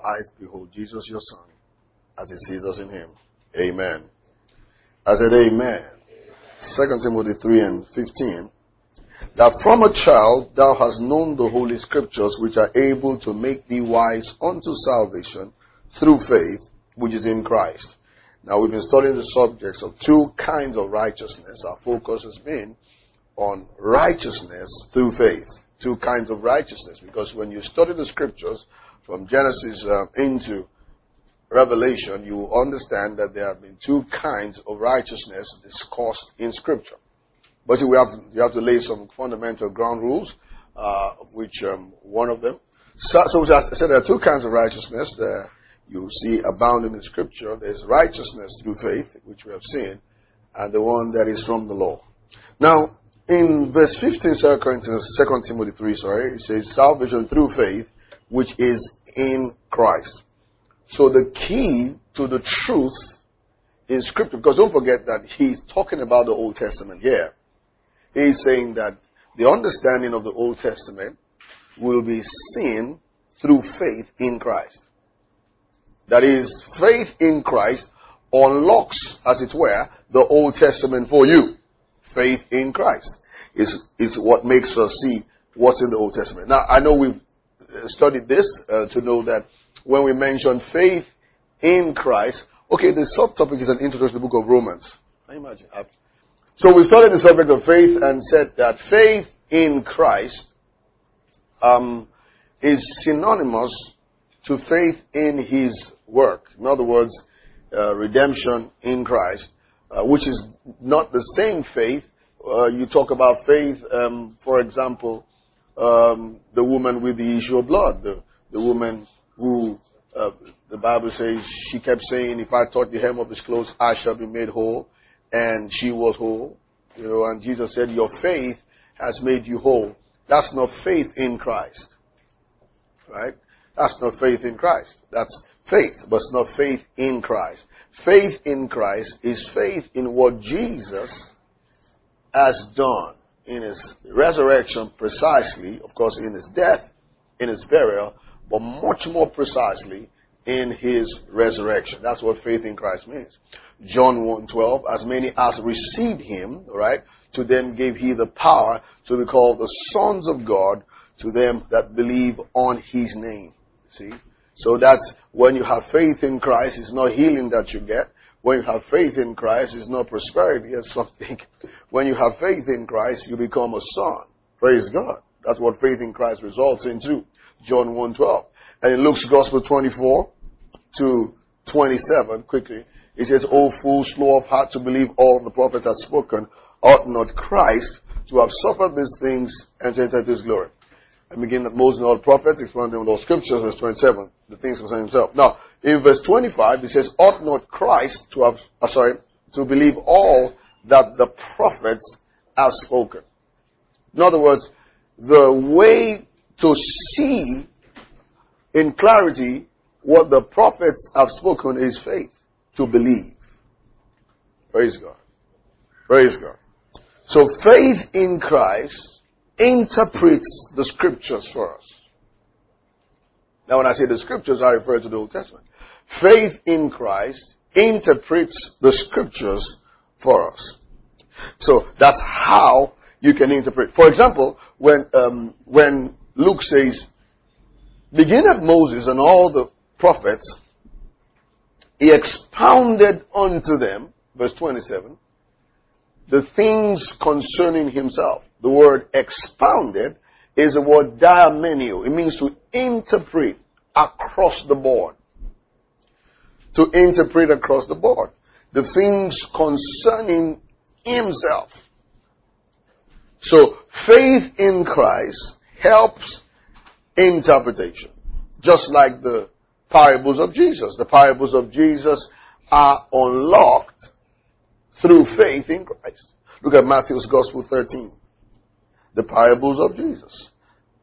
eyes behold Jesus your Son, as he sees us in him. Amen. I said amen. 2 Timothy 3:15. That from a child thou hast known the holy scriptures, which are able to make thee wise unto salvation through faith, which is in Christ. Now we've been studying the subjects of two kinds of righteousness. Our focus has been on righteousness through faith. Two kinds of righteousness. Because when you study the scriptures from Genesis into Revelation, you will understand that there have been two kinds of righteousness discussed in scripture. But you have to lay some fundamental ground rules, which one of them. So I said there are two kinds of righteousness that you see abounding in Scripture. There's righteousness through faith, which we have seen, and the one that is from the law. Now, in verse 15, 2 Timothy 3, it says, salvation through faith, which is in Christ. So the key to the truth in Scripture, because don't forget that he's talking about the Old Testament here. He's saying that the understanding of the Old Testament will be seen through faith in Christ. That is, faith in Christ unlocks, as it were, the Old Testament for you. Faith in Christ is what makes us see what's in the Old Testament. Now, I know we've studied this to know that when we mention faith in Christ, okay, the subtopic is an introduction to the book of Romans. Can you imagine? So we studied the subject of faith and said that faith in Christ is synonymous to faith in his work. In other words, redemption in Christ, which is not the same faith. You talk about faith, for example, the woman with the issue of blood, the woman who the Bible says she kept saying, if I touch the hem of his clothes, I shall be made whole. And she was whole. And Jesus said, your faith has made you whole. That's not faith in Christ. Right? That's not faith in Christ. That's faith, but it's not faith in Christ. Faith in Christ is faith in what Jesus has done in his resurrection precisely, of course in his death, in his burial, but much more precisely in his resurrection. That's what faith in Christ means. John 1:12, as many as received him, right, to them gave he the power to be called the sons of God, to them that believe on his name. See? So that's when you have faith in Christ, it's not healing that you get. When you have faith in Christ, it's not prosperity, it's something. When you have faith in Christ, you become a son. Praise God. That's what faith in Christ results into. John 1:12. And in Luke's Gospel 24 to 27, quickly, it says, O fool, slow of heart to believe all the prophets have spoken, ought not Christ to have suffered these things and to enter into his glory? And begin that Moses and all the prophets expounding on those scriptures, verse 27, the things concerning himself. Now, in verse 25, it says, ought not Christ to have, to believe all that the prophets have spoken. In other words, the way to see in clarity what the prophets have spoken is faith, to believe. Praise God. Praise God. So faith in Christ interprets the scriptures for us. Now when I say the scriptures, I refer to the Old Testament. Faith in Christ interprets the scriptures for us. So that's how you can interpret. For example, when Luke says, begin at Moses and all the prophets, he expounded unto them, verse 27, the things concerning himself. The word expounded is the word diamenio. It means to interpret across the board. To interpret across the board. The things concerning himself. So faith in Christ helps interpretation. Just like the parables of Jesus. The parables of Jesus are unlocked through faith in Christ. Look at Matthew's Gospel 13. The parables of Jesus.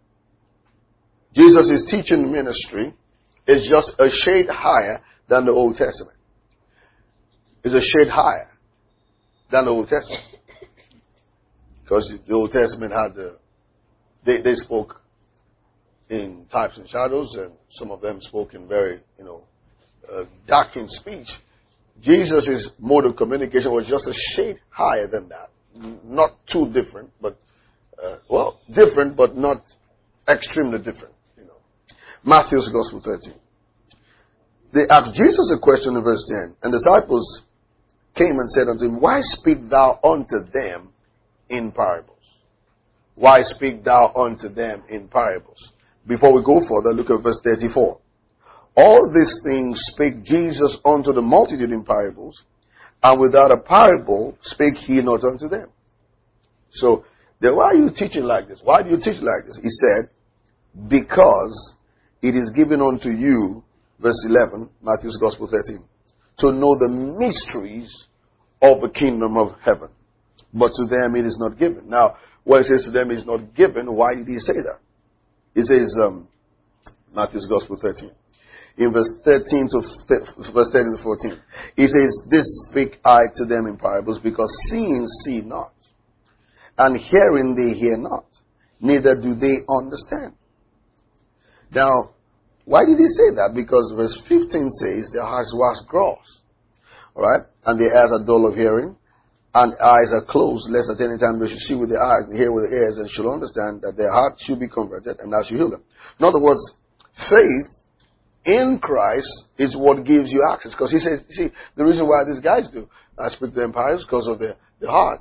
Jesus' teaching ministry is just a shade higher than the Old Testament. It's a shade higher than the Old Testament. Because the Old Testament had they spoke in types and shadows, and some of them spoke in very, dark in speech. Jesus' mode of communication was just a shade higher than that. Not too different, but, different, but not extremely different. Matthew's Gospel 13. They asked Jesus a question in verse 10, and the disciples came and said unto him, Why speak thou unto them in parables? Why speak thou unto them in parables? Before we go further, look at verse 34. All these things spake Jesus unto the multitude in parables, and without a parable spake he not unto them. So, why are you teaching like this? Why do you teach like this? He said, because it is given unto you, verse 11, Matthew's Gospel 13, to know the mysteries of the kingdom of heaven. But to them it is not given. Now, when it says to them it is not given, why did he say that? It says, Matthew's Gospel 13. In verse 13 to 14, he says, This speak I to them in parables, because seeing see not, and hearing they hear not, neither do they understand. Now, why did he say that? Because verse 15 says, Their hearts wax gross. Alright? And their ears are dull of hearing, and eyes are closed, lest at any time they should see with their eyes, and hear with their ears, and should understand that their heart should be converted, and that should heal them. In other words, faith in Christ is what gives you access. Because he says, see, the reason why these guys do, I speak to them is because of their heart.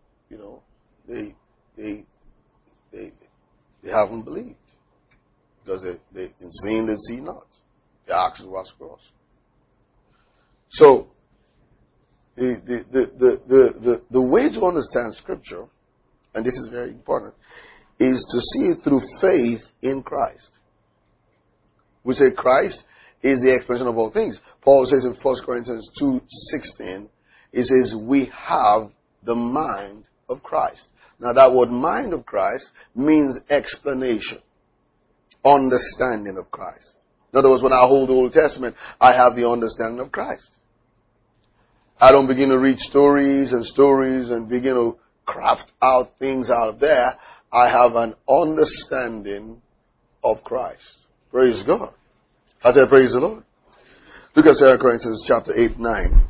They haven't believed. Because they in seeing they see not. The ox was cross. So the way to understand Scripture, and this is very important, is to see it through faith in Christ. We say Christ is the expression of all things. Paul says in 1 Corinthians 2:16, he says, we have the mind of Christ. Now that word mind of Christ means explanation, understanding of Christ. In other words, when I hold the Old Testament, I have the understanding of Christ. I don't begin to read stories and begin to craft out things out of there. I have an understanding of Christ. Praise God. I say praise the Lord. Look at 2 Corinthians chapter 8, 9.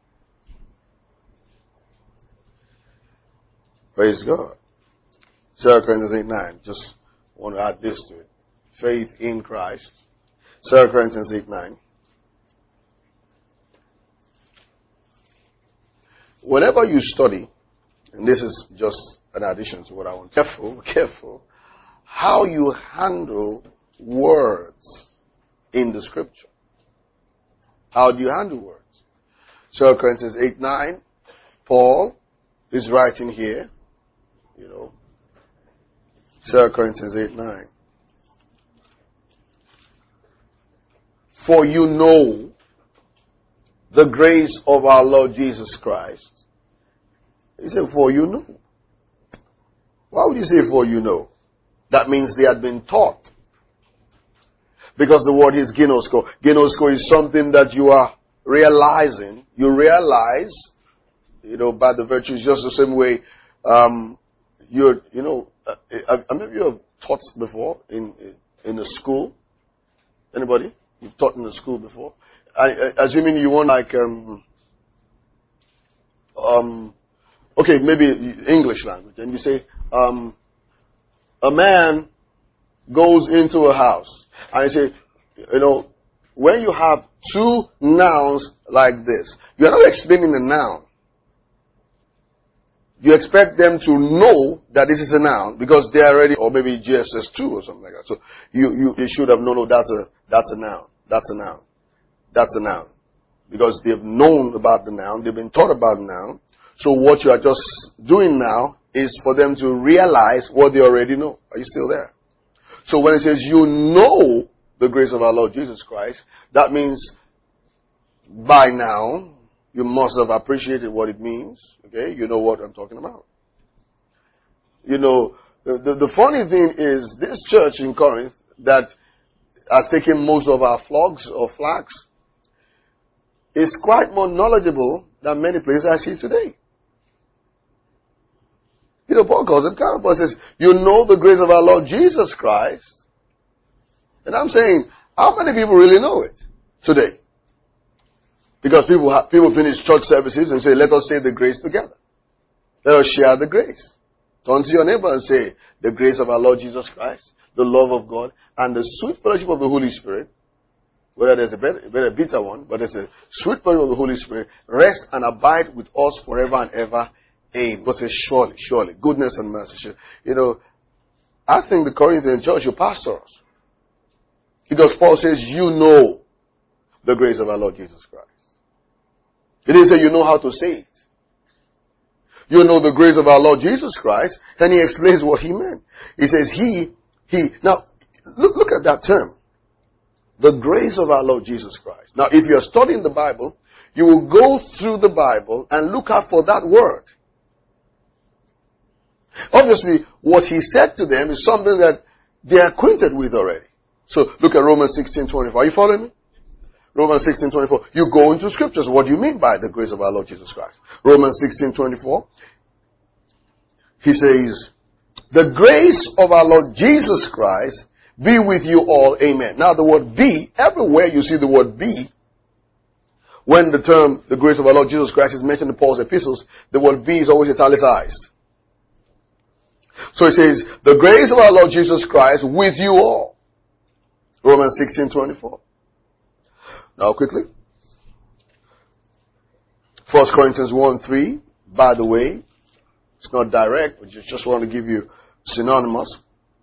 Praise God. 2 Corinthians 8, 9. Just want to add this to it. Faith in Christ. 2 Corinthians 8, 9. Whenever you study, and this is just an addition to what I want, careful, how you handle words in the Scripture. How do you handle words? 2 Corinthians 8, 9, Paul is writing here, 2 Corinthians 8, 9. For you know the grace of our Lord Jesus Christ. He said, for you know. Why would you say for you know? That means they had been taught. Because the word is ginosko. Ginosko is something that you are realizing. You realize, by the virtues, just the same way, maybe you have taught before in a school. Anybody? You've taught in a school before? Assuming you want maybe English language, and you say, a man goes into a house, and you say, when you have two nouns like this, you're not explaining the noun. You expect them to know that this is a noun because they are already, or maybe GSS 2 or something like that. So you should have known, that's a noun. That's a noun. That's a noun. Because they've known about the noun, they've been taught about the noun. So what you are just doing now is for them to realize what they already know. Are you still there? So when it says you know the grace of our Lord Jesus Christ, that means by now you must have appreciated what it means. Okay? You know what I'm talking about. The funny thing is this church in Corinth that has taken most of our flogs or flags is quite more knowledgeable than many places I see today. Paul calls it kind. Paul says, you know the grace of our Lord Jesus Christ. And I'm saying, how many people really know it today? Because people finish church services and say, let us say the grace together. Let us share the grace. Turn to your neighbor and say, the grace of our Lord Jesus Christ, the love of God, and the sweet fellowship of the Holy Spirit, whether there's a better bitter one, but there's a sweet fellowship of the Holy Spirit, rest and abide with us forever and ever. Amen. But say, surely, surely, goodness and mercy. You know, I think the Corinthian church should pastor us. Because Paul says, you know the grace of our Lord Jesus Christ. He didn't say you know how to say it. You know the grace of our Lord Jesus Christ. Then he explains what he meant. He says he. Now, look at that term. The grace of our Lord Jesus Christ. Now, if you're studying the Bible, you will go through the Bible and look out for that word. Obviously, what he said to them is something that they're acquainted with already. So, look at Romans 16:24. Are you following me? Romans 16:24. You go into scriptures. What do you mean by the grace of our Lord Jesus Christ? Romans 16:24. He says, the grace of our Lord Jesus Christ be with you all. Amen. Now the word be, everywhere you see the word be, when the term, the grace of our Lord Jesus Christ is mentioned in Paul's epistles, the word be is always italicized. So it says, the grace of our Lord Jesus Christ with you all. Romans 16:24. Now quickly. 1 Corinthians 1:3, by the way, it's not direct, but just want to give you synonymous.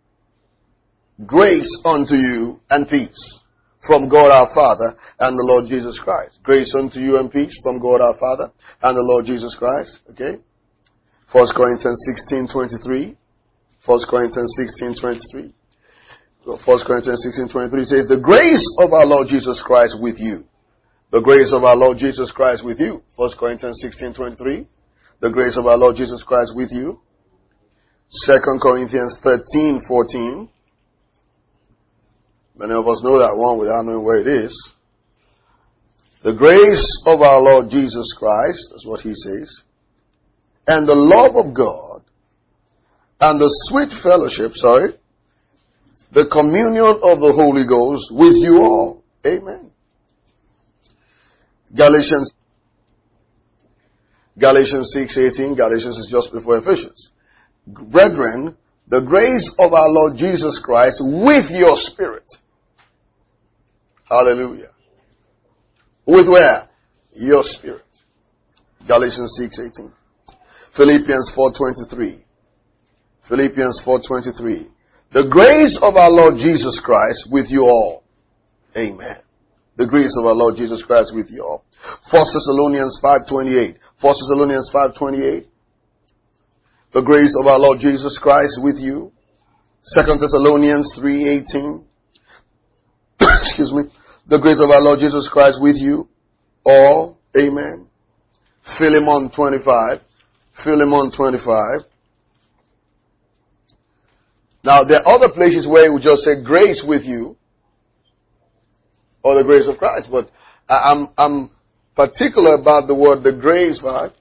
Grace unto you and peace from God our Father and the Lord Jesus Christ. Grace unto you and peace from God our Father and the Lord Jesus Christ. Okay? 1 Corinthians 16:23. 1 Corinthians 16:23. 1 Corinthians 16:23 says, the grace of our Lord Jesus Christ with you. The grace of our Lord Jesus Christ with you. 1 Corinthians 16:23. The grace of our Lord Jesus Christ with you. 2 Corinthians 13:14. Many of us know that one without knowing where it is. The grace of our Lord Jesus Christ, that's what he says, and the love of God, and the sweet fellowship, the communion of the Holy Ghost with you all. Amen. Galatians 6:18. Galatians is just before Ephesians. Brethren, the grace of our Lord Jesus Christ with your spirit. Hallelujah. With where? Your spirit. Galatians 6:18. Philippians 4:23. Philippians 4:23. The grace of our Lord Jesus Christ with you all. Amen. The grace of our Lord Jesus Christ with you all. 1 Thessalonians 5:28. 1 Thessalonians 5:28. The grace of our Lord Jesus Christ with you. 2 Thessalonians 3:18. Excuse me. The grace of our Lord Jesus Christ with you all. Amen. Philemon 25. Philemon 25. Now, there are other places where it would just say grace with you, or the grace of Christ, but I'm particular about the word the grace, right?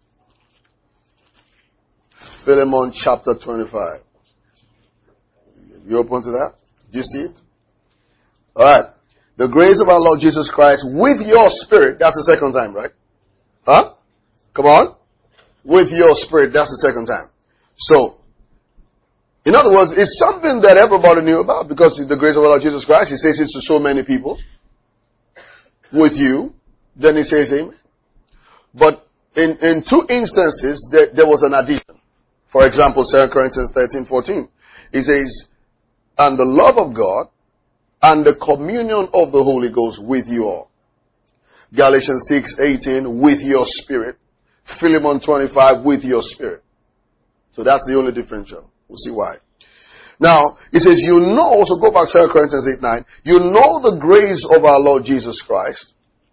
Philemon chapter 25. You open to that? Do you see it? Alright. The grace of our Lord Jesus Christ with your spirit, that's the second time, right? Huh? Come on. With your spirit, that's the second time. So, in other words, it's something that everybody knew about because the grace of our Lord Jesus Christ, he says it to so many people. With you. Then he says amen. But in two instances, there was an addition. For example, 2 Corinthians 13:14. He says, and the love of God and the communion of the Holy Ghost with you all. Galatians 6:18, with your spirit. Philemon 25, with your spirit. So that's the only differential. We'll see why. Now, it says, you know, so go back to 2 Corinthians 8:9. You know the grace of our Lord Jesus Christ.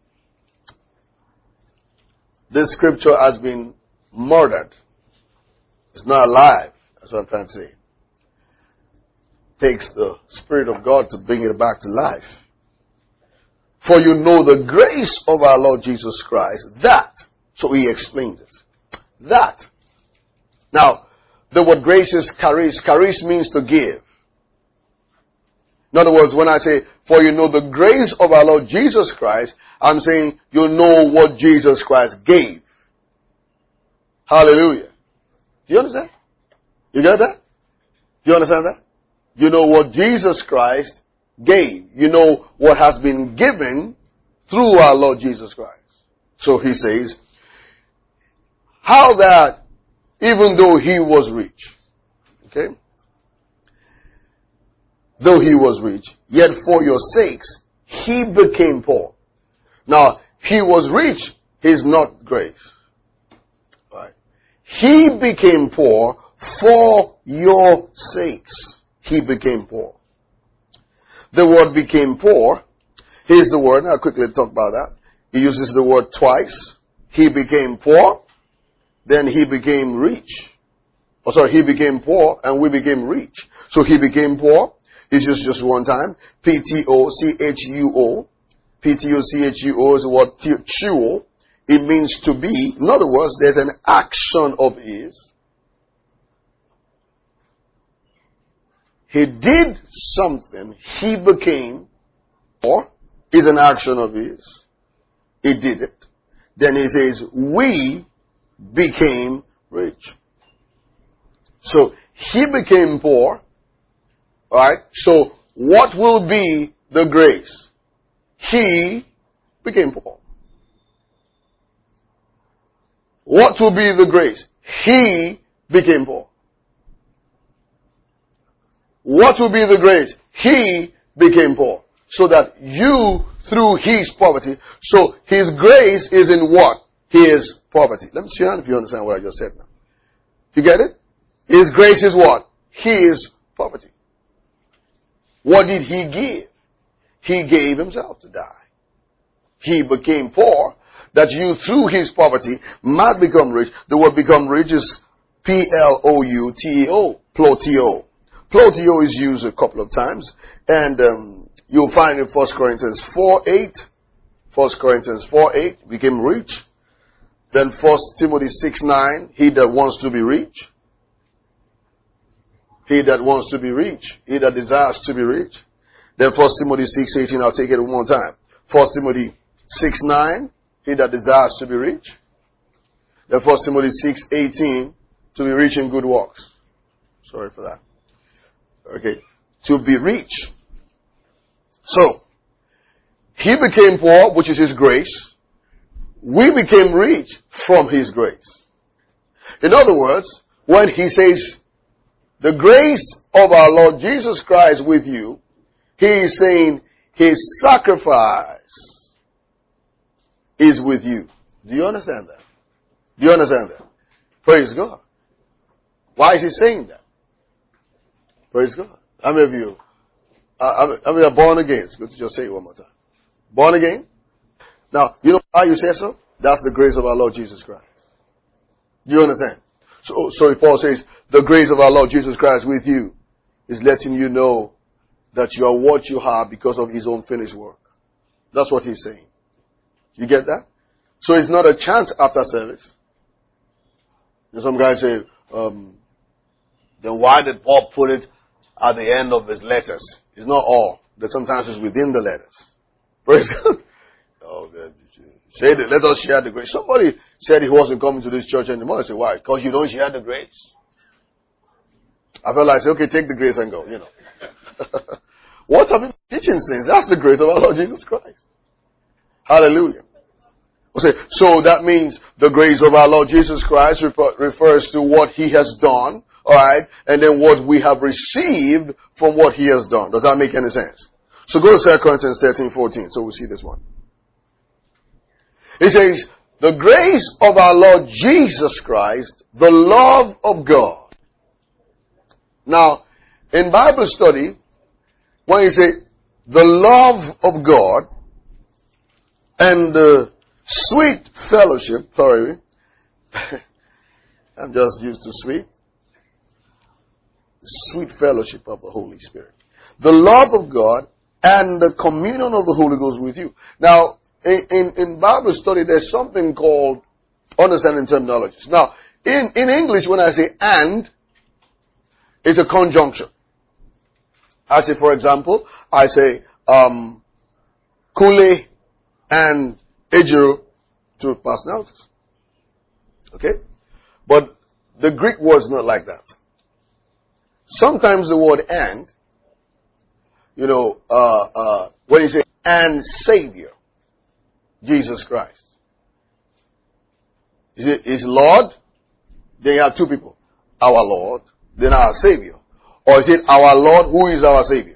This scripture has been murdered. It's not alive. That's what I'm trying to say. It takes the Spirit of God to bring it back to life. For you know the grace of our Lord Jesus Christ. That. So he explains it. That. Now, the word grace is charis. Charis means to give. In other words, when I say, for you know the grace of our Lord Jesus Christ, I'm saying you know what Jesus Christ gave. Hallelujah. Do you understand? You get that? Do you understand that? You know what Jesus Christ gave. You know what has been given through our Lord Jesus Christ. So he says, how that even though he was rich, okay, though he was rich, yet for your sakes he became poor. Now, he was rich, he's not grace. Right? He became poor for your sakes. He became poor. The word became poor. Here's the word. I'll quickly talk about that. He uses the word twice. He became poor. Then he became rich. He became poor and we became rich. So he became poor. It's just one time. P-T-O-C-H-U-O. P-T-O-C-H-U-O is the word chuo. It means to be. In other words, there's an action of his. He did something. He became poor. Is an action of his. He did it. Then he says, we became rich. So, he became poor. Alright? So, what will be the grace? He became poor. What will be the grace? He became poor. What will be the grace? He became poor. So that you, through his poverty, so his grace is in what? His poverty. Let me see if you understand what I just said now. You get it? His grace is what? His poverty. What did he give? He gave himself to die. He became poor that you through his poverty might become rich. The word become rich is P-L-O-U-T-E-O. Plotio. Plotio is used a couple of times. And you'll find in 1 Corinthians 4:8. 1 Corinthians 4:8 became rich. Then 1 Timothy 6:9. He that wants to be rich. He that wants to be rich. He that desires to be rich. Then 1 Timothy 6:18. I'll take it one more time. 1 Timothy 6:9. He that desires to be rich. Then 1 Timothy 6:18. To be rich in good works. Sorry for that. Okay. To be rich. So, he became poor, which is his grace. We became rich from his grace. In other words, when he says, the grace of our Lord Jesus Christ with you, he is saying his sacrifice is with you. Do you understand that? Do you understand that? Praise God. Why is he saying that? Praise God. How many of you are born again? It's good to just say it one more time. Born again? Now, you know how you say so? That's the grace of our Lord Jesus Christ. Do you understand? So Paul says, the grace of our Lord Jesus Christ with you is letting you know that you are what you are because of his own finished work. That's what he's saying. You get that? So it's not a chance after service. And some guys say, then why did Paul put it at the end of his letters? It's not all. That sometimes it's within the letters. Praise God. Say that, let us share the grace. Somebody said he wasn't coming to this church anymore. I said, why? Because you don't share the grace. I felt like, okay, take the grace and go, What have you been teaching since? That's the grace of our Lord Jesus Christ. Hallelujah. So that means the grace of our Lord Jesus Christ refers to what he has done, alright, and then what we have received from what he has done. Does that make any sense? So go to 2 Corinthians 13:14, so we'll see this one. It says, the grace of our Lord Jesus Christ, the love of God. Now, in Bible study, when you say the love of God and the sweet fellowship, I'm just used to sweet fellowship of the Holy Spirit. The love of God and the communion of the Holy Ghost with you. Now, in Bible study, there's something called understanding terminologies. Now, in English, when I say and, it's a conjunction. I say, for example, Kule and Ejiro, two personalities. Okay? But the Greek word is not like that. Sometimes the word and, when you say and Savior, Jesus Christ. Is Lord, then you have two people. Our Lord, then our Savior. Or is it our Lord, who is our Savior?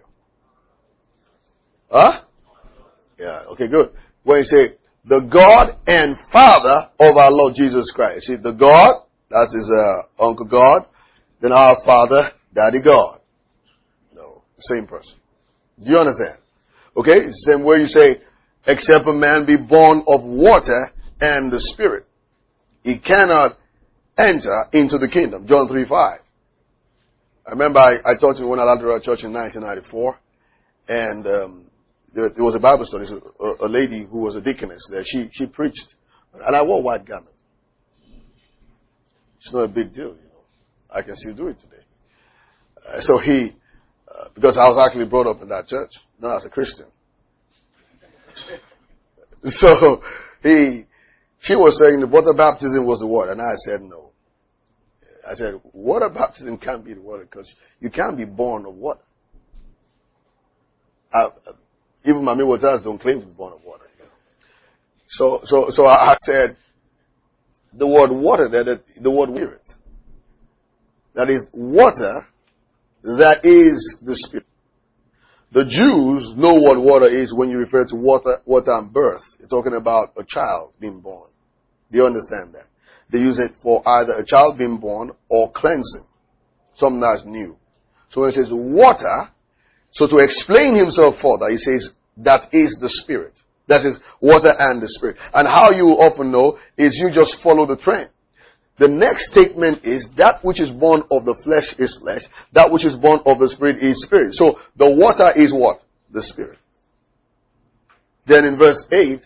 Huh? Yeah, okay, good. When you say the God and Father of our Lord Jesus Christ. See, the God, that is Uncle God, then our Father, Daddy God. No, same person. Do you understand? Okay, it's the same way you say, except a man be born of water and the Spirit, he cannot enter into the kingdom. John 3:5. I remember I taught in one Atlanta church in 1994, and there was a Bible study. A lady who was a deaconess there, she preached, and I wore white garment. It's not a big deal, I can still do it today. So because I was actually brought up in that church, not as a Christian. So she was saying the water baptism was the water, and I said no. I said, water baptism can't be the water because you can't be born of water. Even my Waters don't claim to be born of water. So I said, the word water there, the word Spirit. That is water, that is the Spirit. The Jews know what water is when you refer to water and birth. You're talking about a child being born. Do you understand that? They use it for either a child being born or cleansing. Something that's new. So when it says water, so to explain himself further, he says that is the Spirit. That is water and the Spirit. And how you often know is you just follow the trend. The next statement is that which is born of the flesh is flesh. That which is born of the Spirit is spirit. So the water is what? The Spirit. Then in verse 8,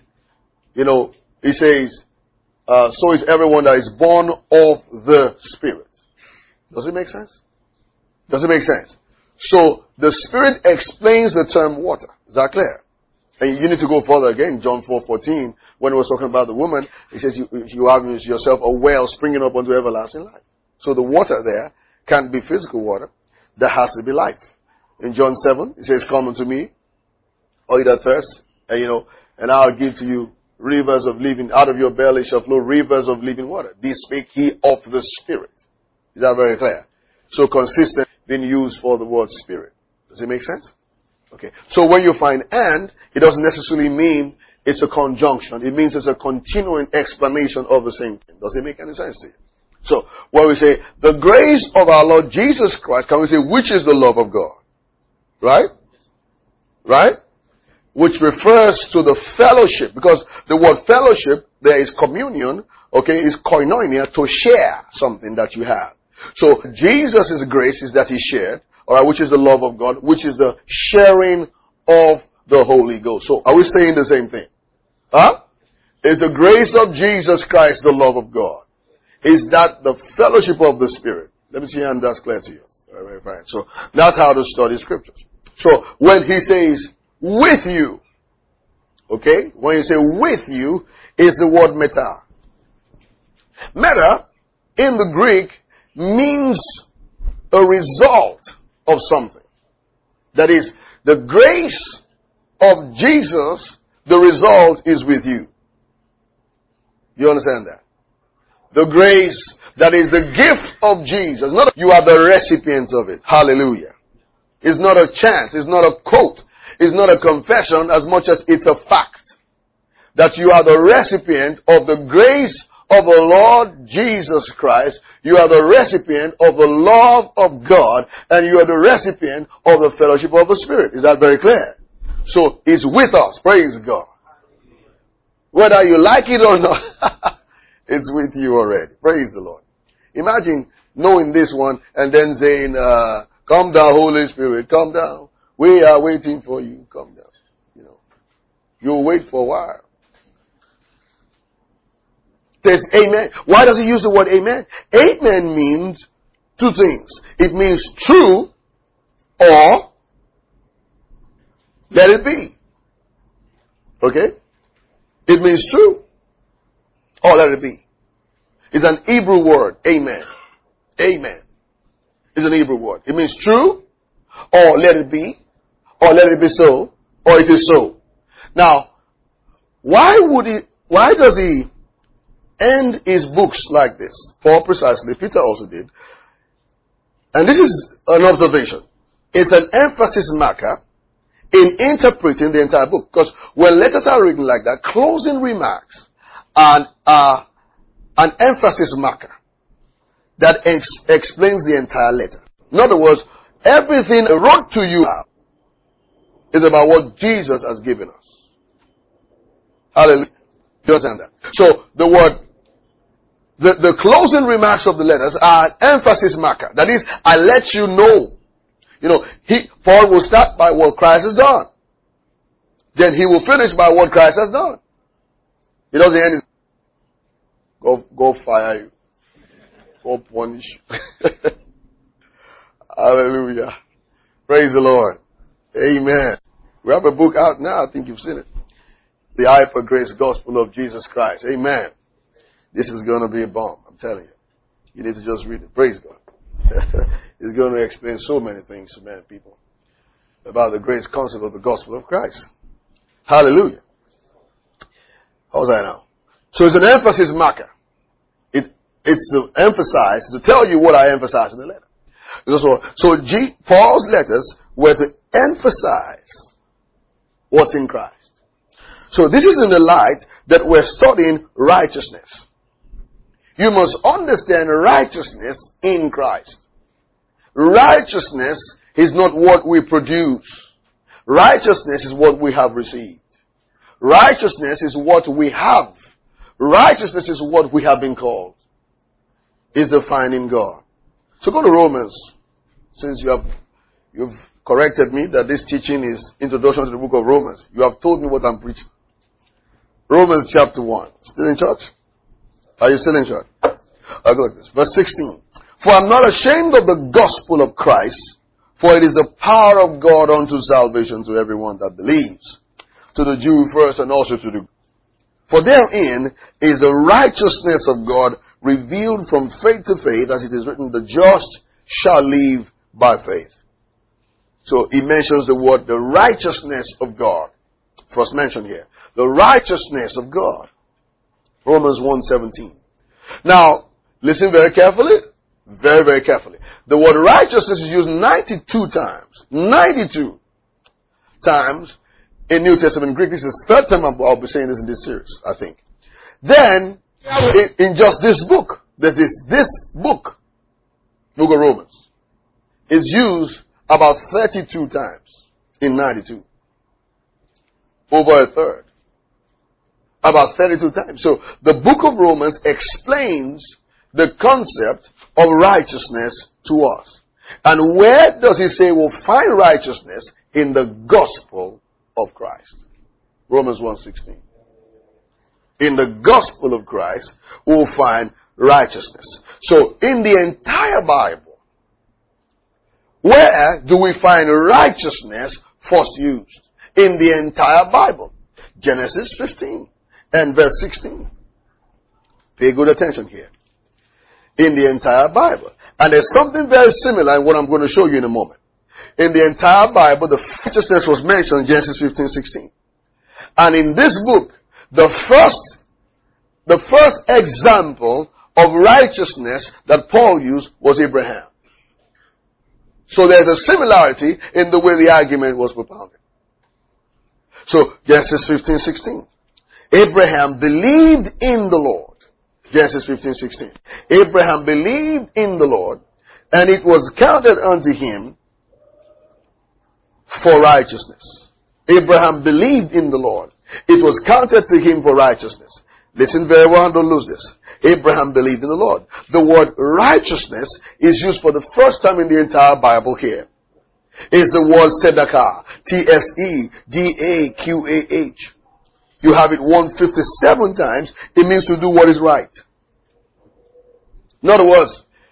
he says, so is everyone that is born of the Spirit. Does it make sense? Does it make sense? So the Spirit explains the term water. Is that clear? And you need to go further again. John 4:14, when he was talking about the woman, he says, you have in yourself a well springing up unto everlasting life. So the water there can't be physical water. There has to be life. In John 7, it says, come unto me, all you that thirst, and I'll give to you rivers of living, out of your belly shall flow rivers of living water. This speak he of the Spirit. Is that very clear? So consistent being used for the word Spirit. Does it make sense? Okay. So when you find and, it doesn't necessarily mean it's a conjunction. It means it's a continuing explanation of the same thing. Does it make any sense to you? So when we say the grace of our Lord Jesus Christ, can we say which is the love of God? Right? Right? Which refers to the fellowship, because the word fellowship, there is communion, is koinonia, to share something that you have. So Jesus' grace is that he shared, which is the love of God, which is the sharing of the Holy Ghost. So are we saying the same thing? Huh? Is the grace of Jesus Christ the love of God? Is that the fellowship of the Spirit? Let me see and that's clear to you. Very fine. So that's how to study scriptures. So when he says with you, when you say with you, is the word meta. Meta in the Greek means a result of something. That is, the grace of Jesus, the result is with you. You understand that? The grace, that is the gift of Jesus. Not you are the recipient of it. Hallelujah. It's not a chance. It's not a quote. It's not a confession as much as it's a fact. That you are the recipient of the grace of the Lord Jesus Christ. You are the recipient of the love of God. And you are the recipient of the fellowship of the Spirit. Is that very clear? So, it's with us. Praise God. Whether you like it or not, it's with you already. Praise the Lord. Imagine knowing this one and then saying, come down, Holy Spirit, come down. We are waiting for you. Come down. You'll wait for a while. There's amen. Why does he use the word amen? Amen means two things. It means true or Let it be. Okay? It means true. Or let it be. It's an Hebrew word. Amen. Amen. It's an Hebrew word. It means true, or let it be, or let it be so, or it is so. Now, why does he end his books like this? Paul precisely, Peter also did. And this is an observation. It's an emphasis marker in interpreting the entire book. Because when letters are written like that, closing remarks are an emphasis marker that explains the entire letter. In other words, everything I wrote to you is about what Jesus has given us. Hallelujah. You understand that? So the closing remarks of the letters are an emphasis marker. That is, I let you know. Paul will start by what Christ has done. Then he will finish by what Christ has done. He doesn't end go fire you. Go punish you. Hallelujah. Praise the Lord. Amen. We have a book out now. I think you've seen it. The Hyper Grace Gospel of Jesus Christ. Amen. This is going to be a bomb. I'm telling you. You need to just read it. Praise God. It's going to explain so many things to many people about the great concept of the gospel of Christ. Hallelujah. How's that now? So it's an emphasis marker. It's to emphasize, to tell you what I emphasize in the letter. Paul's letters were to emphasize what's in Christ. So this is in the light that we're studying righteousness. You must understand righteousness in Christ. Righteousness is not what we produce. Righteousness is what we have received. Righteousness is what we have. Righteousness is what we have been called. Is defined in God. So go to Romans. Since you've corrected me that this teaching is introduction to the book of Romans. You have told me what I'm preaching. Romans chapter 1. Still in church? Are you still in church? I'll go like this. Verse 16. For I'm not ashamed of the gospel of Christ, for it is the power of God unto salvation to everyone that believes. To the Jew first and also to the Greek. For therein is the righteousness of God revealed from faith to faith, as it is written, the just shall live by faith. So he mentions the word, the righteousness of God. First mentioned here. The righteousness of God. Romans 1:17. Now, listen very carefully. Very, very carefully. The word righteousness is used 92 times. 92 times in New Testament Greek. This is the third time I'll be saying this in this series, I think. Then, in just this book, that is this book of Romans, is used about 32 times in 92. Over a third. About 32 times. So, the book of Romans explains the concept of righteousness to us. And where does he say we'll find righteousness? In the gospel of Christ. Romans 1:16. In the gospel of Christ, we'll find righteousness. So, in the entire Bible, where do we find righteousness first used? In the entire Bible. Genesis 15 and verse 16. Pay good attention here. In the entire Bible. And there's something very similar in what I'm going to show you in a moment. In the entire Bible, the righteousness was mentioned in Genesis 15:16. And in this book, the first example of righteousness that Paul used was Abraham. So there's a similarity in the way the argument was propounded. So, Genesis 15:16. Abraham believed in the Lord. Genesis 15:16. Abraham believed in the Lord, and it was counted unto him for righteousness. Abraham believed in the Lord. It was counted to him for righteousness. Listen very well, don't lose this. Abraham believed in the Lord. The word righteousness is used for the first time in the entire Bible here. It's the word tzedakah. T-S-E-D-A-Q-A-H. You have it 157 times. It means to do what is right. In other words,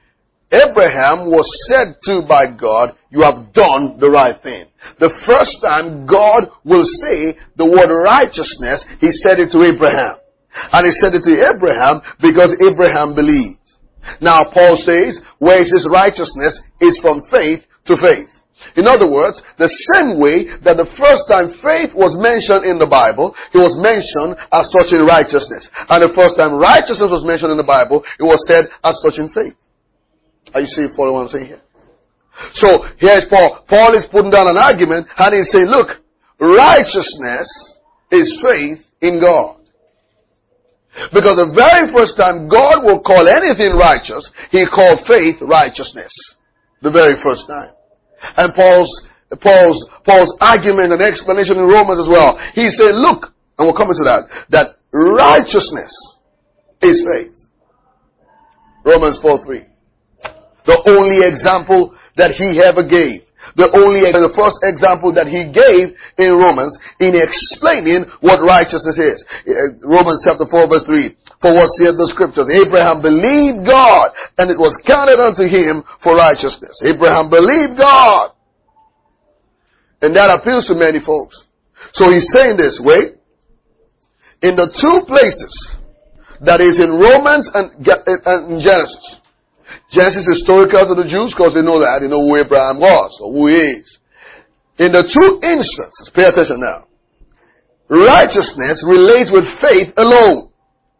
Abraham was said to by God, you have done the right thing. The first time God will say the word righteousness, he said it to Abraham. And he said it to Abraham because Abraham believed. Now Paul says, where is this righteousness is from faith to faith. In other words, the same way that the first time faith was mentioned in the Bible, it was mentioned as touching righteousness. And the first time righteousness was mentioned in the Bible, it was said as touching faith. Are you seeing what I'm saying here? So, here's Paul. Paul is putting down an argument and he's saying, look, righteousness is faith in God. Because the very first time God will call anything righteous, he called faith righteousness. The very first time. And Paul's argument and explanation in Romans as well. He said, look, and we'll come into that righteousness is faith. Romans 4:3. The only example that he ever gave. The first example that he gave in Romans in explaining what righteousness is. Romans chapter 4 verse 3. For what saith the scriptures? Abraham believed God, and it was counted unto him for righteousness. Abraham believed God. And that appeals to many folks. So he's saying this, wait. In the two places, that is in Romans and in Genesis. Genesis is historical to the Jews because they know that. They know who Abraham was or who he is. In the two instances, pay attention now. Righteousness relates with faith alone.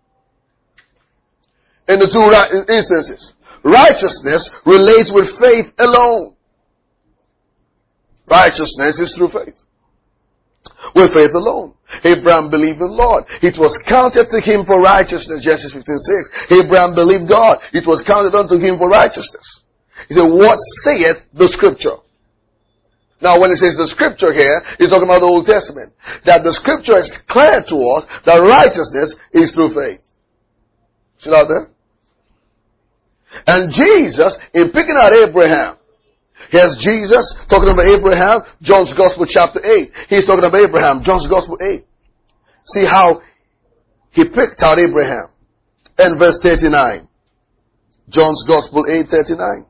In the two instances, righteousness relates with faith alone. Righteousness is through faith. With faith alone. Abraham believed in the Lord. It was counted to him for righteousness. Genesis 15:6. Abraham believed God. It was counted unto him for righteousness. He said, what saith the scripture? Now when it says the scripture here, he's talking about the Old Testament. That the scripture is clear to us that righteousness is through faith. See that there? And Jesus, in picking out Abraham, here's Jesus talking about Abraham, John's Gospel chapter 8. He's talking about Abraham, John's Gospel 8. See how he picked out Abraham. And verse 39. John's Gospel 8:39.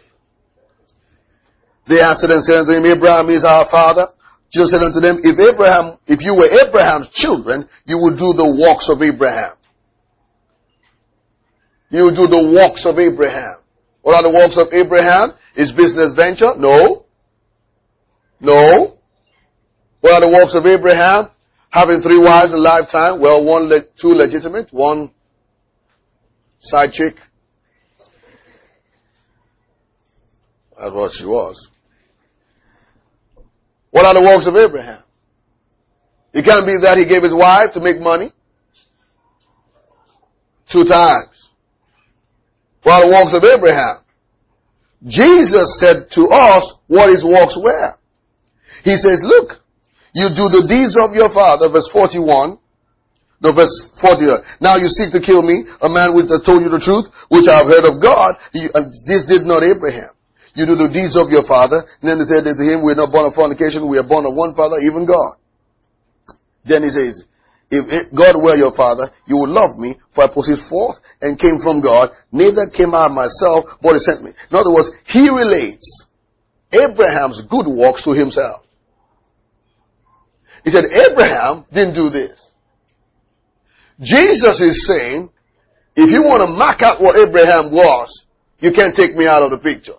They answered and said unto him, Abraham is our father. Jesus said unto them, if you were Abraham's children, you would do the works of Abraham. You would do the works of Abraham. What are the works of Abraham? His business venture? No. No. What are the works of Abraham? Having 3 wives in a lifetime. Well, 2 legitimate, 1 side chick. That's what she was. What are the works of Abraham? It can't be that he gave his wife to make money. 2 times. What are the works of Abraham? Jesus said to us what his works were. He says, look, you do the deeds of your father, verse 41. No, verse 40. Now you seek to kill me, a man which has told you the truth, which I have heard of God. And this did not Abraham. You do the deeds of your father. And then he said to him, we are not born of fornication, we are born of one father, even God. Then he says, if God were your father, you would love me, for I proceed forth and came from God. Neither came I myself, but he sent me. In other words, he relates Abraham's good works to himself. He said, Abraham didn't do this. Jesus is saying, if you want to mark out what Abraham was, you can't take me out of the picture.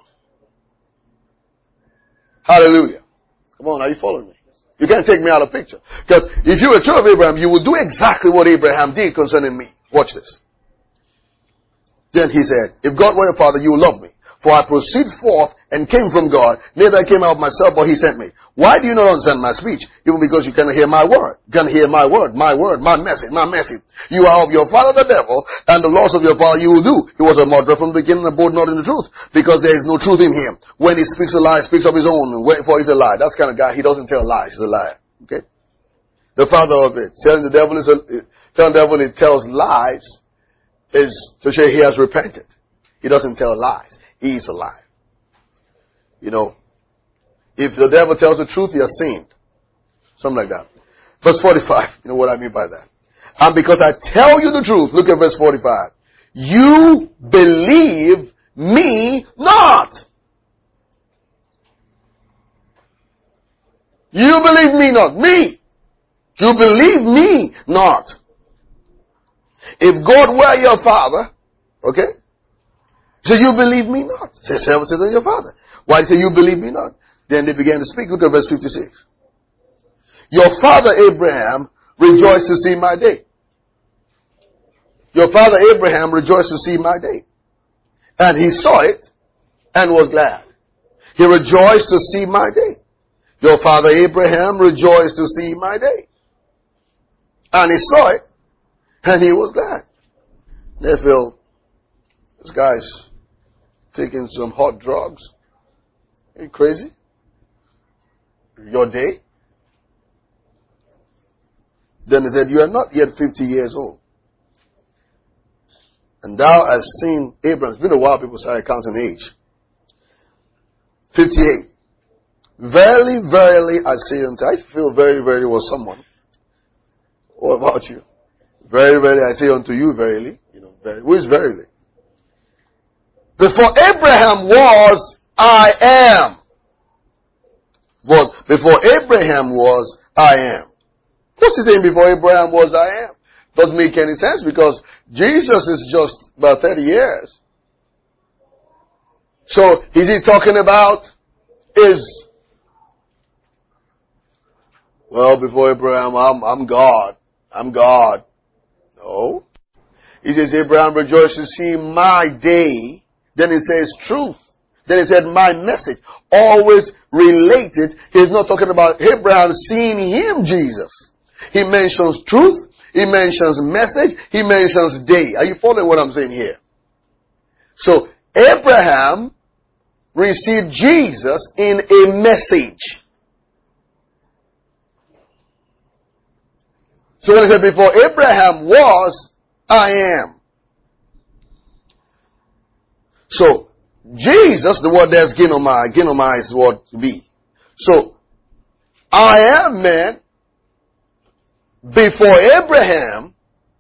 Hallelujah. Come on, are you following me? You can't take me out of the picture. Because if you were true of Abraham, you would do exactly what Abraham did concerning me. Watch this. Then he said, if God were your father, you would love me. For I proceed forth and came from God. Neither I came out of myself, but he sent me. Why do you not understand my speech? Even because you cannot hear my word. You cannot hear my word, my message. You are of your father the devil, and the laws of your father you will do. He was a murderer from the beginning and abode not in the truth, because there is no truth in him. When he speaks a lie, he speaks of his own, for he's a lie. That's the kind of guy, he doesn't tell lies, he's a liar. Okay? The father of it, telling the devil he tells lies is to show he has repented. He doesn't tell lies. He's a liar. You know, if the devil tells the truth, he has sinned. Something like that. Verse 45. You know what I mean by that? And because I tell you the truth, look at verse 45. You believe me not. You believe me not. Me. You believe me not. If God were your father, okay? So you believe me not. Say, than your father. Why say you believe me not? Then they began to speak. Look at verse 56. Your father Abraham rejoiced to see my day. Your father Abraham rejoiced to see my day. And he saw it and was glad. He rejoiced to see my day. Your father Abraham rejoiced to see my day. And he saw it and he was glad. They feel, this guy's taking some hot drugs. Are you crazy? Your day? Then he said, you are not yet 50 years old. And thou hast seen Abraham. It's been a while people started counting age. 58. Verily, verily, I say unto you. I feel very, very was someone. What about you? Very, very, I say unto you, verily. You know, very. Who is verily? Before Abraham was, I am. But before Abraham was, I am. What's he saying before Abraham was, I am? Doesn't make any sense because Jesus is just about 30 years. So, is he talking about well, before Abraham, I'm God. I'm God. No. He says, Abraham rejoiced to see my day. Then he says truth. Then he said my message. Always related. He's not talking about Abraham seeing him, Jesus. He mentions truth. He mentions message. He mentions day. Are you following what I'm saying here? So, Abraham received Jesus in a message. So when he said before Abraham was, I am. So, Jesus, the word there's ginomai is what to be. So, I am man before Abraham,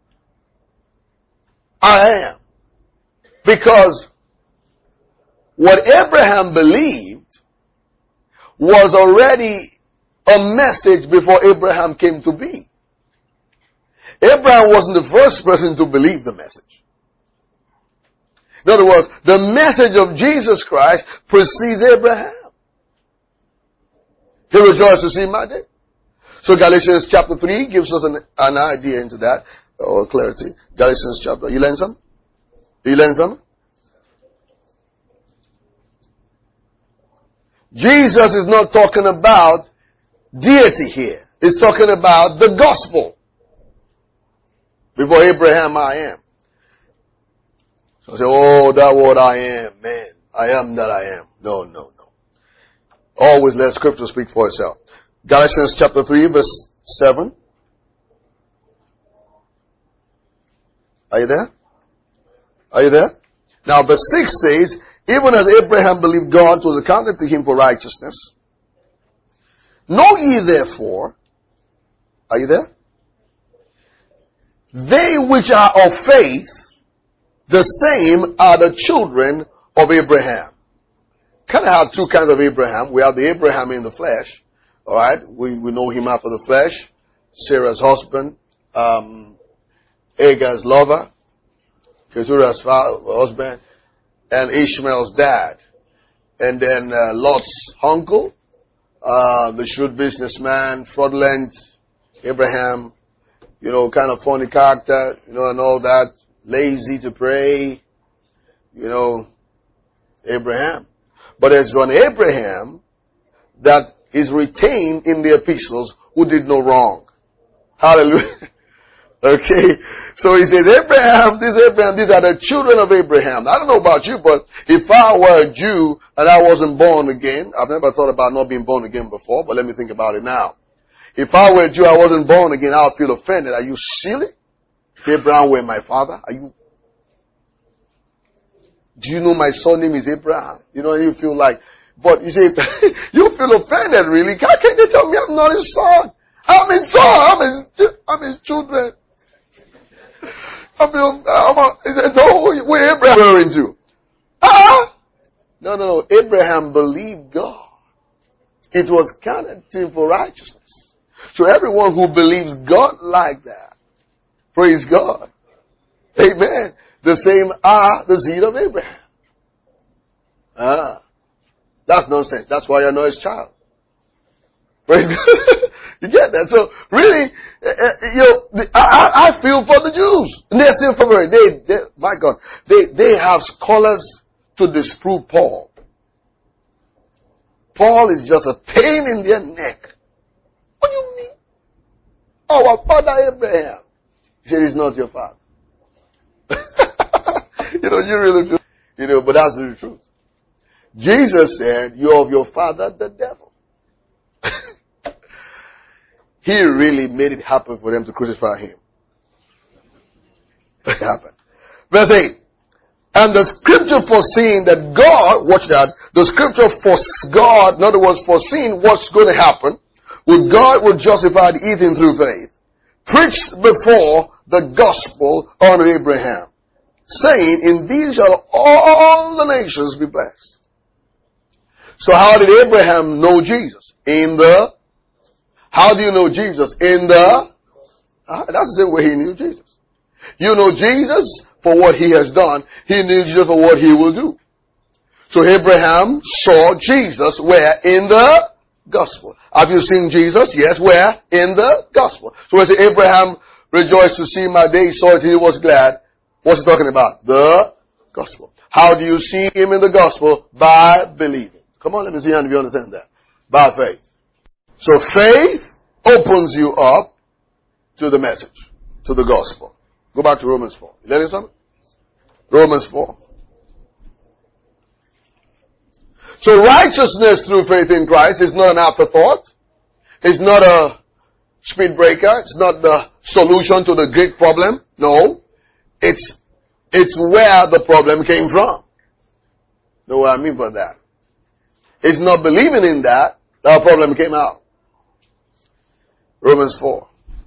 I am. Because what Abraham believed was already a message before Abraham came to be. Abraham wasn't the first person to believe the message. In other words, the message of Jesus Christ precedes Abraham. He rejoiced to see my day. So Galatians chapter 3 gives us an idea into that, or clarity. Galatians chapter, you learn some? You learn some? Jesus is not talking about deity here. He's talking about the gospel. Before Abraham, I am. So I say, oh, that word I am, man. I am that I am. No, no, no. Always let scripture speak for itself. Galatians chapter 3 verse 7. Are you there? Are you there? Now verse 6 says, even as Abraham believed God, it was accounted to him for righteousness. Know ye therefore, are you there? They which are of faith, the same are the children of Abraham. Kind of have two kinds of Abraham. We have the Abraham in the flesh. Alright, we know him after the flesh. Sarah's husband, Hagar's lover, Keturah's husband, and Ishmael's dad. And then Lot's uncle, the shrewd businessman, fraudulent Abraham, kind of funny character, and all that, lazy to pray, Abraham. But there's one Abraham that is retained in the epistles who did no wrong. Hallelujah. Okay. So he says, Abraham, these are the children of Abraham. I don't know about you, but if I were a Jew and I wasn't born again, I've never thought about not being born again before, but let me think about it now. If I were a Jew, I wasn't born again, I would feel offended. Are you silly? If Abraham were my father, do you know my surname is Abraham? You feel like, but you say, you feel offended really. How can you tell me I'm not his son? I'm his son. I'm his children. He said, no, we're Abraham referring to. No. Abraham believed God. It was counted to him for righteousness. So everyone who believes God like that, praise God. Amen. The same are the seed of Abraham. That's nonsense. That's why you're not his child. Praise God. You get that? So really, I feel for the Jews. And they're still for my God, they have scholars to disprove Paul. Paul is just a pain in their neck. What do you mean? Our father Abraham. He said, he's not your father. You really feel, but that's the truth. Jesus said, you're of your father, the devil. He really made it happen for them to crucify him. It happened. Verse 8. And the scripture foreseeing that God, watch that, the scripture God, in other words, foreseeing what's going to happen, God would justify the heathen through faith, preached before the gospel unto Abraham, saying, in these shall all the nations be blessed. So how did Abraham know Jesus? How do you know Jesus? That's the same way he knew Jesus. You know Jesus for what he has done. He knew Jesus for what he will do. So Abraham saw Jesus where? In the gospel. Have you seen Jesus? Yes. Where? In the gospel. So when Abraham rejoiced to see my day, he saw it, he was glad. What's he talking about? The gospel. How do you see him in the gospel? By believing. Come on, let me see if you understand that. By faith. So faith opens you up to the message, to the gospel. Go back to Romans 4. You learning something? Romans 4. So righteousness through faith in Christ is not an afterthought. It's not a speed breaker. It's not the solution to the Greek problem. No. It's where the problem came from. Know what I mean by that? It's not believing in that problem came out. Romans 4.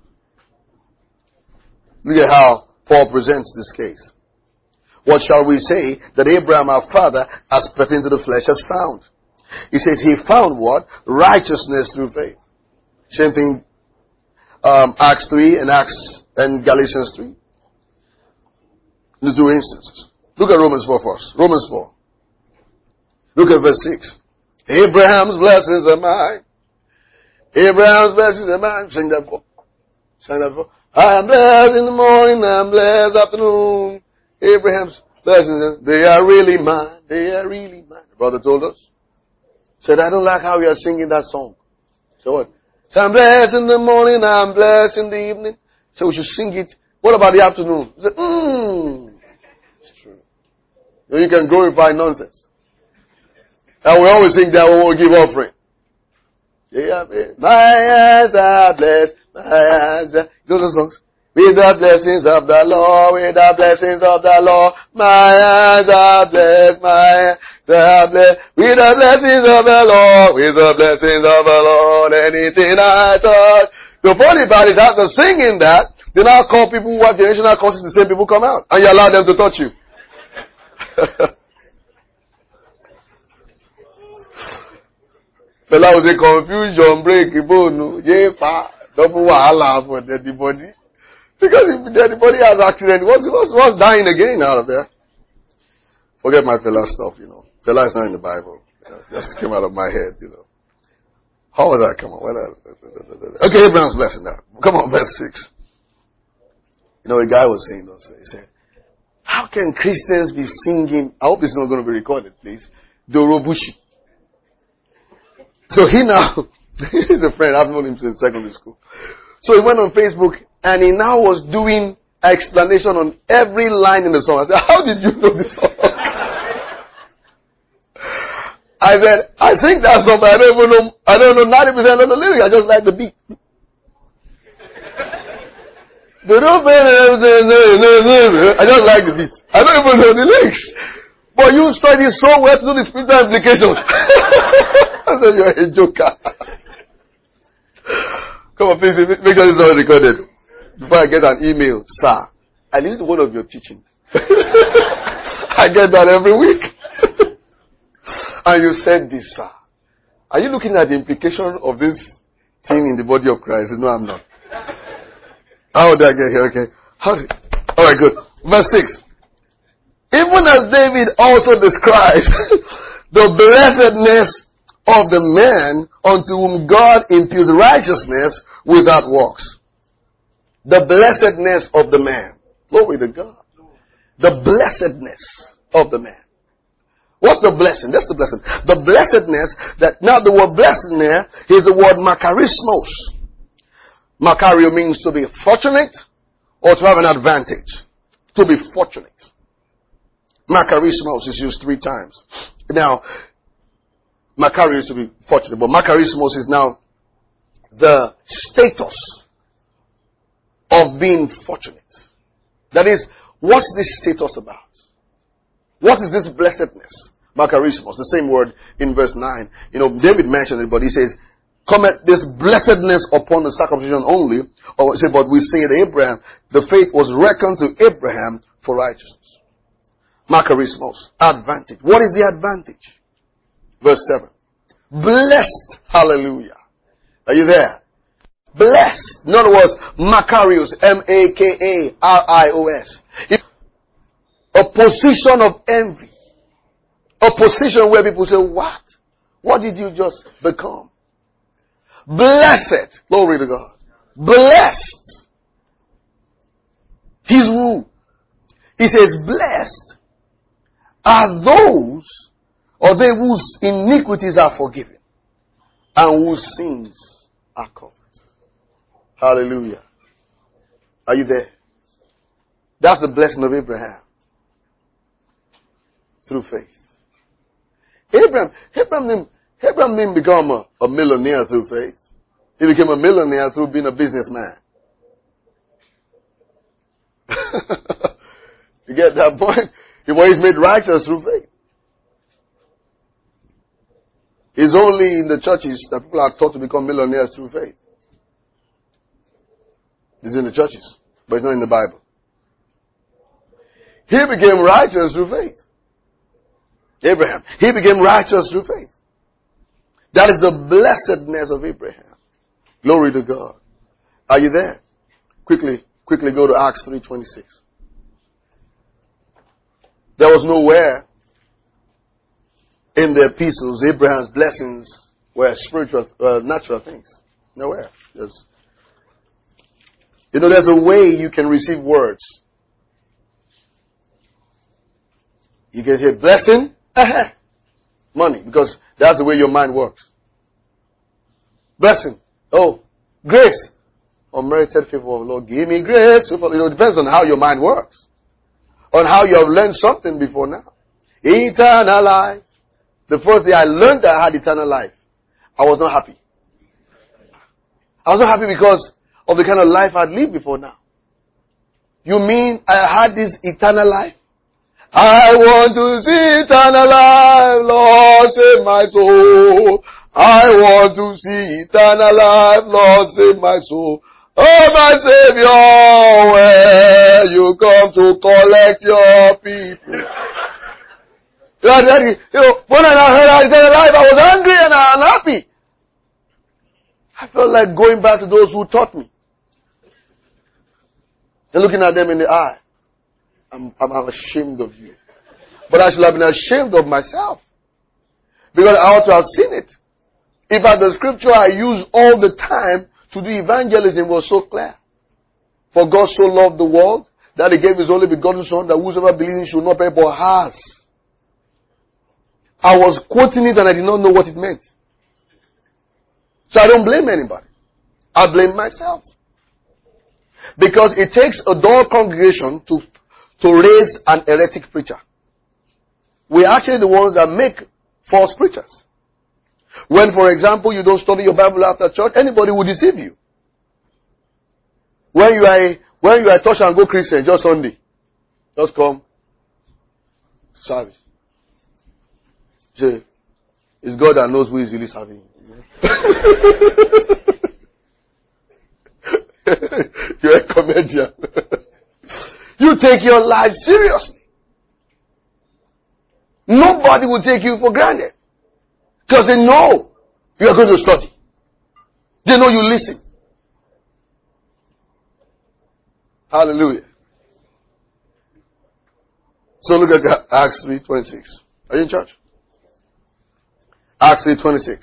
Look at how Paul presents this case. What shall we say that Abraham our father, as pertaining to the flesh, has found? He says he found what? Righteousness through faith. Same thing, Acts 3 and Galatians 3. The two instances. Look at Romans 4 first. Romans 4. Look at verse 6. Abraham's blessings are mine. Abraham's blessings are mine. Sing that for. Sing that for. I am blessed in the morning, I am blessed afternoon. Abraham's blessings, they are really mine. They are really mine. The brother told us. Said, I don't like how you are singing that song. So what? So I'm blessed in the morning, I'm blessed in the evening. So we should sing it. What about the afternoon? He said, It's true. You can glorify nonsense. And we always sing that when we give offering. Yeah, my eyes are blessed. My eyes are... You know those songs? With the blessings of the Lord, with the blessings of the Lord, my eyes are blessed, my eyes are blessed. With the blessings of the Lord, with the blessings of the Lord, anything I touch. The funny part is after singing that, they now call people who have generational curses, the same people come out, and you allow them to touch you. Fella was a confusion, break, bone, double wahala for the body. Because if the body has accident, what's dying again out of there? Forget my fella stuff, Fella is not in the Bible. It just came out of my head, How was that? Come on. Okay, Abraham's blessing now. Come on, verse 6. A guy was saying those things. He said, how can Christians be singing, I hope it's not going to be recorded, please, Dorobushi. So he now, he's a friend, I've known him since secondary school. So he went on Facebook and he now was doing explanation on every line in the song. I said, how did you know this song? I said, I sing that song, but I don't know 90% of the lyrics. I just like the beat. I just like the beat. I don't even know the lyrics. But you study so well to do the spiritual implications. I said, you're a joker. Come on, please, make sure this is not recorded. Before I get an email, sir, I listened to one of your teachings. I get that every week. And you said this, sir. Are you looking at the implication of this thing in the body of Christ? No, I'm not. How did I get here? Okay. Alright, good. Verse 6. Even as David also describes the blessedness of the man unto whom God imputes righteousness without works. The blessedness of the man. Glory to God. The blessedness of the man. What's the blessing? That's the blessing. The blessedness that, now the word blessing there is the word makarismos. Makario means to be fortunate or to have an advantage. To be fortunate. Makarismos is used 3 times. Now, Makario is to be fortunate, but makarismos is now the status of being fortunate. That is, what's this status about? What is this blessedness? Makarismos, the same word in verse 9. David mentioned it, but he says, cometh this blessedness upon the circumcision only. Or say, but we say that Abraham, the faith was reckoned to Abraham for righteousness. Makarismos, advantage. What is the advantage? Verse 7. Blessed. Hallelujah. Are you there? Blessed. In other words, Makarios, Makarios. A position of envy. A position where people say, what? What did you just become? Blessed. Glory to God. Blessed. He's who? He says, blessed are those, or they whose iniquities are forgiven, and whose sins are covered. Hallelujah. Are you there? That's the blessing of Abraham. Through faith. Abraham didn't become a millionaire through faith. He became a millionaire through being a businessman. You get that point? He was made righteous through faith. It's only in the churches that people are taught to become millionaires through faith. It's in the churches, but it's not in the Bible. He became righteous through faith. Abraham. He became righteous through faith. That is the blessedness of Abraham. Glory to God. Are you there? Quickly go to Acts 3:26. There was nowhere in the epistles Abraham's blessings were spiritual, natural things. Nowhere. There's a way you can receive words. You can hear blessing, money, because that's the way your mind works. Blessing, grace, unmerited favor of the Lord, give me grace. It depends on how your mind works, on how you have learned something before now. Eternal life. The first day I learned that I had eternal life, I was not happy. I was not happy because of the kind of life I'd lived before now. You mean I had this eternal life? I want to see eternal life, Lord save my soul. I want to see eternal life, Lord save my soul. Oh my Savior, where you come to collect your people. When I heard eternal life, I was angry and unhappy. I felt like going back to those who taught me. And looking at them in the eye. I'm ashamed of you. But I should have been ashamed of myself. Because I ought to have seen it. In fact, the scripture I use all the time to do evangelism was so clear. For God so loved the world that He gave His only begotten Son, that whosoever believes should not perish but has. I was quoting it and I did not know what it meant. So I don't blame anybody. I blame myself. Because it takes a dull congregation to raise an heretic preacher. We're actually the ones that make false preachers. When, for example, you don't study your Bible after church, anybody will deceive you. When you are a touch and go Christian, just Sunday, just come, service. Say, it's God that knows who is really serving you. You're a comedian. You take your life seriously. Nobody will take you for granted. Because they know you are going to study. They know you listen. Hallelujah. So look at Acts 3:26. Are you in church? Acts 3:26.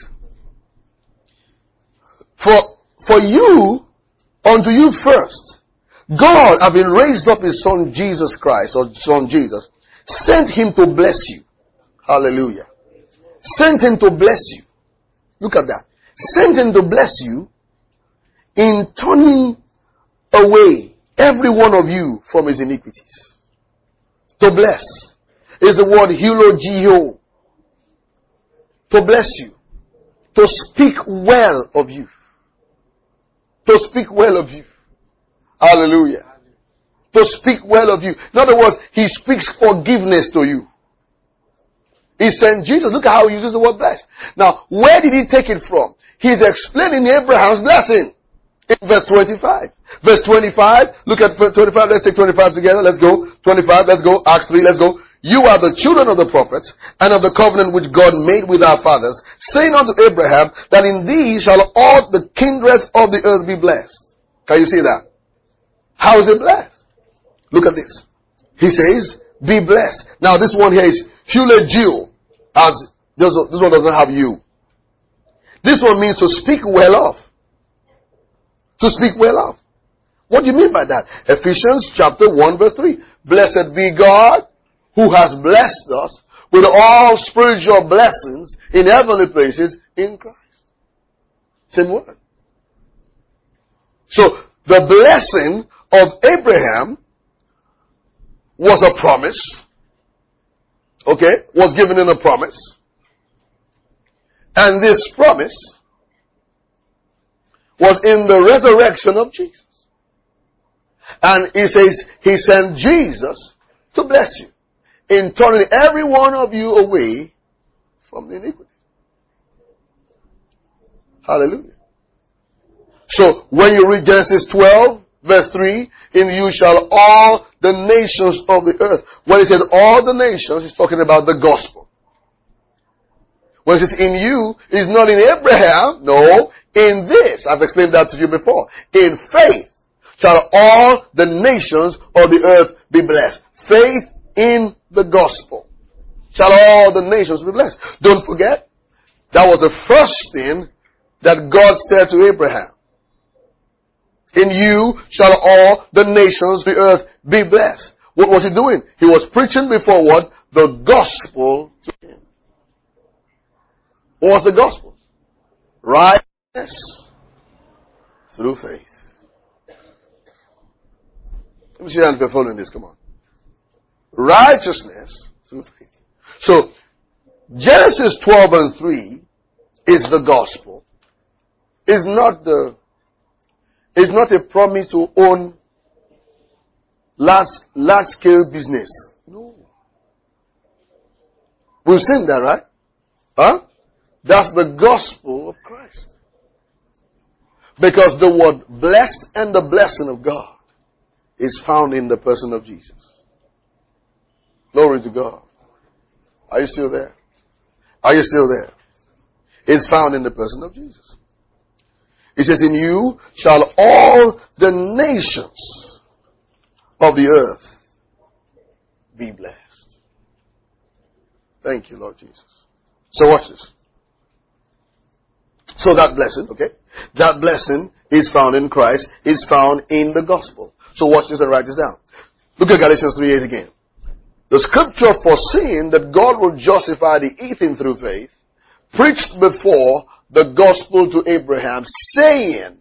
For you, unto you first, God, having raised up his son Jesus Christ, or son Jesus, sent him to bless you. Hallelujah. Sent him to bless you. Look at that. Sent him to bless you in turning away every one of you from his iniquities. To bless is the word eulogio. To bless you. To speak well of you. To speak well of you. Hallelujah. To speak well of you. In other words, he speaks forgiveness to you. He sent Jesus. Look at how he uses the word bless. Now, where did he take it from? He's explaining Abraham's blessing. In verse 25. Verse 25. Look at verse 25. Let's take 25 together. Let's go. 25. Let's go. Acts 3. Let's go. You are the children of the prophets and of the covenant which God made with our fathers, saying unto Abraham that in thee shall all the kindreds of the earth be blessed. Can you see that? How is it blessed? Look at this. He says, be blessed. Now this one here is eulogio. As this one doesn't have you. This one means to speak well of. To speak well of. What do you mean by that? Ephesians chapter 1 verse 3. Blessed be God who has blessed us with all spiritual blessings in heavenly places in Christ. Same word. So, the blessing of Abraham was a promise. Okay? Was given in a promise. And this promise was in the resurrection of Jesus. And he says, he sent Jesus to bless you, in turning every one of you away from the iniquity. Hallelujah. So, when you read Genesis 12, verse 3, in you shall all the nations of the earth. When he says all the nations, he's talking about the gospel. When he says in you, is not in Abraham, no, in this. I've explained that to you before. In faith shall all the nations of the earth be blessed. Faith in the gospel. Shall all the nations be blessed. Don't forget, that was the first thing that God said to Abraham. In you shall all the nations of the earth be blessed. What was he doing? He was preaching before what? The gospel to him. What was the gospel? Righteousness through faith. Let me see if you're following this. Come on. Righteousness through faith. So, Genesis 12 and 3 is the gospel. Is not a promise to own large scale business. No. We've seen that, right? Huh? That's the gospel of Christ. Because the word blessed and the blessing of God is found in the person of Jesus. Glory to God. Are you still there? Are you still there? It's found in the person of Jesus. It says, in you shall all the nations of the earth be blessed. Thank you, Lord Jesus. So watch this. So that blessing, okay? That blessing is found in Christ, is found in the gospel. So watch this and write this down. Look at Galatians 3:8 again. The scripture foreseeing that God will justify the heathen through faith, preached before the gospel to Abraham, saying,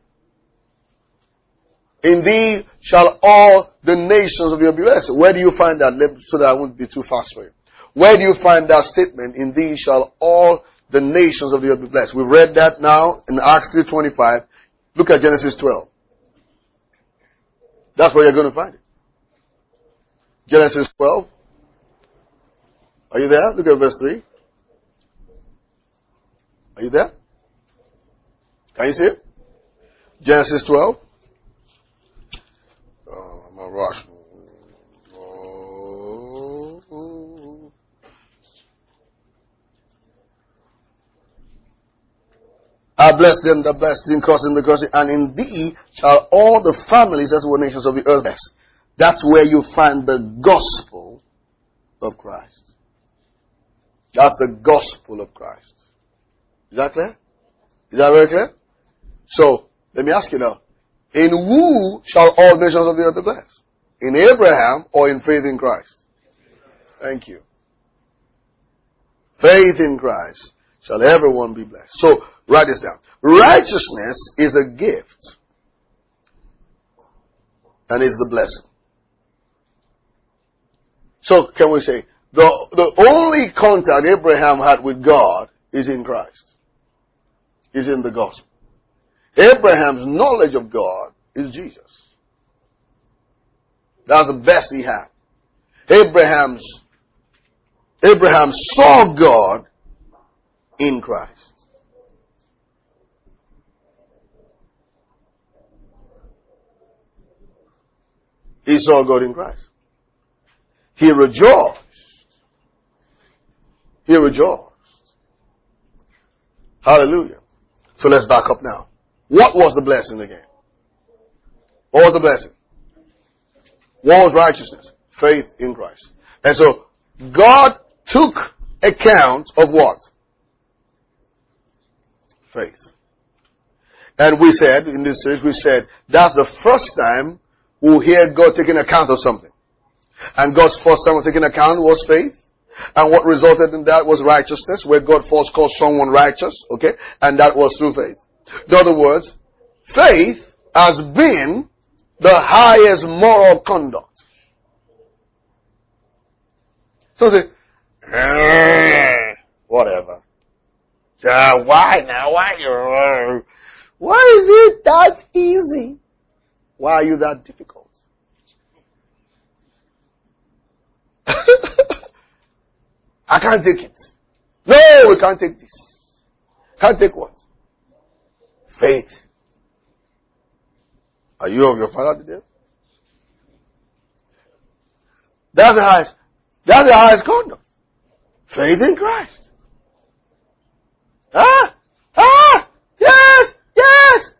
in thee shall all the nations of the earth be blessed. Where do you find that? So that I won't be too fast for you. Where do you find that statement? In thee shall all the nations of the earth be blessed. We've read that now in Acts 3:25. Look at Genesis 12. That's where you're going to find it. Genesis 12. Are you there? Look at verse 3. Are you there? Can you see it? Genesis 12. Oh, I'm a rush. bless them that bless thee, and curse them that curse thee, and in thee shall all the families, that's what nations of the earth bless. That's where you find the gospel of Christ. That's the gospel of Christ. Is that clear? Is that very clear? So, let me ask you now. In who shall all nations of the earth be blessed? In Abraham or in faith in Christ? Thank you. Faith in Christ shall everyone be blessed. So, write this down. Righteousness is a gift. And is the blessing. So, can we say, the only contact Abraham had with God is in Christ. Is in the gospel. Abraham's knowledge of God is Jesus. That's the best he had. Abraham saw God in Christ. He saw God in Christ. He rejoiced. He rejoiced. Hallelujah. So let's back up now. What was the blessing again? What was the blessing? What was righteousness? Faith in Christ. And so, God took account of what? Faith. And we said, in this series, we said, that's the first time we'll hear God taking account of something. And God's first time of taking account was faith. And what resulted in that was righteousness, where God first called someone righteous, okay? And that was through faith. In other words, faith has been the highest moral conduct. So say, whatever. Why now? Why is it that easy? Why are you that difficult? I can't take it. No, we can't take this. Can't take what? Faith. Are you of your father today? That's the highest. That's the highest conduct. Faith in Christ. Yes.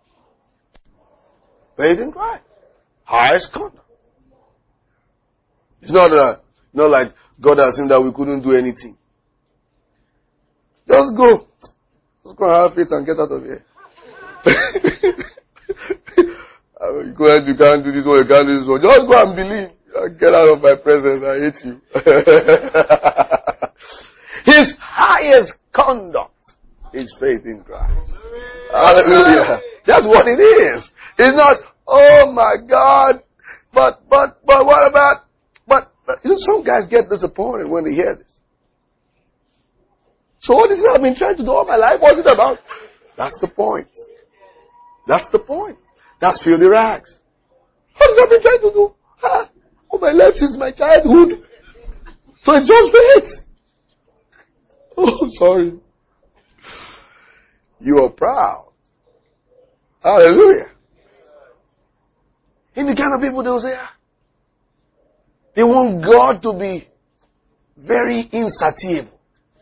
Faith in Christ. Highest conduct. It's not like God has seen that we couldn't do anything. Just go. Just go and have faith and get out of here. You can't do this one, you can't do this one. Just go and believe. Get out of my presence, I hate you. His highest conduct is faith in Christ. Hallelujah. That's what it is. It's not, oh my God, but what about, some guys get disappointed when they hear this. So what is it I've been trying to do all my life? What's it about? That's the point. That's the point. That's filthy rags. What have I been trying to do? All my life since my childhood. So it's just faith. Oh, sorry. You are proud. Hallelujah. In the kind of people they will say, they want God to be very insatiable.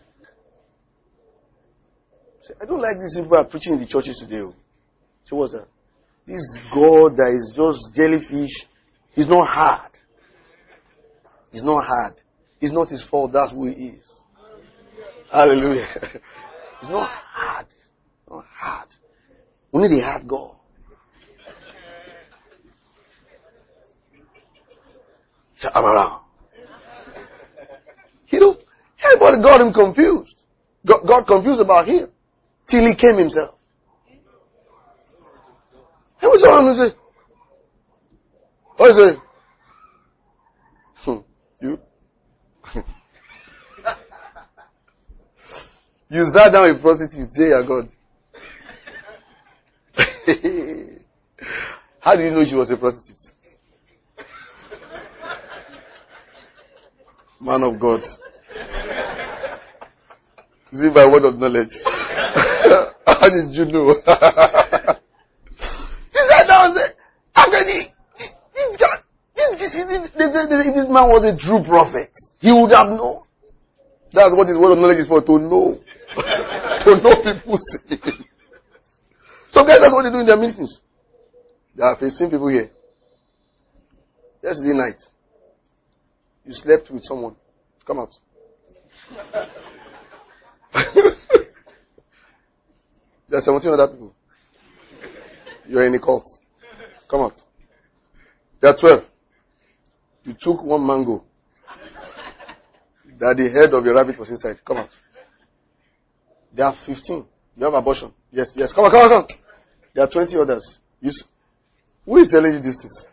I don't like these people are preaching in the churches today. So what's that? This God that is just jellyfish, he's not hard. He's not hard. It's not his fault, that's who he is. Hallelujah. It's not hard. It's not hard. Only the hard God. So I'm around. Everybody got him confused. Got confused about him. Till he came himself. He was on and said, what is it? You? You sat down with prostitute, say you're God. How do you know she was a prostitute? Man of God. Is it by word of knowledge? How did you know? He sat down and said, how can if this man was a true prophet, he would have known. That's what his word of knowledge is for, to know. To know people's sin. Some guys, that's what they do in their meetings. There are 15 people here. Yesterday night, you slept with someone. Come out. There are 17 other people. You are in a cult. Come out. There are 12. You took one mango. That the head of your rabbit was inside. Come out. There are 15. You have abortion. Yes. Come on. There are 20 others. Who is telling you these things?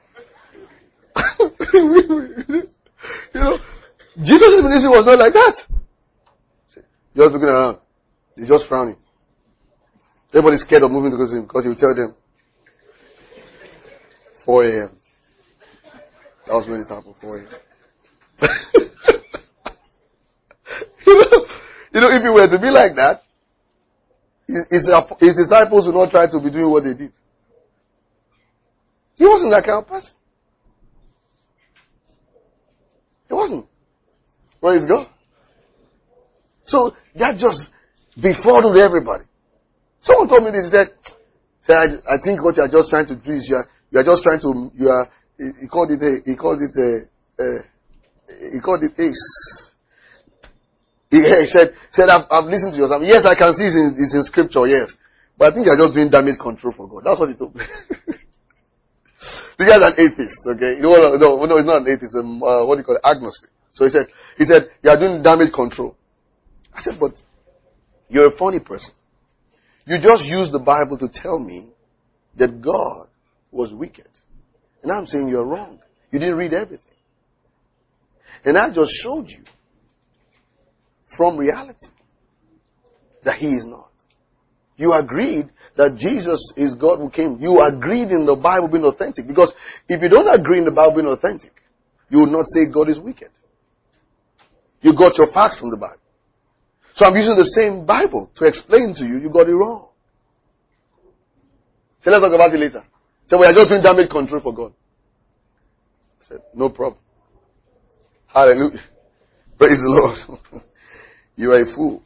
Jesus' ministry was not like that. Just looking around. He's just frowning. Everybody's scared of moving to him because he will tell them 4 a.m. That was when it happened, 4 a.m. If it were to be like that, his disciples would not try to be doing what they did. He wasn't that kind of person. He wasn't. Praise God. So that just befuddled everybody. Someone told me this. He said, I think what you are just trying to do is you are just trying to, he called it ace. He said, I've listened to your sermon. Yes, I can see it's in scripture, yes. But I think you're just doing damage control for God. That's what he told me. This guy's an atheist, okay? No, it's not an atheist. What do you call it? Agnostic. So he said, you are doing damage control. I said, but you're a funny person. You just used the Bible to tell me that God was wicked. And I'm saying you're wrong. You didn't read everything. And I just showed you from reality that he is not. You agreed that Jesus is God who came. You agreed in the Bible being authentic. Because if you don't agree in the Bible being authentic, you would not say God is wicked. You got your facts from the Bible. So I'm using the same Bible to explain to you, you got it wrong. So let's talk about it later. So we are just doing damage control for God. I said, no problem. Hallelujah. Praise the Lord. You are a fool.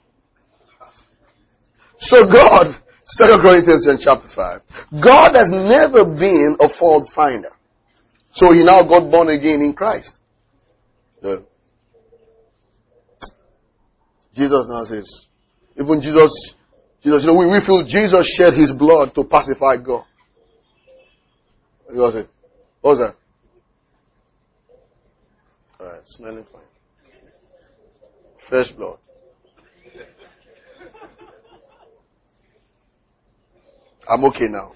So God, 2 Corinthians chapter 5, God has never been a fault finder. So he now got born again in Christ. No. Jesus now says, even Jesus, we feel Jesus shed his blood to pacify God. What was it? What was that? Alright, smelling fine. Fresh blood. I'm okay now.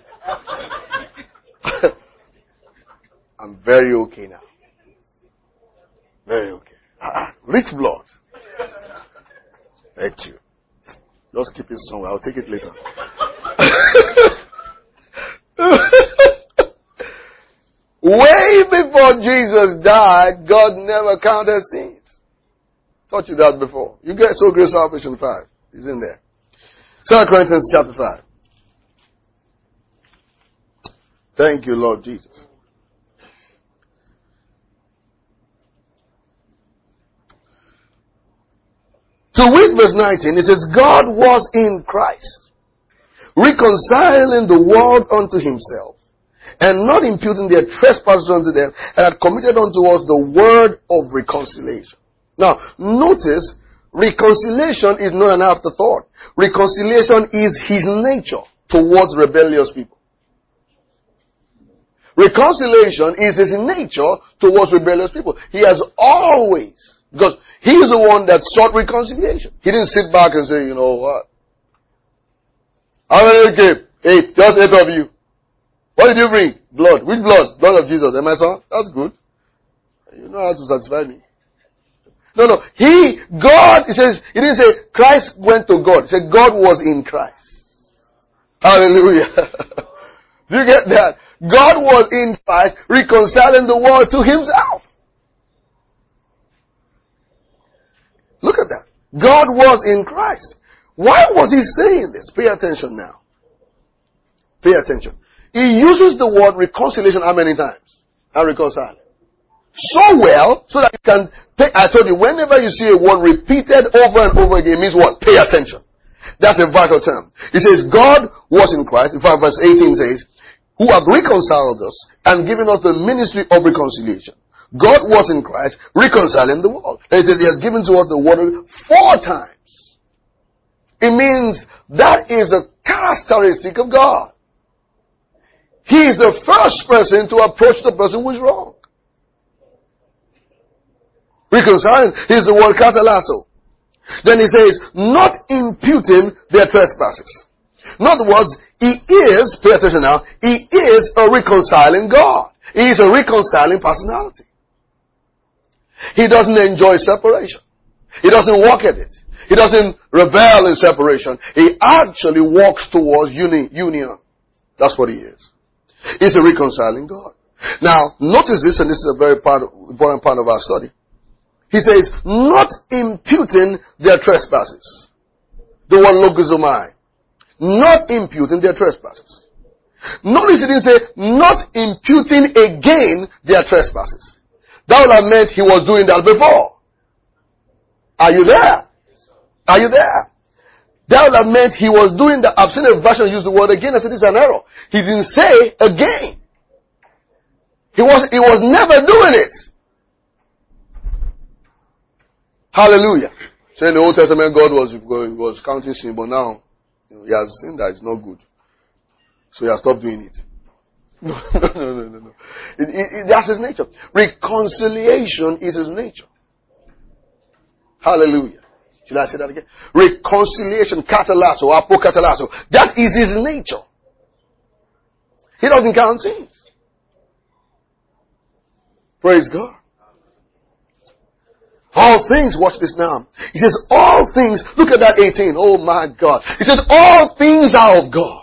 I'm very okay now. Very okay. Rich blood. Thank you. Just keep it somewhere. I'll take it later. Way before Jesus died, God never counted sins. Taught you that before. You get so great salvation 5. It's in there. 2 Corinthians chapter 5. Thank you, Lord Jesus. To read verse 19, it says, God was in Christ, reconciling the world unto himself, and not imputing their trespasses unto them, and had committed unto us the word of reconciliation. Now, notice, reconciliation is not an afterthought. Reconciliation is his nature towards rebellious people. Reconciliation is his nature towards rebellious people. He has always, because he is the one that sought reconciliation. He didn't sit back and say, you know what? How many came? 8. Just 8 of you. What did you bring? Blood. Which blood? Blood of Jesus. Am I son? That's good. You know how to satisfy me. No. God, he says, he didn't say Christ went to God. He said God was in Christ. Hallelujah. Do you get that? God was in Christ, reconciling the world to himself. Look at that. God was in Christ. Why was he saying this? Pay attention now. Pay attention. He uses the word reconciliation how many times? And reconcile. So well, so that you can pay. I told you, whenever you see a word repeated over and over again, it means what? Pay attention. That's a vital term. It says God was in Christ. In fact, verse 18 says, who have reconciled us and given us the ministry of reconciliation. God was in Christ, reconciling the world. He says he has given to us the word 4 times. It means that is a characteristic of God. He is the first person to approach the person who is wrong. Reconciling is the word katalasso. Then he says, not imputing their trespasses. In other words, he is, pay attention now, he is a reconciling God. He is a reconciling personality. He doesn't enjoy separation. He doesn't walk at it. He doesn't rebel in separation. He actually walks towards union. That's what he is. He's a reconciling God. Now, notice this, and this is a very important part of our study. He says, not imputing their trespasses. The word logizomai. Not imputing their trespasses. Notice he didn't say, not imputing again their trespasses. That would have meant he was doing that before. Are you there? Are you there? That would have meant he was doing that. I've seen a version use the word again. I said, it's an error. He didn't say again. He was never doing it. Hallelujah. So in the Old Testament, God was counting sin, but now he has seen that it's not good. So he has stopped doing it. No. That's his nature. Reconciliation is his nature. Hallelujah. Should I say that again? Reconciliation, katalasso, apokatalasso. That is his nature. He doesn't count sins. Praise God. All things, watch this now. He says, all things, look at that 18. Oh my God. He says, all things are of God.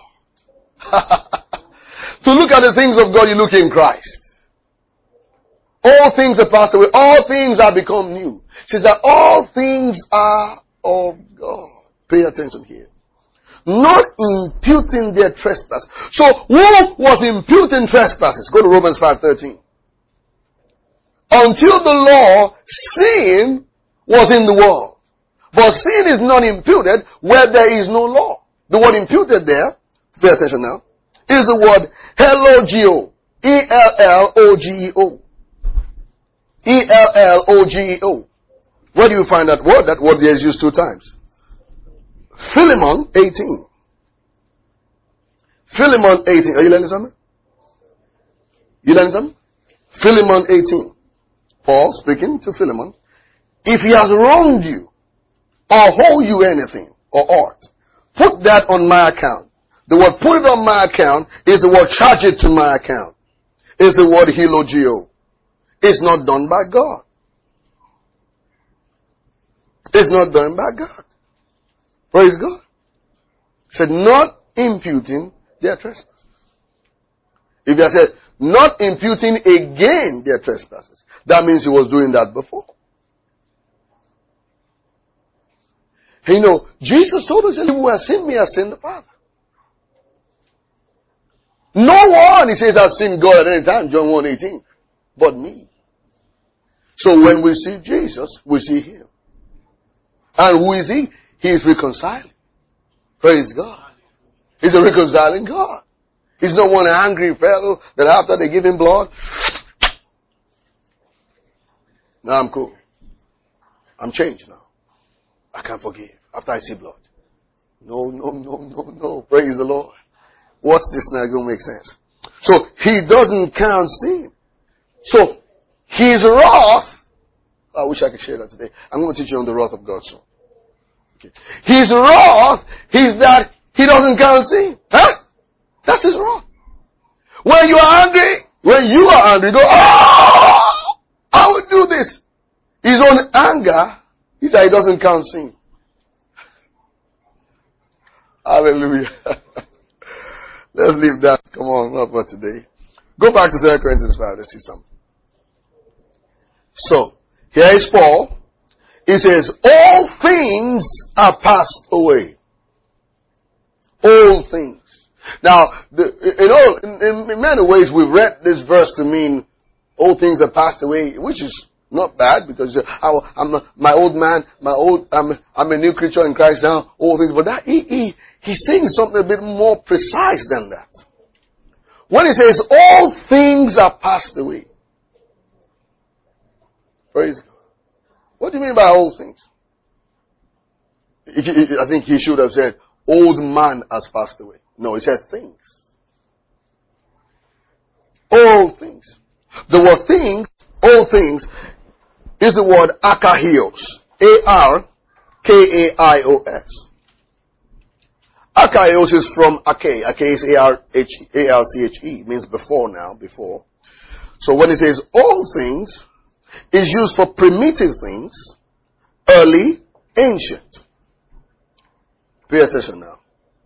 To look at the things of God, you look in Christ. All things are passed away. All things are become new. It says that all things are of God. Pay attention here. Not imputing their trespass. So who was imputing trespasses? Go to Romans 5:13. Until the law, sin was in the world. But sin is not imputed where there is no law. The word imputed there, pay attention now, is the word elogio. E-L-L-O-G-E-O. E-L-L-O-G-E-O. Where do you find that word? That word there is used 2 times. Philemon 18. Philemon 18. Are you learning something? You learning something? Philemon 18. Paul speaking to Philemon. If he has wronged you, or owe you anything, or ought, put that on my account. The word put it on my account is the word charge it to my account. Is the word hilogio. It's not done by God. It's not done by God. Praise God. Said not imputing their trespasses. If you said not imputing again their trespasses, that means he was doing that before. You know, Jesus told us, who has sinned me has sinned the Father. No one, he says, has seen God at any time, John 1:18, but me. So when we see Jesus, we see him. And who is he? He is reconciling. Praise God. He's a reconciling God. He's not one angry fellow that after they give him blood, now I'm cool. I'm changed now. I can forgive after I see blood. No. Praise the Lord. What's this now going to make sense? So he doesn't count sin. So his wrath, I wish I could share that today. I'm going to teach you on the wrath of God soon. Okay. His wrath is that he doesn't count sin. Huh? That's his wrath. When you are angry, go, oh, I would do this. His own anger is that he doesn't count sin. Hallelujah. Let's leave that. Come on, not for today. Go back to 2 Corinthians 5. Let's see something. So, here is Paul. He says, all things are passed away. All things. Now, in many ways, we've read this verse to mean all things are passed away, which is Not bad, because I'm a new creature in Christ now, all things. But that, he's saying something a bit more precise than that. When he says, all things are passed away. Praise God. What do you mean by all things? I think he should have said, old man has passed away. No, he said things. All things. The word things, all things, is the word akaios. A-R-K-A-I-O-S. Akaios is from ake. Ake is A-R-C-H-E. Means before now, before. So when it says all things, is used for primitive things, early, ancient. Pay attention now.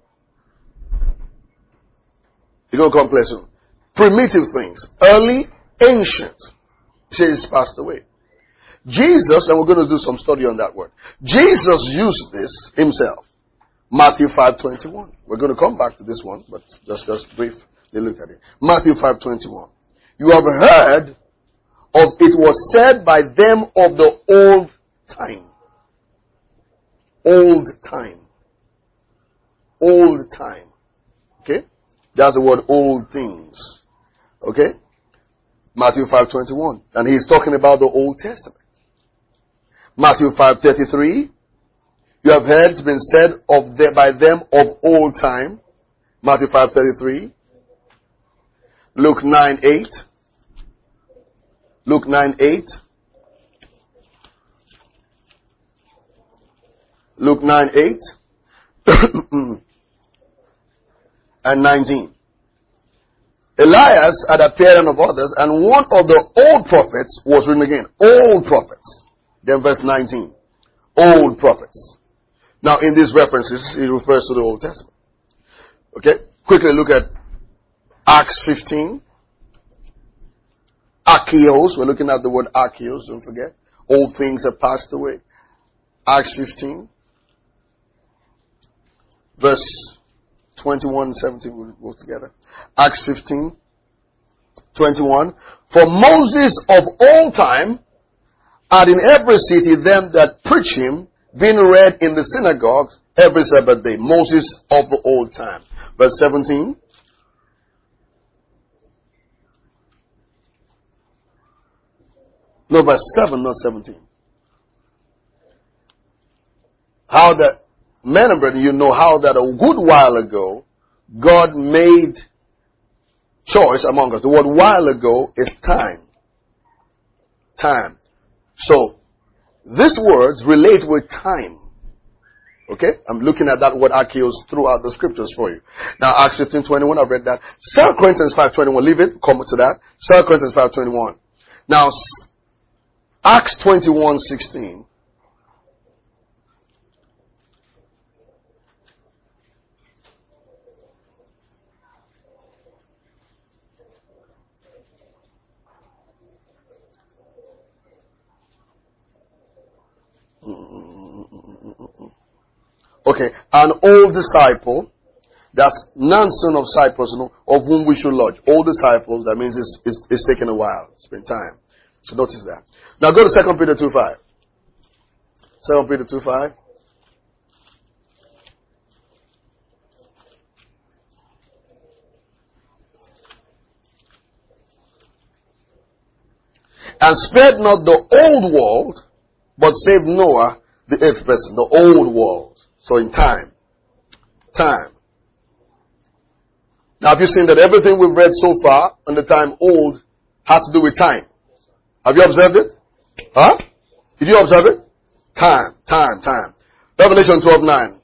You're going to come play soon. Primitive things, early, ancient. He says it's passed away. Jesus, and we're going to do some study on that word. Jesus used this himself. Matthew 5:21. We're going to come back to this one, but just briefly look at it. Matthew 5:21. You have heard of it was said by them of the old time. Old time. Old time. Okay? That's the word old things. Okay? Matthew 5:21. And he's talking about the Old Testament. Matthew 5:33. You have heard it's been said by them of old time. Matthew 5:33. Luke 9:8. Luke 9:8. Luke 9:8. And 19. Elias had appeared of others, and one of the old prophets was written again. Old prophets. Then verse 19. Old prophets. Now in these references, it refers to the Old Testament. Okay? Quickly look at Acts 15. Archeos. We're looking at the word archeos, don't forget. Old things have passed away. Acts 15. Verse 21 and 17 will go together. Acts 15, 21. For Moses of all time had in every city them that preach him, being read in the synagogues every Sabbath day. Moses of the old time. Verse 17. No, verse 7, not 17. How that, men and brethren, you know how that a good while ago, God made choice among us. The word while ago is time. Time. So, these words relate with time. Okay? I'm looking at that word archeos throughout the scriptures for you. Now, Acts 15:21, I've read that. 2 Corinthians 5:21, leave it, come to that. 2 Corinthians 5:21. Now, Acts 21:16. Okay, an old disciple, that's non-son of Cyprus, of whom we should lodge. Old disciples, that means it's taken a while, it's been time. So notice that. Now go to 2 Peter 2:5. 2 Peter 2:5. And spared not the old world, but saved Noah, the eighth person. The old world. So in time. Time. Now have you seen that everything we've read so far on the time old has to do with time? Have you observed it? Huh? Did you observe it? Time. Revelation 12:9.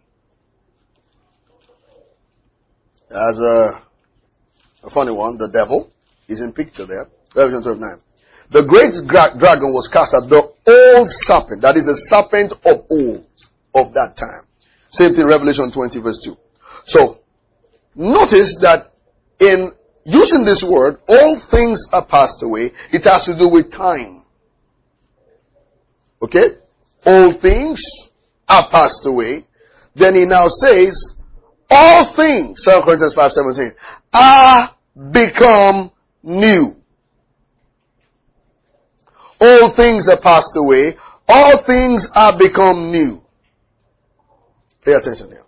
As a funny one, the devil is in picture there. Revelation 12:9. The great dragon was cast out, the old serpent, that is the serpent of old, of that time. Same thing, Revelation 20 verse 2. So, notice that in using this word, all things are passed away, it has to do with time. Okay? All things are passed away. Then he now says, all things, 2 Corinthians 5:17, are become new. All things are passed away. All things are become new. Pay attention here.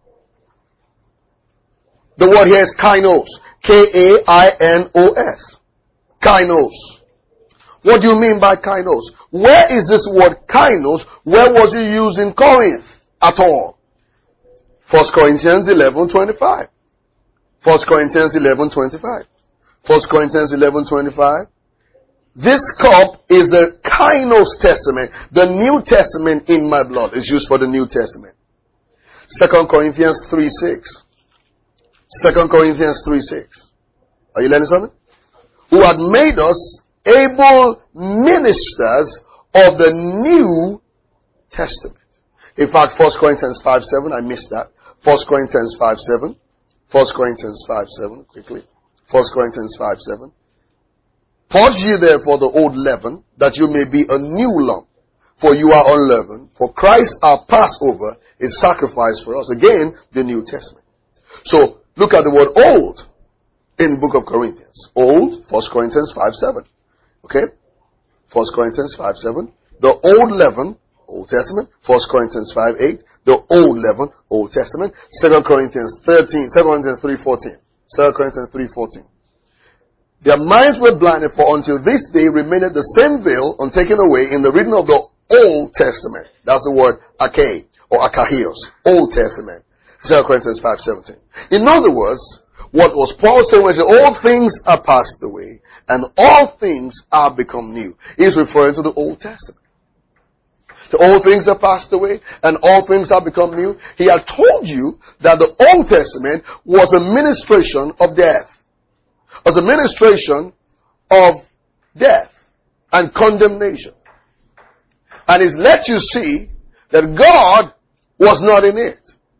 The word here is kainos. K-A-I-N-O-S. Kainos. What do you mean by kainos? Where is this word kainos? Where was it used in Corinth at all? 1 Corinthians 11:25. 1 Corinthians 11:25. 1 Corinthians 11:25. This cup is the kainos testament. The New Testament in my blood is used for the New Testament. 2 Corinthians 3:6. 2 Corinthians 3:6. Are you learning something? Who had made us able ministers of the New Testament. In fact, 1 Corinthians 5:7, I missed that. 1 Corinthians 5:7. 1 Corinthians 5:7, quickly. 1 Corinthians 5:7. Purge ye therefore the old leaven, that you may be a new lump. For you are unleavened. For Christ our Passover is sacrificed for us. Again, the New Testament. So, look at the word old in the book of Corinthians. Old, 1 Corinthians 5:7. Okay? 1 Corinthians 5:7. The old leaven, Old Testament. 1 Corinthians 5:8. The old leaven, Old Testament. 2 Corinthians 13. 2 Corinthians 3:14. 2 Corinthians 3:14. Their minds were blinded, for until this day remained the same veil untaken away in the reading of the Old Testament. That's the word arche or akahios. Old Testament. 2 Corinthians 5:17. In other words, what was Paul saying was that all things are passed away and all things are become new. He's referring to the Old Testament. So all things are passed away and all things are become new. He had told you that the Old Testament was a ministration of death. Was a ministration of death and condemnation. And he's let you see that God was not in it.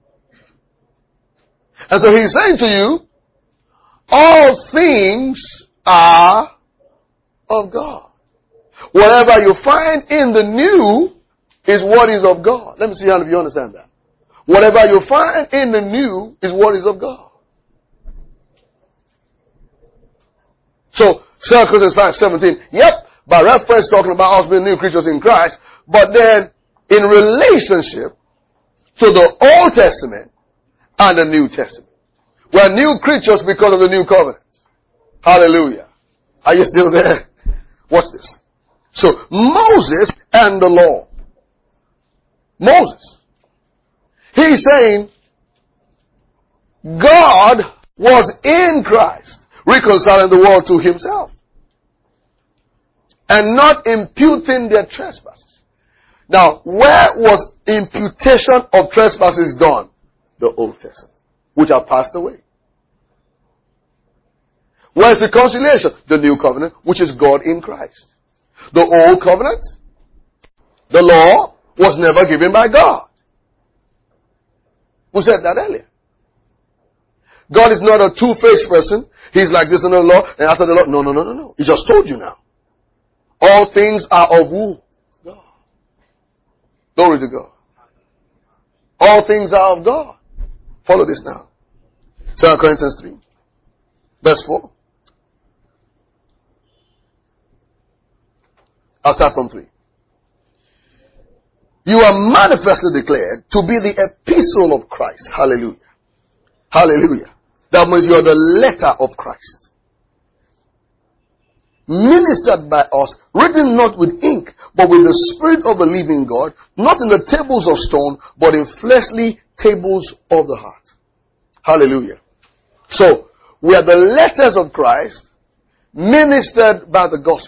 And so he's saying to you, all things are of God. Whatever you find in the new is what is of God. Let me see how you understand that. Whatever you find in the new is what is of God. So, 2 Corinthians 5:17, yep, by reference talking about us being new creatures in Christ, but then in relationship to the Old Testament and the New Testament. We're new creatures because of the new covenant. Hallelujah. Are you still there? Watch this. So, Moses and the law. Moses. He's saying God was in Christ, reconciling the world to himself, and not imputing their trespasses. Now, where was imputation of trespasses done? The Old Testament, which have passed away. Where is reconciliation? The New Covenant, which is God in Christ. The Old Covenant, the law, was never given by God. We said that earlier. God is not a two-faced person. He's like this in the law, and after the law. No. He just told you now. All things are of who? God. Glory to God. All things are of God. Follow this now. 2 Corinthians 3. Verse 4. I'll start from 3. You are manifestly declared to be the epistle of Christ. Hallelujah. Hallelujah. That means you are the letter of Christ. Ministered by us, written not with ink, but with the Spirit of the living God, not in the tables of stone, but in fleshly tables of the heart. Hallelujah. So, we are the letters of Christ, ministered by the gospel.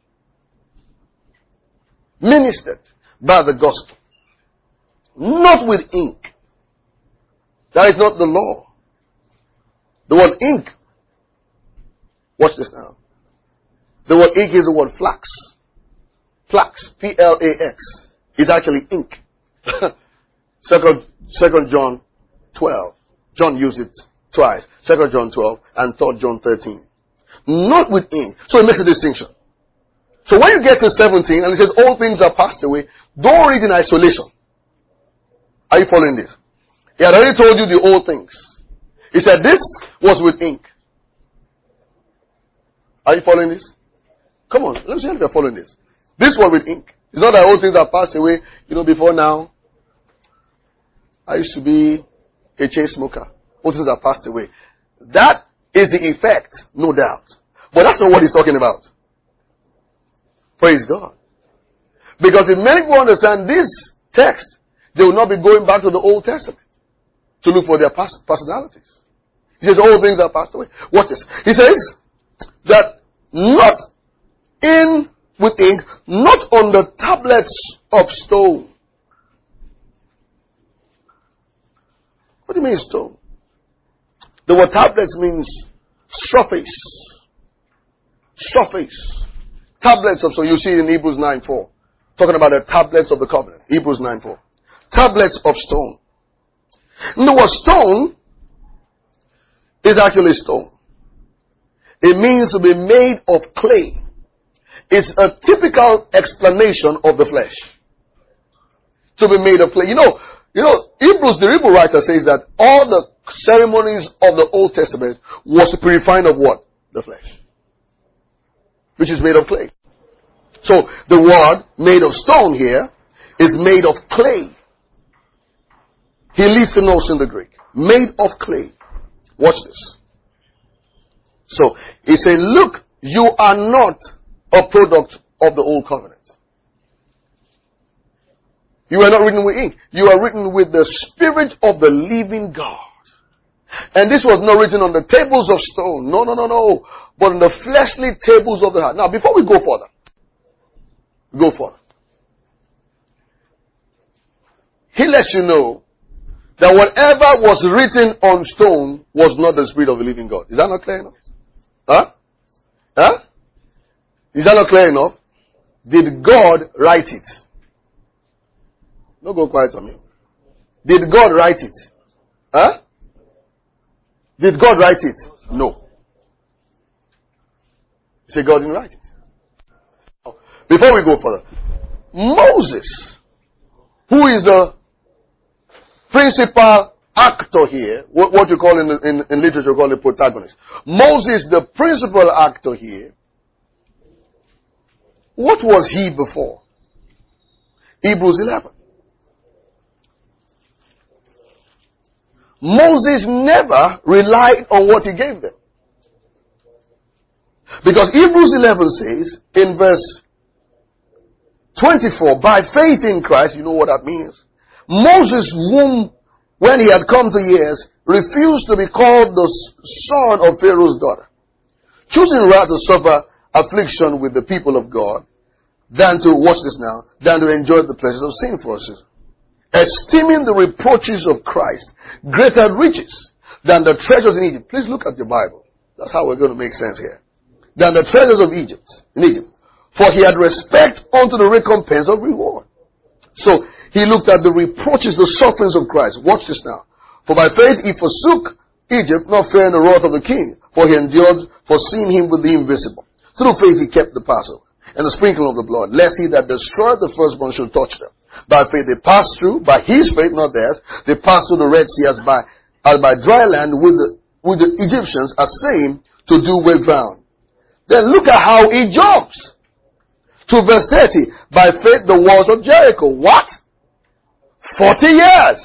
Ministered by the gospel. Not with ink. That is not the law. The word ink. Watch this now. The word ink is the word flax. Flax. P-L-A-X. Is actually ink. Second John 12. John used it twice. 2 John 12 and 3 John 13. Not with ink. So it makes a distinction. So when you get to 17 and it says all things are passed away, don't read in isolation. Are you following this? He had already told you the old things. He said this was with ink. Are you following this? Come on, let me see if you're following this. This one with ink. It's not that old things that passed away. Before now, I used to be a chain smoker. Old things that passed away. That is the effect, no doubt. But that's not what he's talking about. Praise God. Because if many people understand this text, they will not be going back to the Old Testament to look for their personalities. He says all things are passed away. Watch this. He says that not in with ink, not on the tablets of stone. What do you mean stone? The word tablets means surface. Surface. Tablets of stone. You see it in Hebrews 9:4. Talking about the tablets of the covenant. Hebrews 9:4. Tablets of stone. And the word stone is actually stone. It means to be made of clay. It's a typical explanation of the flesh. To be made of clay. Hebrews, the Hebrew writer says that all the ceremonies of the Old Testament was the purifying of what? The flesh. Which is made of clay. So, the word made of stone here is made of clay. He leaves the notion in the Greek. Made of clay. Watch this. So, he said, look, you are not a product of the old covenant. You are not written with ink. You are written with the Spirit of the living God. And this was not written on the tables of stone. No. But on the fleshly tables of the heart. Now, before we go further. He lets you know that whatever was written on stone was not the Spirit of the living God. Is that not clear enough? Huh? Is that not clear enough? Did God write it? Don't go quiet on me. Did God write it? Huh? Did God write it? No. You say God didn't write it. Before we go further, Moses, who is the principal actor here, what you call in literature, you call the protagonist. Moses, the principal actor here, what was he before? Hebrews 11. Moses never relied on what he gave them. Because Hebrews 11 says, in verse 24, by faith in Christ, you know what that means? Moses, whom, when he had come to years, refused to be called the son of Pharaoh's daughter, choosing rather to suffer affliction with the people of God, than to, watch this now, than to enjoy the pleasures of sin for us, esteeming the reproaches of Christ greater riches than the treasures in Egypt. Please look at your Bible. That's how we're going to make sense here. Than the treasures of Egypt, in Egypt. For he had respect unto the recompense of reward. So, he looked at the reproaches, the sufferings of Christ. Watch this now. For by faith he forsook Egypt, not fearing the wrath of the king. For he endured, foreseeing him with the invisible. Through faith he kept the Passover, and the sprinkling of the blood, lest he that destroyed the firstborn should touch them. By faith they passed through, by his faith, not theirs, they passed through the Red Sea as by dry land with the Egyptians, as saying to do with ground. Then look at how he jumps. To verse 30. By faith the walls of Jericho. What? 40 years.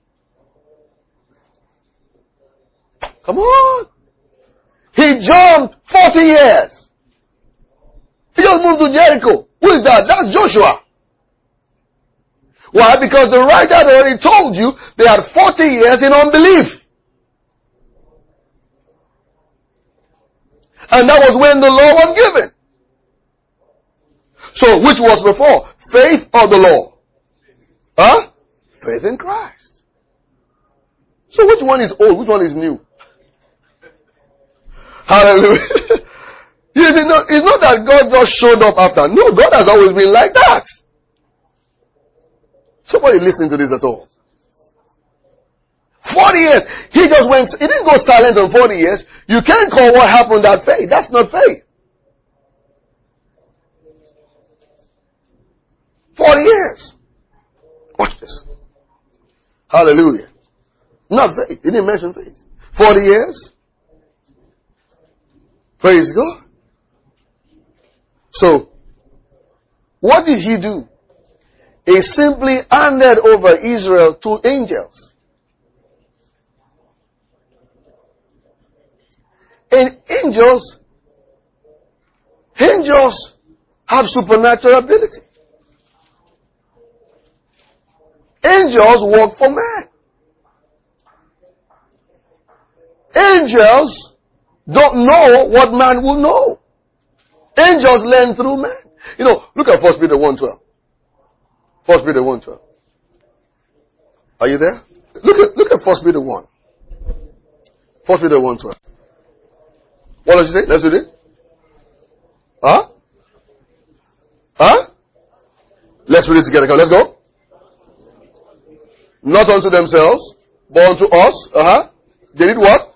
Come on. He jumped 40 years. He just moved to Jericho. Who is that? That's Joshua. Why? Because the writer had already told you they had 40 years in unbelief. And that was when the law was given. So, which was before? Faith or the law? Huh? Faith in Christ. So which one is old? Which one is new? Hallelujah. It's not that God just showed up after. No, God has always been like that. Somebody listening to this at all? 40 years. He didn't go silent on 40 years. You can't call what happened that faith. That's not faith. 40 years. Watch this. Hallelujah. Not faith. He didn't mention faith. 40 years. Praise God. So, What did he do? He simply handed over Israel to angels. And angels have supernatural ability. Angels work for man. Angels don't know what man will know. Angels learn through man. You know, look at 1 Peter 1:12. 1 Peter 1:12. Are you there? Look at 1 Peter 1. 1 Peter 1:12. What does it say? Let's read it. Huh? Huh? Let's read it together. Let's go. Not unto themselves, but unto us. They did what?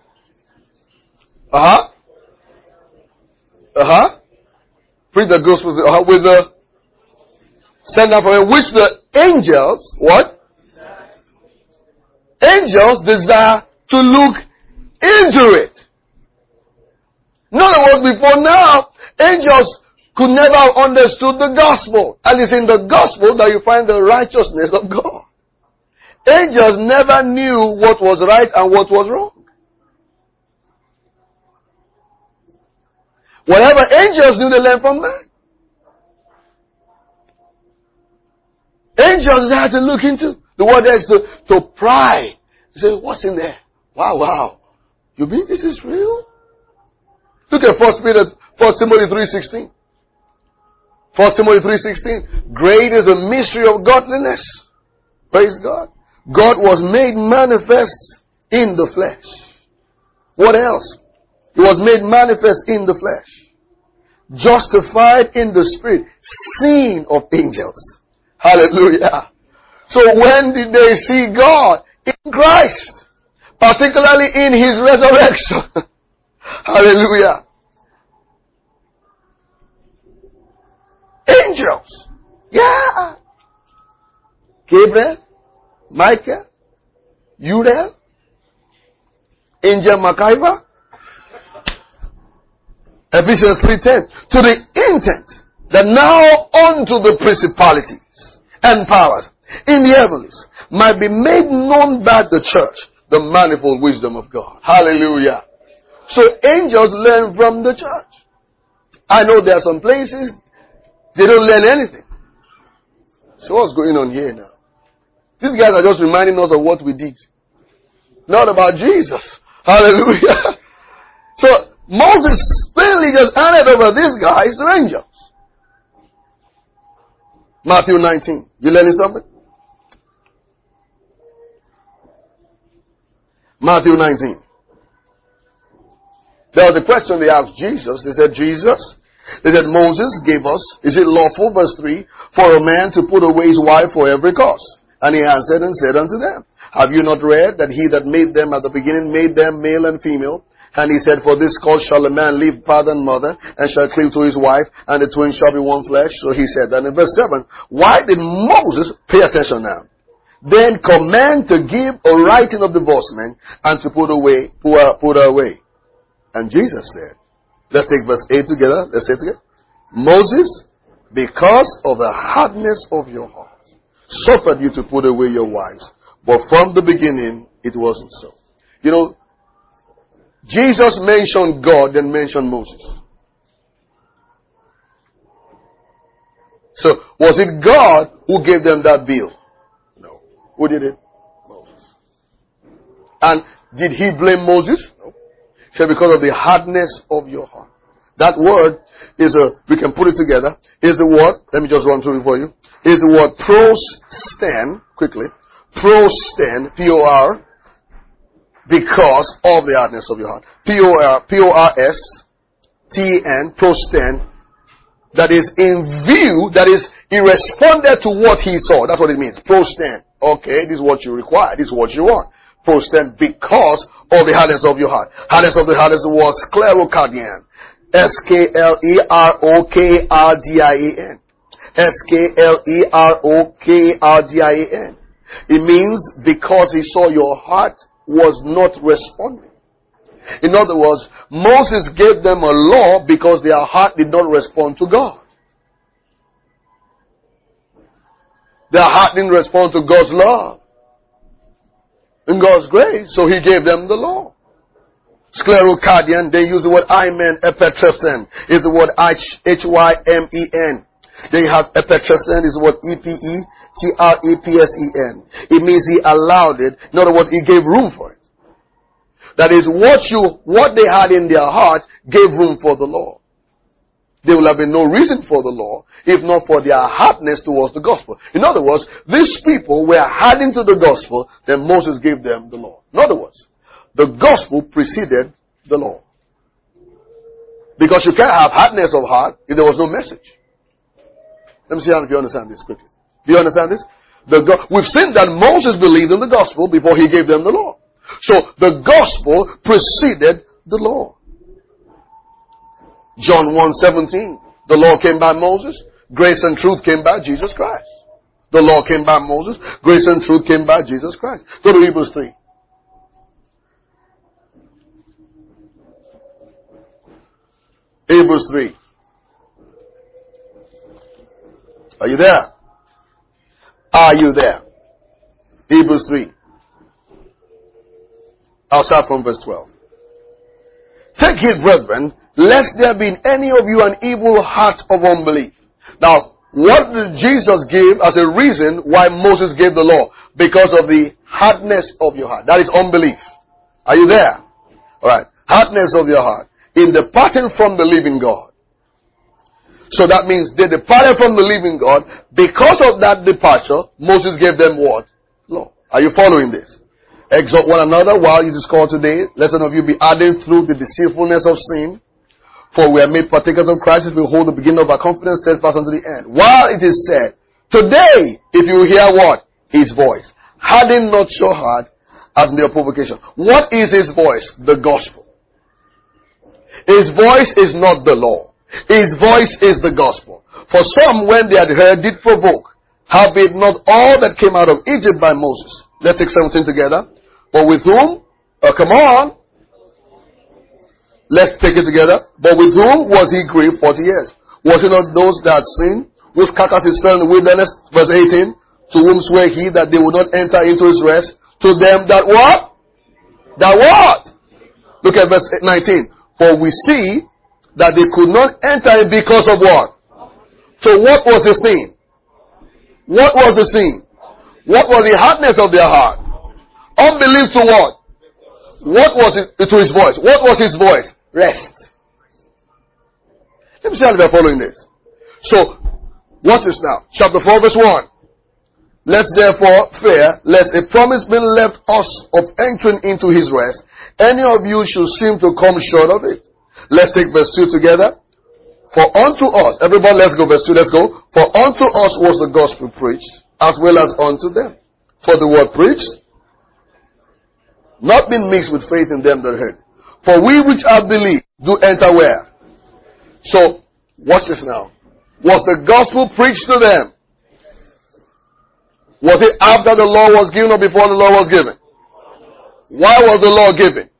Preach the gospel with the send out from him, which the angels, what? Angels desire to look into it. In other words, before now, angels could never have understood the gospel. And it's in the gospel that you find the righteousness of God. Angels never knew what was right and what was wrong. Whatever angels knew, they learned from man. Angels had to look into. The word there is to pry. You say, what's in there? Wow. You mean this is real? Look at 1 Timothy 3:16. 1 Timothy 3:16. Great is the mystery of godliness. Praise God. God was made manifest in the flesh. What else? He was made manifest in the flesh. Justified in the spirit. Seen of angels. Hallelujah. So when did they see God? In Christ. Particularly in His resurrection. Hallelujah. Angels. Yeah. Gabriel, Michael, Uriel, Angel Makaiva, Ephesians 3:10. To the intent that now unto the principalities and powers in the heavens might be made known by the church the manifold wisdom of God. Hallelujah. So angels learn from the church. I know there are some places they don't learn anything. So what's going on here now? These guys are just reminding us of what we did. Not about Jesus. Hallelujah. So Moses plainly just handed over these guys to angels. Matthew 19. You learning something? Matthew 19. There was a question they asked Jesus. They said, Jesus, they said, Moses gave us, is it lawful, verse 3, for a man to put away his wife for every cause? And he answered and said unto them, have you not read that he that made them at the beginning made them male and female? And he said, for this cause shall a man leave father and mother, and shall cleave to his wife, and the twain shall be one flesh. So he said that in verse 7. Why did Moses, pay attention now, then command to give a writing of divorcement, and to put her away? And Jesus said, let's take verse 8 together. Let's say it together. Moses, because of the hardness of your heart, suffered you to put away your wives. But from the beginning, it wasn't so. You know, Jesus mentioned God, then mentioned Moses. So, was it God who gave them that bill? No. Who did it? Moses. And did he blame Moses? No. He said, because of the hardness of your heart. That word is we can put it together, is the word, let me just run through it for you, is the word prosten, quickly, prosten, P-O-R, because of the hardness of your heart. P-O-R-S-T-N, prosten, that is in view, that is, he responded to what he saw. That's what it means. Prosten. Okay, this is what you require. This is what you want. Prosten, because of the hardness of your heart. Hardness of the heart was sclerocardian. S-K-L-E-R-O-K-R-D-I-A-N. S-K-L-E-R-O-K-R-D-I-A-N. It means because he saw your heart was not responding. In other words, Moses gave them a law because their heart did not respond to God. Their heart didn't respond to God's love and God's grace, so He gave them the law. Sclerocardian, they use the word hymen. Epitrephsen is the word Hymen. Then you have epitrephsen is the word Epetrepsen. It means He allowed it. In other words, He gave room for it. That is, what they had in their heart gave room for the law. There will have been no reason for the law if not for their hardness towards the gospel. In other words, these people were hardened to the gospel, then Moses gave them the law. In other words, the gospel preceded the law. Because you can't have hardness of heart if there was no message. Let me see if you understand this quickly. Do you understand this? We've seen that Moses believed in the gospel before he gave them the law. So the gospel preceded the law. John 1:17. The law came by Moses. Grace and truth came by Jesus Christ. The law came by Moses. Grace and truth came by Jesus Christ. Go to Hebrews 3. Hebrews 3. Are you there? Are you there? Hebrews 3. I'll start from verse 12. Take heed, brethren, lest there be in any of you an evil heart of unbelief. Now, what did Jesus give as a reason why Moses gave the law? Because of the hardness of your heart. That is unbelief. Are you there? Alright. Hardness of your heart. In departing from the living God. So that means they departed from the living God. Because of that departure, Moses gave them what? Law. Are you following this? Exhort one another while it is called today, lest none of you be added through the deceitfulness of sin. For we are made partakers of Christ if we hold the beginning of our confidence steadfast unto the end. While it is said, today, if you hear what? His voice. Harden not your heart as in their provocation. What is His voice? The gospel. His voice is not the law. His voice is the gospel. For some, when they had heard, did provoke. Howbeit not all that came out of Egypt by Moses. Let's take something together. But with whom? Come on. Let's take it together. But with whom was He grieved 40 years? Was it not those that sinned, whose carcasses fell in the wilderness? Verse 18. To whom sware He that they would not enter into His rest? To them that what? That what? Look at verse 19. For we see that they could not enter in because of what? So what was the sin? What was the sin? What was the hardness of their heart? Unbelief to what? What was it to His voice? What was His voice? Rest. Let me see how we are following this. So, watch this now. Chapter 4 verse 1. Let's therefore fear, lest a promise being left us of entering into His rest, any of you should seem to come short of it. Let's take verse 2 together. For unto us, everybody let's go verse 2, let's go. For unto us was the gospel preached, as well as unto them. For the word preached, not been mixed with faith in them that heard. For we which have believed do enter where? So, watch this now. Was the gospel preached to them? Was it after the law was given or before the law was given? Why was the law given?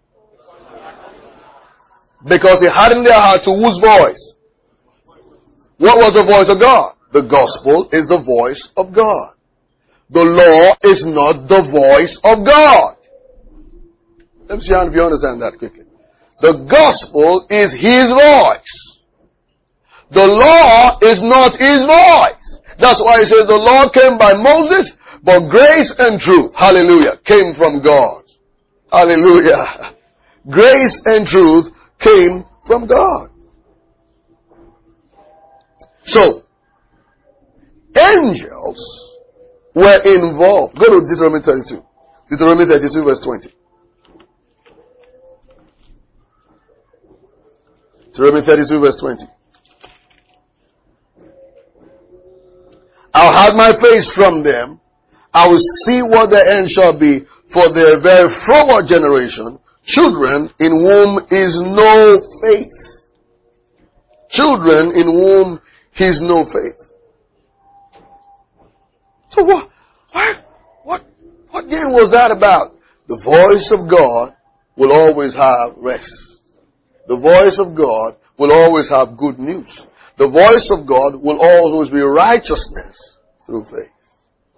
Because they had in their heart to whose voice? What was the voice of God? The gospel is the voice of God. The law is not the voice of God. Let me see if you understand that quickly. The gospel is His voice. The law is not His voice. That's why He says the law came by Moses, but grace and truth, hallelujah, came from God. Hallelujah. Grace and truth came from God. So, angels were involved. Go to Deuteronomy 32. Deuteronomy 32 verse 20. Deuteronomy 32 verse 20. I'll hide my face from them. I will see what their end shall be for their very forward generation, children in whom is no faith. Children in whom is no faith. So what game was that about? The voice of God will always have rest. The voice of God will always have good news. The voice of God will always be righteousness through faith.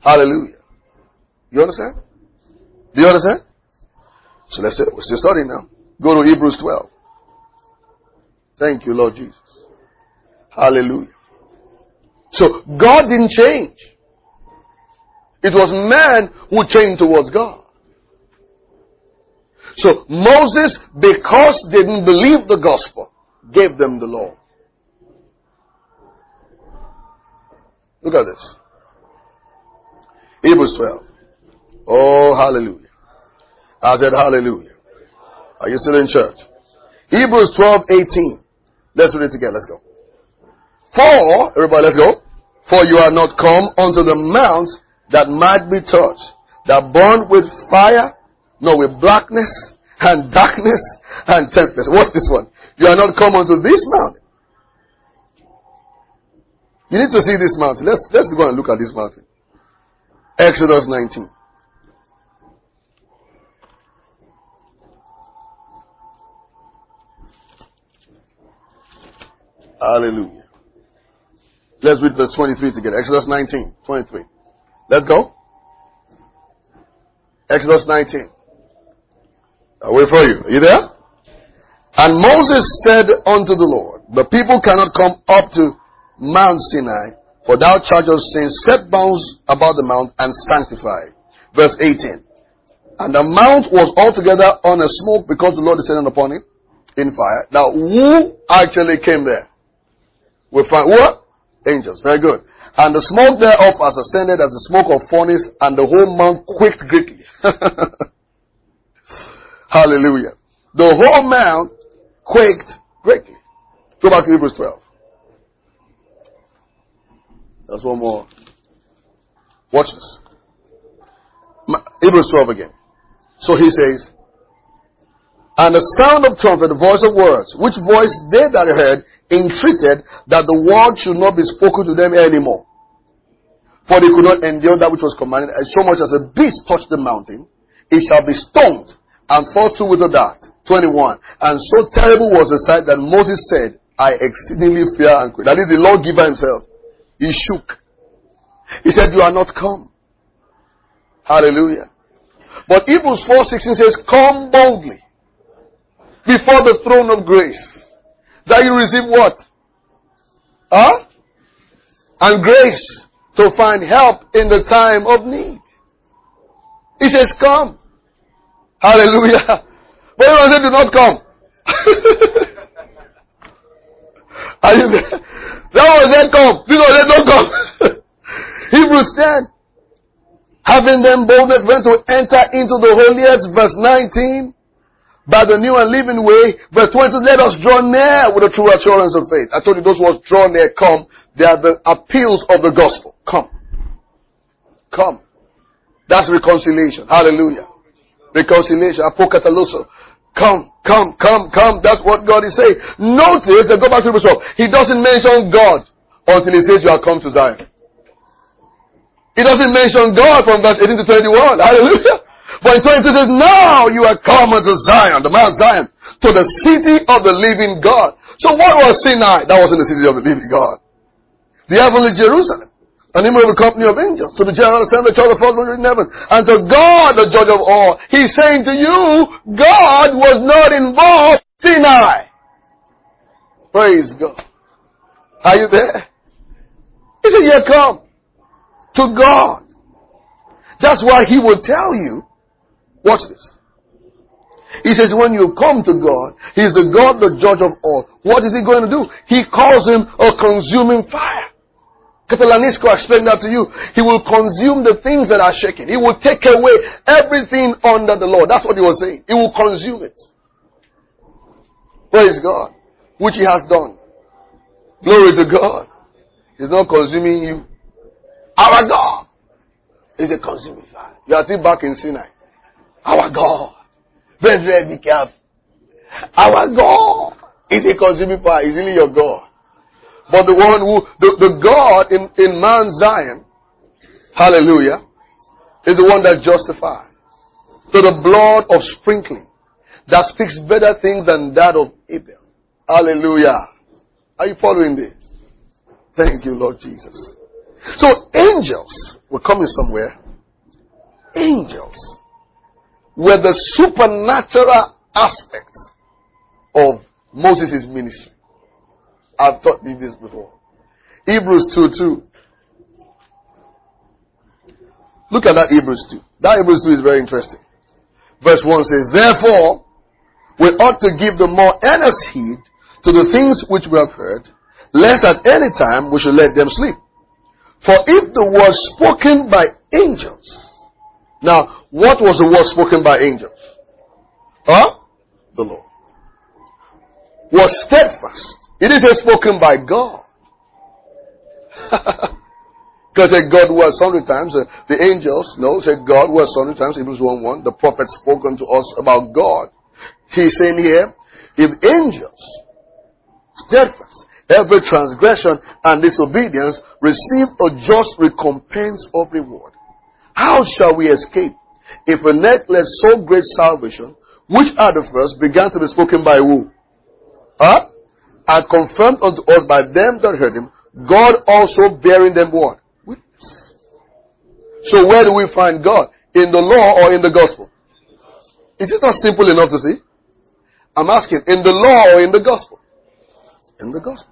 Hallelujah. You understand? Do you understand? So let's say, we're still studying now. Go to Hebrews 12. Thank you, Lord Jesus. Hallelujah. So God didn't change. It was man who changed towards God. So Moses, because they didn't believe the gospel, gave them the law. Look at this. Hebrews 12. Oh, hallelujah. I said hallelujah. Are you still in church? Hebrews 12:18. Let's read it together. Let's go. For, everybody, let's go. For you are not come unto the mount that might be touched, that burned with fire, nor with blackness and darkness and tempest. What's this one? You are not come unto this mountain. You need to see this mountain. Let's go and look at this mountain. Exodus 19. Hallelujah. Let's read verse 23 together. Exodus 19, 23. Let's go. Exodus 19. I'll wait for you. Are you there? And Moses said unto the Lord, the people cannot come up to Mount Sinai, for thou chargest saying, set bounds about the mount and sanctify. Verse 18. And the mount was altogether on a smoke because the Lord descended upon it in fire. Now, who actually came there? We find what? Angels. Very good. And the smoke thereof has ascended as the smoke of furnace, and the whole mount quaked greatly. Hallelujah. The whole mount quaked greatly. Go back to Hebrews 12. That's one more. Watch this. Hebrews 12 again. So he says, and the sound of trumpet, the voice of words, which voice they that heard entreated that the word should not be spoken to them anymore. For they could not endure that which was commanded, and so much as a beast touched the mountain, it shall be stoned and fall through with a dart. 21. And so terrible was the sight that Moses said, I exceedingly fear and quake. That is the Lord giver himself. He shook. He said, you are not come. Hallelujah. But Hebrews 4:16 says, come boldly before the throne of grace, that you receive what? And grace to find help in the time of need. He says, come. Hallelujah. But everyone said, do not come. Are you there? That one said, come. This one said, don't come. Hebrews 10. Having them boldness went to enter into the holiest, verse 19. By the new and living way, verse 20, let us draw near with a true assurance of faith. I told you those words, draw near, come. They are the appeals of the gospel. Come. Come. That's reconciliation. Hallelujah. Reconciliation. Apokataluso. Come, come, come, come. That's what God is saying. Notice, go back to Hebrews 12. He doesn't mention God until he says you are come to Zion. He doesn't mention God from verse 18 to 21. Hallelujah. But in 22 it says, now you are come unto Zion, the Mount Zion, to the city of the living God. So what was Sinai? That wasn't the city of the living God. The heavenly Jerusalem. An innumerable company of angels. To the general assembly, church of firstborn in heaven. And to God, the judge of all. He's saying to you, God was not involved in Sinai. Praise God. Are you there? He said, you come to God. That's why he will tell you, watch this. He says when you come to God, he's the God, the judge of all. What is he going to do? He calls him a consuming fire. Catalanisco explained that to you. He will consume the things that are shaken. He will take away everything under the law. That's what he was saying. He will consume it. Praise God. Which he has done. Glory to God. He's not consuming you. Our God is a consuming fire. You are still back in Sinai. Our God. Very, very be careful. Our God is a consuming fire. He's really your God. But the one who, the God in Mount Zion, hallelujah, is the one that justifies. So the blood of sprinkling that speaks better things than that of Abel. Hallelujah. Are you following this? Thank you, Lord Jesus. So angels were coming somewhere. Angels were the supernatural aspects of Moses' ministry. I've taught you this before. Hebrews 2:2. Look at that Hebrews 2. That Hebrews 2 is very interesting. Verse 1 says, therefore, we ought to give the more earnest heed to the things which we have heard, lest at any time we should let them sleep. For if the word spoken by angels. Now, what was the word spoken by angels? The Lord. Was steadfast. It is spoken by God. Because God was 100 times. The angels, said God was 100 times. Hebrews 1:1. The prophet spoken to us about God. He's saying here, if angels, steadfast, every transgression and disobedience receive a just recompense of reward, how shall we escape if we neglect so great salvation, which at the first began to be spoken by who? And confirmed unto us by them that heard him, God also bearing them what? Witness. So where do we find God? In the law or in the gospel? Is it not simple enough to see? I'm asking, in the law or in the gospel? In the gospel.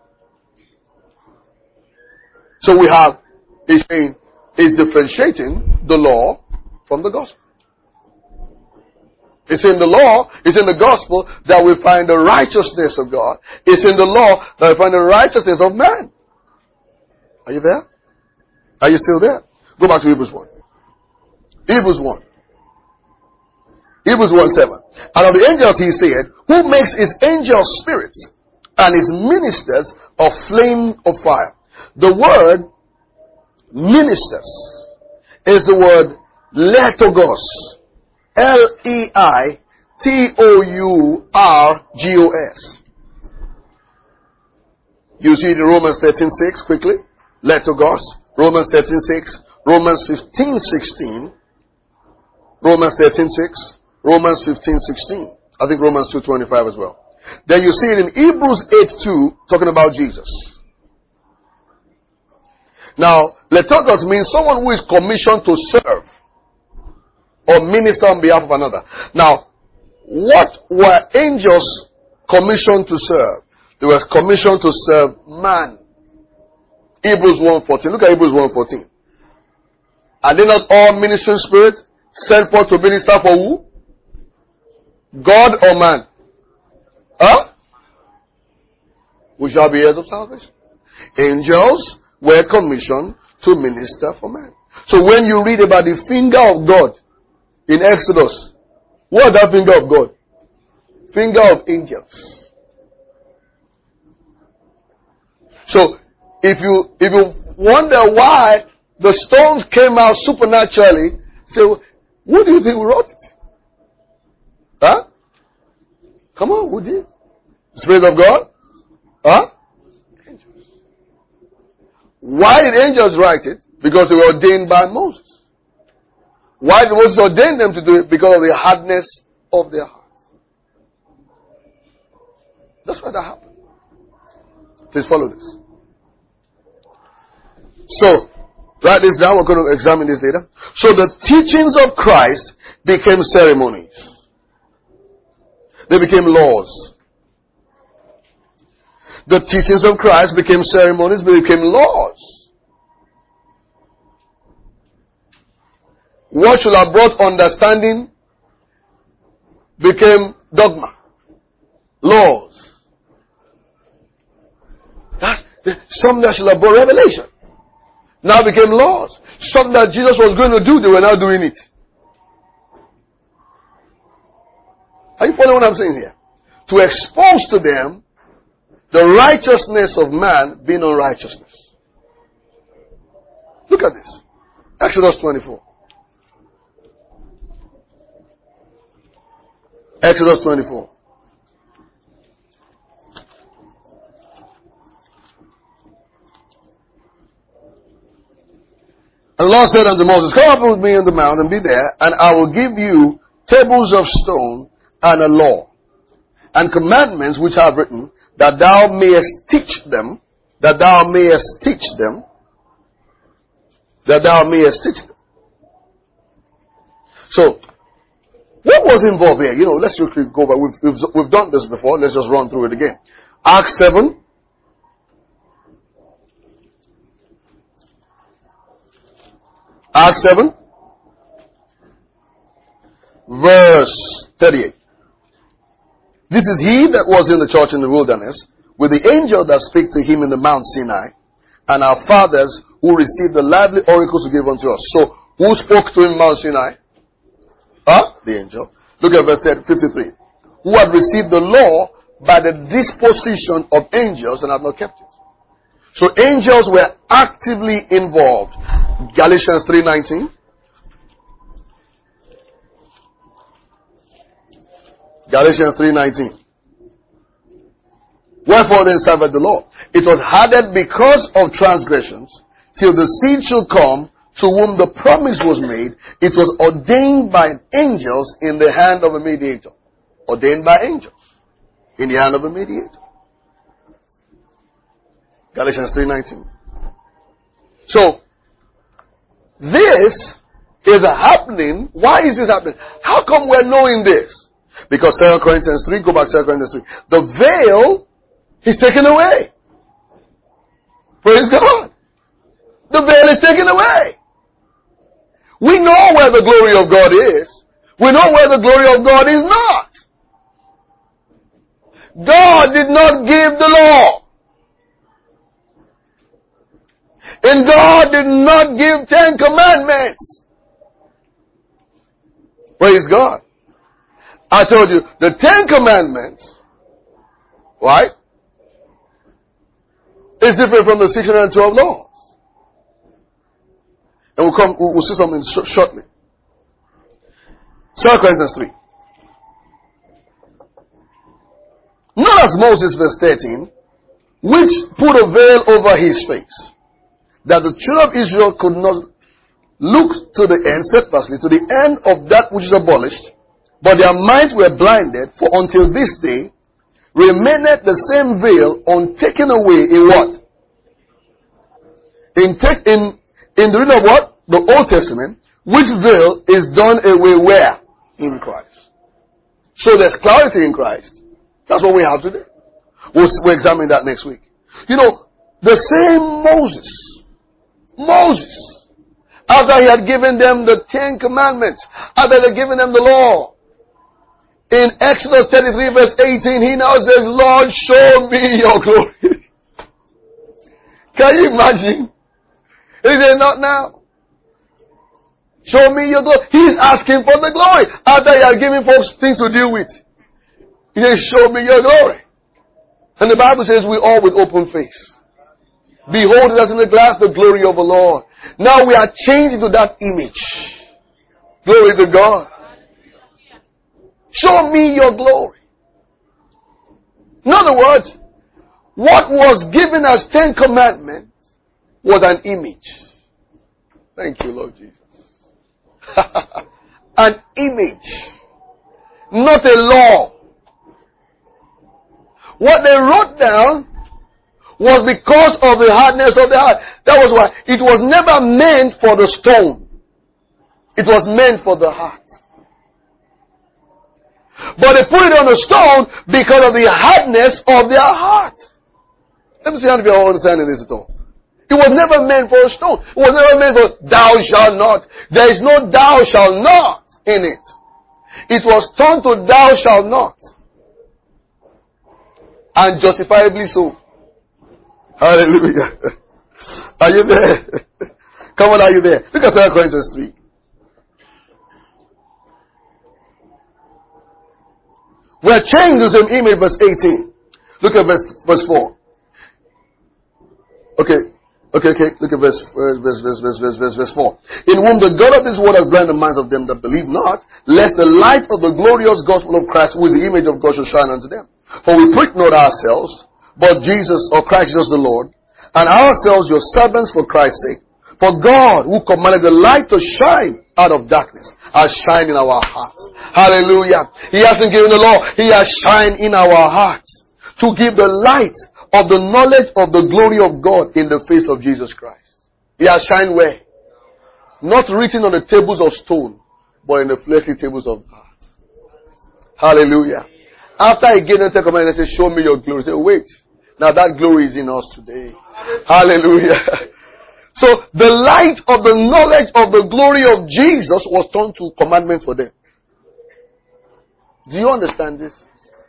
So we have, he's saying, is differentiating the law from the gospel. It's in the law, it's in the gospel that we find the righteousness of God. It's in the law that we find the righteousness of man. Are you there? Are you still there? Go back to Hebrews 1. Hebrews 1. Hebrews 1:7. And of the angels he said, who makes his angels spirits and his ministers a flame of fire. The word ministers is the word letogos. Leitourgos. You see it in Romans 13:6 quickly. Letogos. Romans 13:6. Romans 15:16. Romans 13:6. Romans 15:16. I think Romans 2:25 as well. Then you see it in Hebrews 8:2 talking about Jesus. Now, letogos means someone who is commissioned to serve or minister on behalf of another. Now, what were angels commissioned to serve? They were commissioned to serve man. Hebrews 1:14. Look at Hebrews 1:14. Are they not all ministering spirits sent forth to minister for who? God or man? We shall be heirs of salvation. Angels were commissioned to minister for man. So when you read about the finger of God in Exodus, what is that finger of God? Finger of angels. So if you wonder why the stones came out supernaturally, say, who do you think wrote it? Come on, who did? The Spirit of God? Angels. Why did angels write it? Because they were ordained by Moses. Why did Moses ordain them to do it? Because of the hardness of their heart. That's why that happened. Please follow this. So, write this down. We're going to examine this later. So the teachings of Christ became ceremonies. They became laws. The teachings of Christ became ceremonies, became laws. What should have brought understanding became dogma. Laws. Something that should have brought revelation now became laws. Something that Jesus was going to do, they were now doing it. Are you following what I'm saying here? To expose to them the righteousness of man being unrighteousness. Look at this. Exodus 24. Exodus 24. And the Lord said unto Moses, come up with me on the mount and be there, and I will give you tables of stone and a law, and commandments which I have written, that thou mayest teach them, that thou mayest teach them. So, what was involved here? Let's quickly go back. We've done this before. Let's just run through it again. Acts 7. Acts 7. Verse 38. This is he that was in the church in the wilderness, with the angel that spake to him in the Mount Sinai, and our fathers who received the lively oracles to give unto us. So, who spoke to him in Mount Sinai? The angel. Look at verse 53. Who had received the law by the disposition of angels and have not kept it. So angels were actively involved. Galatians 3:19. Galatians 3:19. Wherefore then serveth the law? It was added because of transgressions, till the seed should come, to whom the promise was made. It was ordained by angels in the hand of a mediator. Ordained by angels in the hand of a mediator. Galatians 3:19. So, this is happening. Why is this happening? How come we're knowing this? Because 2 Corinthians 3, go back to 2 Corinthians 3. The veil is taken away. Praise God. The veil is taken away. We know where the glory of God is. We know where the glory of God is not. God did not give the law. And God did not give 10 commandments. Praise God. I told you, the 10 commandments, right, is different from the 612 laws. And we'll see something shortly. 2 Corinthians 3. Not as Moses, verse 13, which put a veil over his face, that the children of Israel could not look to the end, steadfastly, to the end of that which is abolished, but their minds were blinded, for until this day remaineth the same veil untaken away in what? In the reading of what? The Old Testament, which veil is done away where? In Christ. So there's clarity in Christ. That's what we have today. We'll examine that next week. The same Moses, after he had given them the 10 commandments, after he had given them the law, in Exodus 33 verse 18, he now says, Lord, show me your glory. Can you imagine? He said, not now. Show me your glory. He's asking for the glory. After he had given folks things to deal with, he says, show me your glory. And the Bible says, we all with open face. Behold as in the glass the glory of the Lord. Now we are changed to that image. Glory to God. Show me your glory. In other words, what was given as 10 commandments was an image. Thank you, Lord Jesus. An image. Not a law. What they wrote down was because of the hardness of the heart. That was why. It was never meant for the stone. It was meant for the heart. But they put it on a stone because of the hardness of their heart. Let me see how you are understanding this at all. It was never meant for a stone. It was never meant for thou shalt not. There is no thou shalt not in it. It was turned to thou shalt not. And justifiably so. Hallelujah. Are you there? Come on, are you there? Look at 2 Corinthians 3. We're changed to the same image, verse 18. Look at verse 4. Okay. Look at verse 4. In whom the God of this world has blinded the minds of them that believe not, lest the light of the glorious gospel of Christ, who is the image of God, should shine unto them. For we preach not ourselves, but Jesus, or Christ Jesus the Lord, and ourselves your servants for Christ's sake. For God, who commanded the light to shine out of darkness, has shined in our hearts. Hallelujah. He hasn't given the law. He has shined in our hearts to give the light of the knowledge of the glory of God in the face of Jesus Christ. He has shined where? Not written on the tables of stone, but in the fleshly tables of heart. Hallelujah. After he gave them the command, he said, show me your glory. He said, wait. Now that glory is in us today. Hallelujah. So the light of the knowledge of the glory of Jesus was turned to commandments for them. Do you understand this?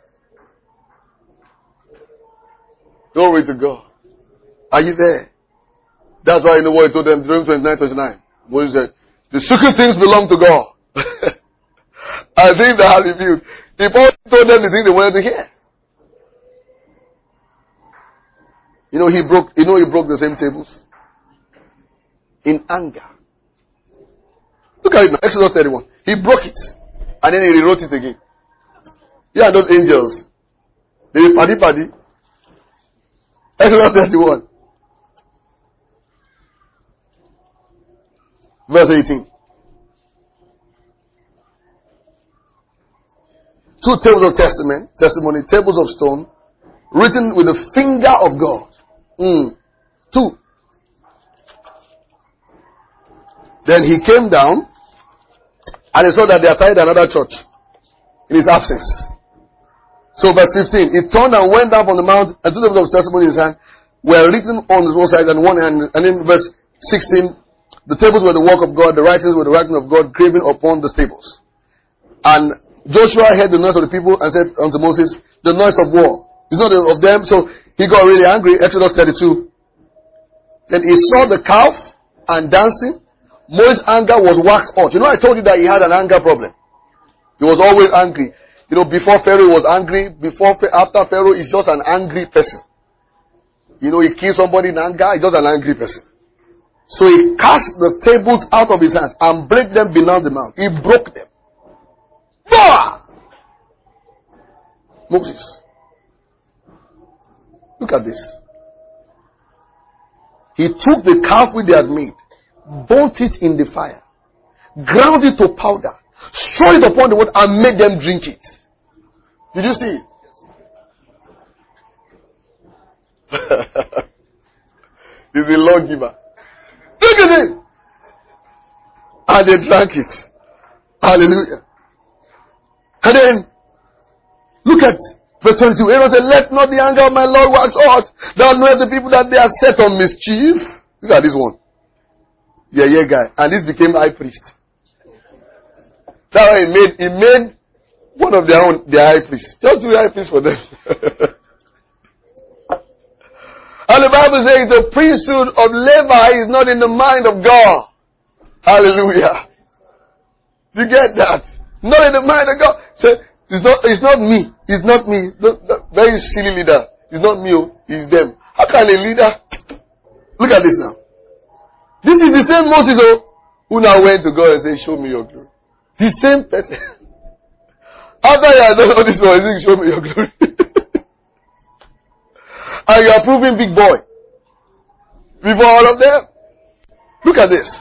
Glory to God. Are you there? That's why you know what he told them, Deuteronomy 29:29. Moses said, the secret things belong to God. I think they are revealed. He told them the things they wanted to hear. You know he broke the same tables? In anger. Look at it now, Exodus 31. He broke it. And then he rewrote it again. Yeah, those angels. They paddy. Exodus 31. Verse 18. 2 tables of testimony, tables of stone, written with the finger of God. 2. Then he came down, and he saw that they had started another church in his absence. So verse 15, he turned and went down from the mount, and 2 tables of testimony in his hand were written on the one side and one hand. And in verse 16, the tables were the work of God, the writings were the writing of God, graven upon the tables. And Joshua heard the noise of the people and said unto Moses, the noise of war. It's not of them, so he got really angry. Exodus 32. Then he saw the calf and dancing. Moses' anger was waxed hot. You know, I told you that he had an anger problem. He was always angry. You know, before Pharaoh he was angry. After Pharaoh, he's just an angry person. You know, he kills somebody in anger, he's just an angry person. So he cast the tables out of his hands and break them beneath the mount. He broke them. Boah! Moses. Look at this. He took the calf which they had made, burnt it in the fire, ground it to powder, strewed it upon the water, and made them drink it. Did you see it? He's a lawgiver. Look at it! And they drank it. Hallelujah. And then, look at verse 22. Aaron said, let not the anger of my Lord wax hot. Thou knowest the people that they are set on mischief. Look at this one. Yeah, guy. And this became high priest. That's why he made one of their high priests. Just do high priest for them. And the Bible says the priesthood of Levi is not in the mind of God. Hallelujah. You get that? Not in the mind of God. So it's not me. It's not me. Very silly leader. It's not me. It's them. How can a leader? Look at this now. This is the same Moses who now went to God and said, show me your glory. The same person. After you have done all this, he said, show me your glory. And you are proving big boy. Before all of them. Look at this.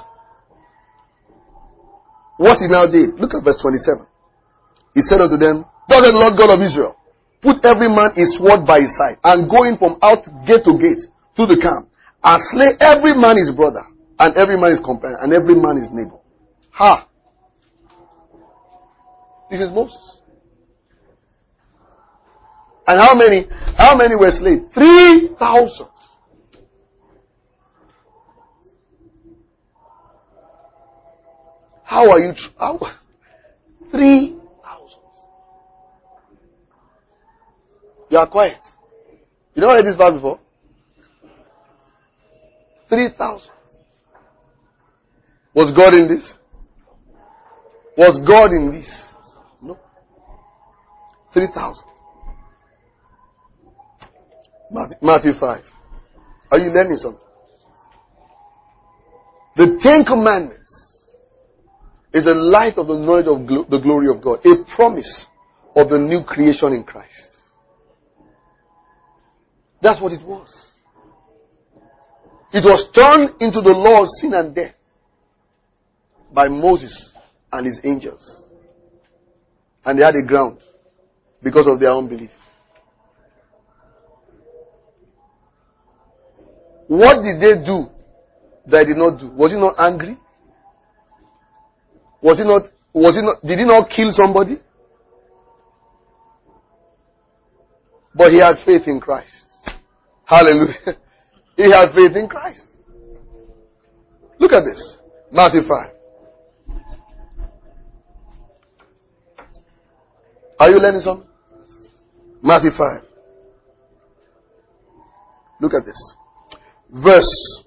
What he now did. Look at verse 27. He said unto them, thus saith the Lord God of Israel, put every man his sword by his side, and go in from out gate to gate through the camp, and slay every man his brother, and every man his companion, and every man his neighbor. Ha! This is Moses. And how many were slain? 3,000. How are you? 3,000. You are quiet. You never heard this verse before? 3,000. Was God in this? Was God in this? No. 3,000. Matthew 5. Are you learning something? The 10 Commandments is a light of the knowledge of the glory of God. A promise of the new creation in Christ. That's what it was. It was turned into the law of sin and death by Moses and his angels. And they had a ground because of their unbelief. What did they do that he did not do? Was he not angry? did he not kill somebody? But he had faith in Christ. Hallelujah. He had faith in Christ. Look at this. Matthew 5. Are you learning something? Matthew 5. Look at this. Verse.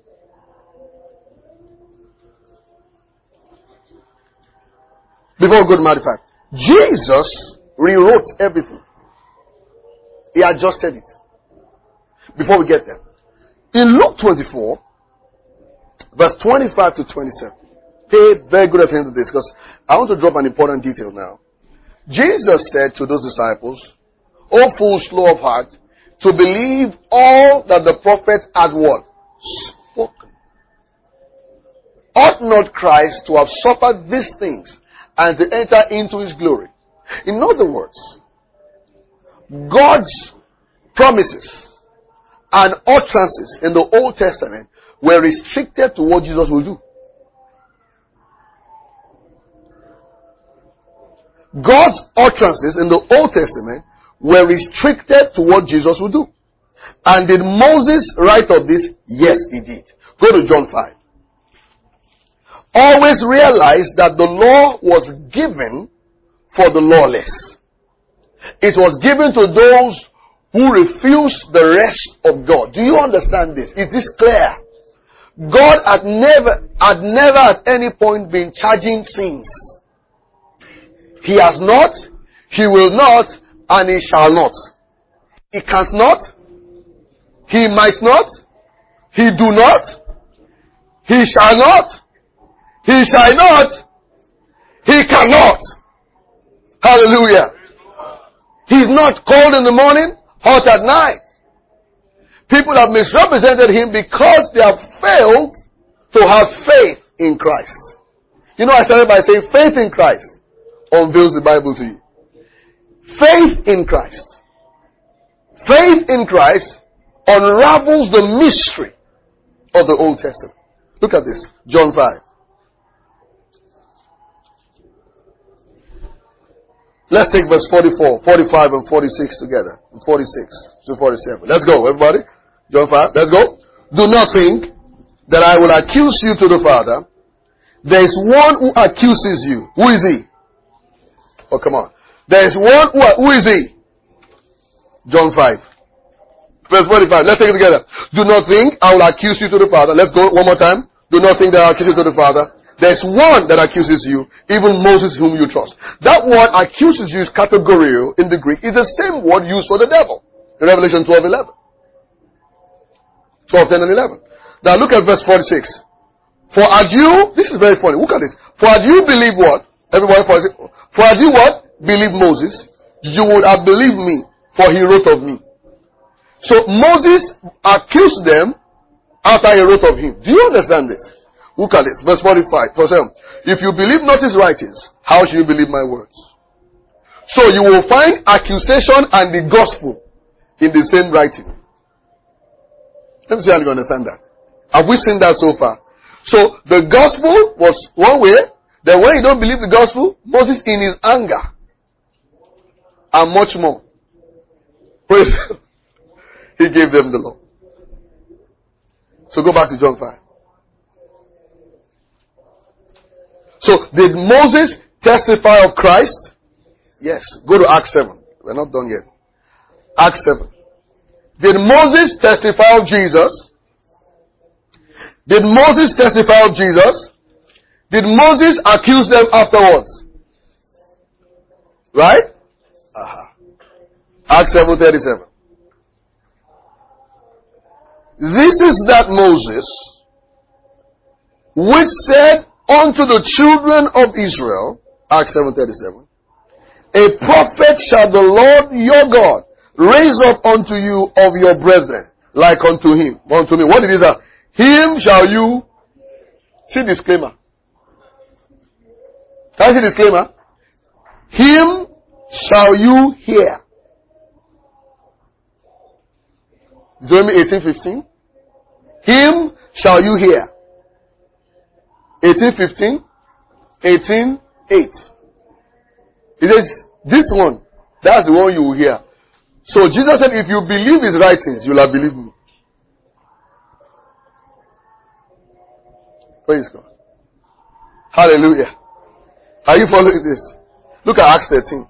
Before we go to Matthew 5. Jesus rewrote everything. He adjusted it. Before we get there. In Luke 24, verse 25 to 27. Pay very good attention to this because I want to drop an important detail now. Jesus said to those disciples, O fools, slow of heart, to believe all that the prophets had what? Spoken. Ought not Christ to have suffered these things and to enter into his glory? In other words, God's promises and utterances in the Old Testament were restricted to what Jesus will do. God's utterances in the Old Testament were restricted to what Jesus would do. And did Moses write of this? Yes, he did. Go to John 5. Always realize that the law was given for the lawless. It was given to those who refuse the rest of God. Do you understand this? Is this clear? God had never at any point been charging sins. He has not, he will not, and he shall not. He can't not, he might not, he do not, he shall not, he shall not, he cannot. Hallelujah. He's not cold in the morning, hot at night. People have misrepresented him because they have failed to have faith in Christ. You know, I started by saying faith in Christ unveils the Bible to you. Faith in Christ. Faith in Christ unravels the mystery of the Old Testament. Look at this. John 5. Let's take verse 44, 45 and 46 together. 46 to 47. Let's go, everybody. John 5. Let's go. Do not think that I will accuse you to the Father. There is one who accuses you. Who is he? Oh, come on. There is one who is he? John 5. Verse 45. Let's take it together. Do not think I will accuse you to the Father. Let's go one more time. Do not think that I will accuse you to the Father. There is one that accuses you, even Moses whom you trust. That word accuses you is kategorio in the Greek. It's the same word used for the devil. In Revelation 12:11. 12:10 and 11. Now look at verse 46. For had you, this is very funny, look at this. For had you believed what? Everybody, for had you what? Believed Moses, you would have believed me, for he wrote of me. So Moses accused them after he wrote of him. Do you understand this? Look at this. Verse 45. Verse 7. If you believe not his writings, how should you believe my words? So you will find accusation and the gospel in the same writing. Let me see how you understand that. Have we seen that so far? So the gospel was one way. Then when you don't believe the gospel, Moses in his anger and much more, praise, he gave them the law. So go back to John 5. So did Moses testify of Christ? Yes. Go to Acts 7. We're not done yet. Acts 7. Did Moses testify of Jesus? Did Moses testify of Jesus? Did Moses accuse them afterwards? Right? Acts 7:37. This is that Moses which said unto the children of Israel, Acts 7:37, a prophet shall the Lord your God raise up unto you of your brethren, like unto him. Unto me. What it is that? Him shall you see disclaimer. Can you see disclaimer? Him shall you hear. Deuteronomy 18:15. Him shall you hear. 18:15. 18:8. He says, this one, that's the one you will hear. So Jesus said, if you believe his writings, you'll have believed me. Praise God. Hallelujah. Are you following this? Look at Acts 13.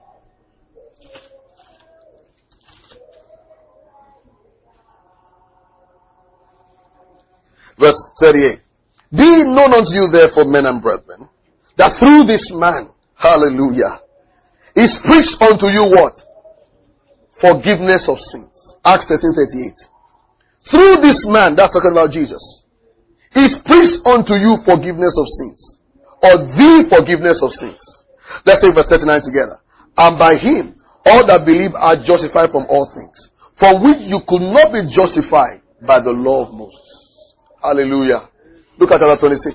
Verse 38. Be it known unto you therefore, men and brethren, that through this man, hallelujah, is preached unto you what? Forgiveness of sins. Acts 13:38. Through this man, that's talking about Jesus, is preached unto you forgiveness of sins. Or the forgiveness of sins. Let's say verse 39 together. And by him, all that believe are justified from all things, from which you could not be justified by the law of Moses. Hallelujah. Look at chapter 26.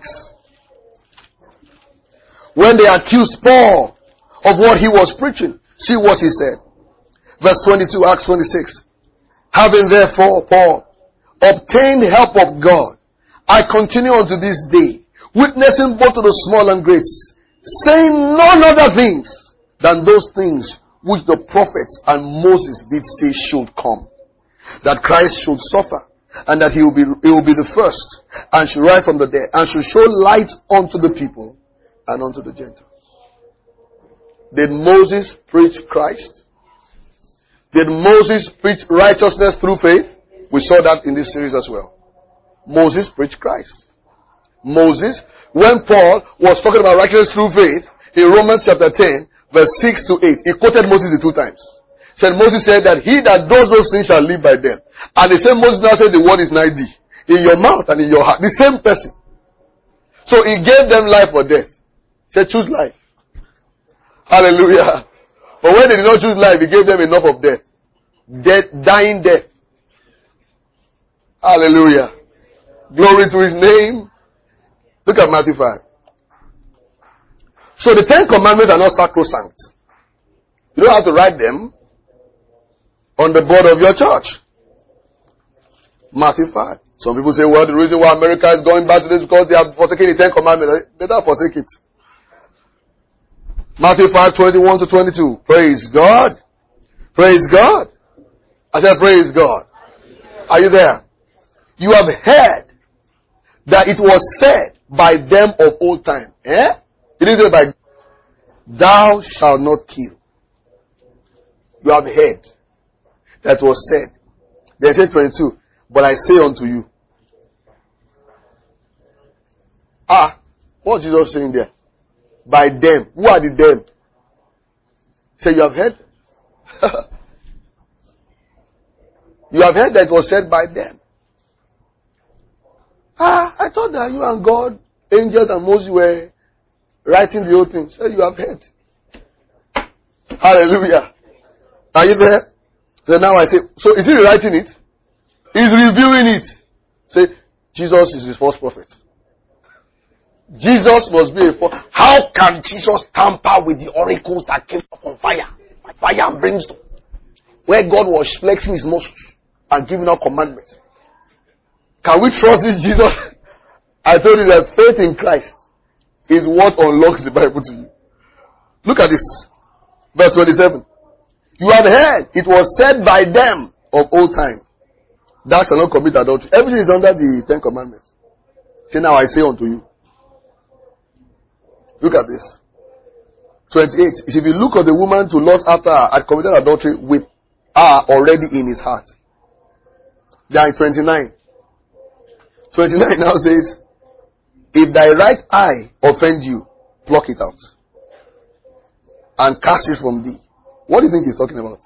When they accused Paul of what he was preaching, see what he said. Verse 22, Acts 26. Having therefore, Paul, obtained help of God, I continue unto this day, witnessing both to the small and great, saying none other things than those things which the prophets and Moses did say should come. That Christ should suffer, and that he will be the first, and should rise from the dead, and should show light unto the people and unto the Gentiles. Did Moses preach Christ? Did Moses preach righteousness through faith? We saw that in this series as well. Moses preached Christ. Moses, when Paul was talking about righteousness through faith, in Romans chapter 10, verse 6 to 8, he quoted Moses the 2 times. Moses said that he that does those things shall live by them. And the same Moses now said the word is nigh thee, in your mouth and in your heart. The same person. So he gave them life or death. He said, choose life. Hallelujah. But when they did not choose life, he gave them enough of death. Dying death. Hallelujah. Glory to his name. Look at Matthew 5. So the 10 commandments are not sacrosanct. You don't have to write them on the board of your church. Matthew 5. Some people say, well, the reason why America is going back to this is because they have forsaken the 10 commandments. Better forsake it. Matthew 5:21 to 22. Praise God. Praise God. I said, praise God. Are you there? You have heard that it was said by them of old time. It didn't say by thou shalt not kill. You have heard that was said. They said 22. But I say unto you. What's Jesus saying there? By them. Who are the them? Say, you have heard? You have heard that it was said by them. I thought that you and God, angels and Moses were writing the whole thing. Say, you have heard. Hallelujah. Are you there? So now I say, so is he rewriting it? He's reviewing it. Say, Jesus is his first prophet. Jesus must be a first. How can Jesus tamper with the oracles that came up on fire? Fire and brimstone. Where God was flexing his muscles and giving out commandments. Can we trust this Jesus? I told you that faith in Christ is what unlocks the Bible to you. Look at this. Verse 27. You have heard, it was said by them of old time, thou shalt not commit adultery. Everything is under the 10 commandments. Say, now I say unto you. Look at this. 28. If you look at the woman to lust after her, had committed adultery with her already in his heart. Then 29. 29 now says, if thy right eye offend you, pluck it out. And cast it from thee. What do you think he's talking about?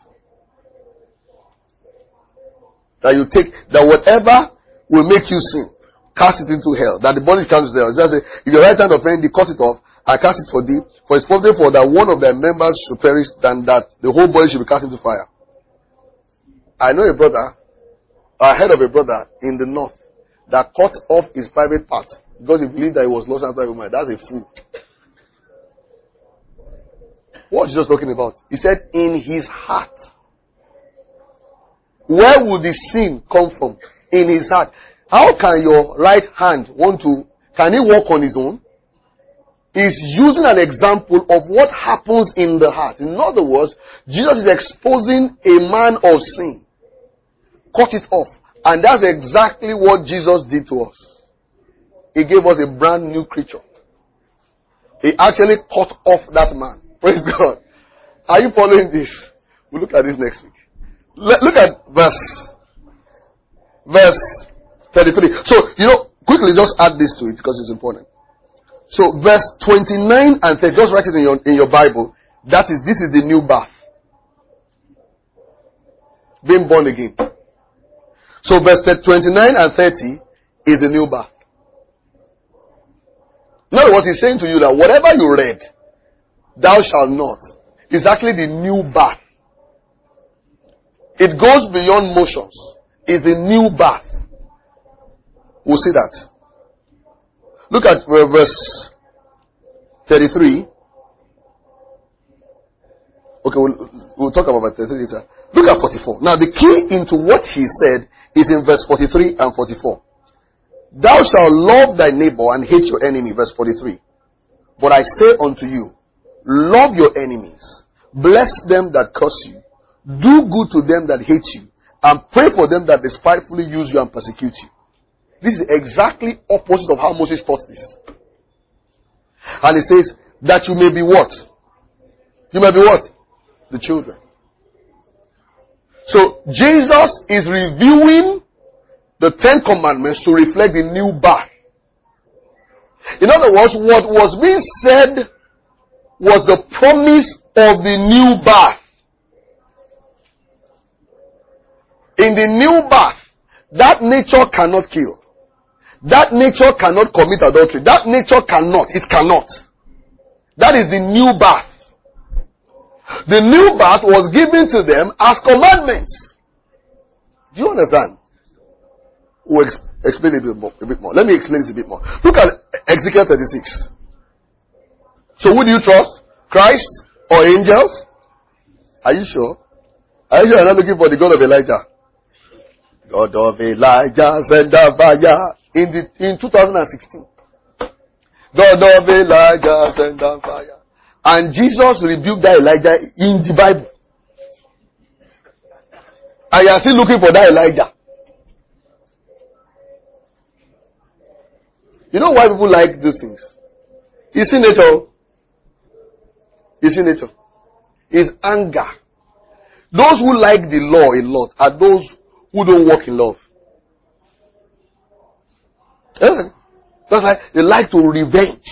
That you take, that whatever will make you sin, cast it into hell. That the body comes there. Just say, if your right hand offend thee, cut it off, and cast it for thee. For it's possible for that one of their members should perish, than that the whole body should be cast into fire. I know a brother, I heard of a brother in the north, that cut off his private part because he believed that he was lost after a woman. That's a fool. What is he just talking about? He said, in his heart. Where would the sin come from? In his heart. How can your right hand want to, can he walk on his own? is using an example of what happens in the heart. In other words, Jesus is exposing a man of sin. Cut it off. And that's exactly what Jesus did to us. He gave us a brand new creature. He actually cut off that man. Praise God. Are you following this? We'll look at this next week. Look at verse 33. So, quickly just add this to it because it's important. So, verse 29 and 30, just write it in your Bible. This is the new birth. Being born again. So, verse 29 and 30 is the new birth. In other words, he's saying to you that whatever you read, thou shalt not, is actually the new birth. It goes beyond motions. It's the new birth. We'll see that. Look at verse 33. Okay, we'll talk about verse 33 later. Look at 44. Now, the key into what he said is in verse 43 and 44. Thou shalt love thy neighbor and hate your enemy. Verse 43. But I say unto you, love your enemies. Bless them that curse you. Do good to them that hate you. And pray for them that despitefully use you and persecute you. This is exactly opposite of how Moses taught this. And he says, that you may be what? You may be what? The children. So, Jesus is reviewing the 10 Commandments to reflect the new birth. In other words, what was being said was the promise of the new birth. In the new birth, that nature cannot kill. That nature cannot commit adultery. That nature cannot. It cannot. That is the new birth. The new birth was given to them as commandments. Do you understand? We'll explain it a bit more. Let me explain this a bit more. Look at Ezekiel 36. So who do you trust? Christ or angels? Are you sure? Are you sure you're not looking for the God of Elijah? God of Elijah, send a fire. In 2016. God of Elijah, send a fire. And Jesus rebuked that Elijah in the Bible. And you are still looking for that Elijah. You know why people like these things? It's in nature. It's in nature. It's anger. Those who like the law a lot are those who don't walk in love. That's like they like to revenge.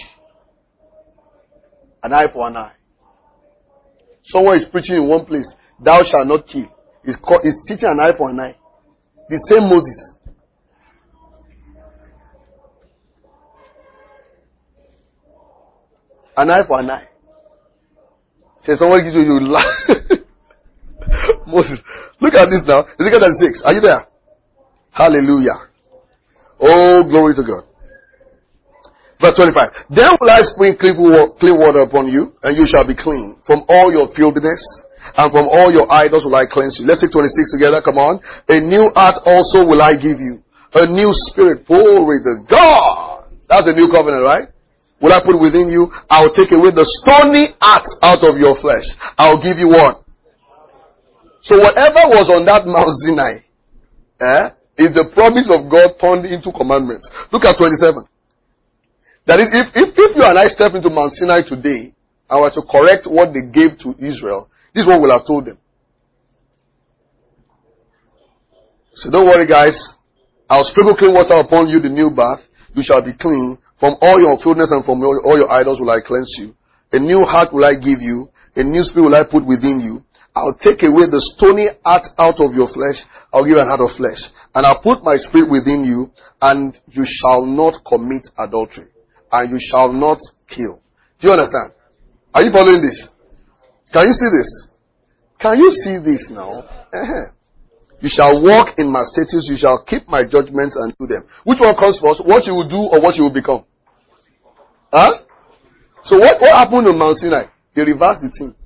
An eye for an eye. Someone is preaching in one place, thou shalt not kill. He's teaching an eye for an eye. The same Moses. An eye for an eye. Say someone gives you laugh. Moses. Look at this now. Ezekiel 36. Are you there? Hallelujah. Oh, glory to God. Verse 25. Then will I sprinkle clean water upon you, and you shall be clean from all your filthiness, and from all your idols will I cleanse you. Let's take 26 together. Come on. A new heart also will I give you. A new spirit. Glory to God. That's a new covenant, right? Will I put within you? I'll take away the stony heart out of your flesh. I'll give you what? So whatever was on that Mount Sinai, is the promise of God turned into commandments. Look at 27. That is, if you and I step into Mount Sinai today and were to correct what they gave to Israel, this is what we'll have told them. So don't worry, guys. I'll sprinkle clean water upon you, the new birth. You shall be clean. From all your filthiness and from all your idols will I cleanse you. A new heart will I give you. A new spirit will I put within you. I'll take away the stony heart out of your flesh. I'll give you an heart of flesh. And I'll put my spirit within you, and you shall not commit adultery. And you shall not kill. Do you understand? Are you following this? Can you see this? Can you see this now? You shall walk in my statutes. You shall keep my judgments and do them. Which one comes first? What you will do or what you will become? Huh? So what happened on Mount Sinai? They reversed the thing.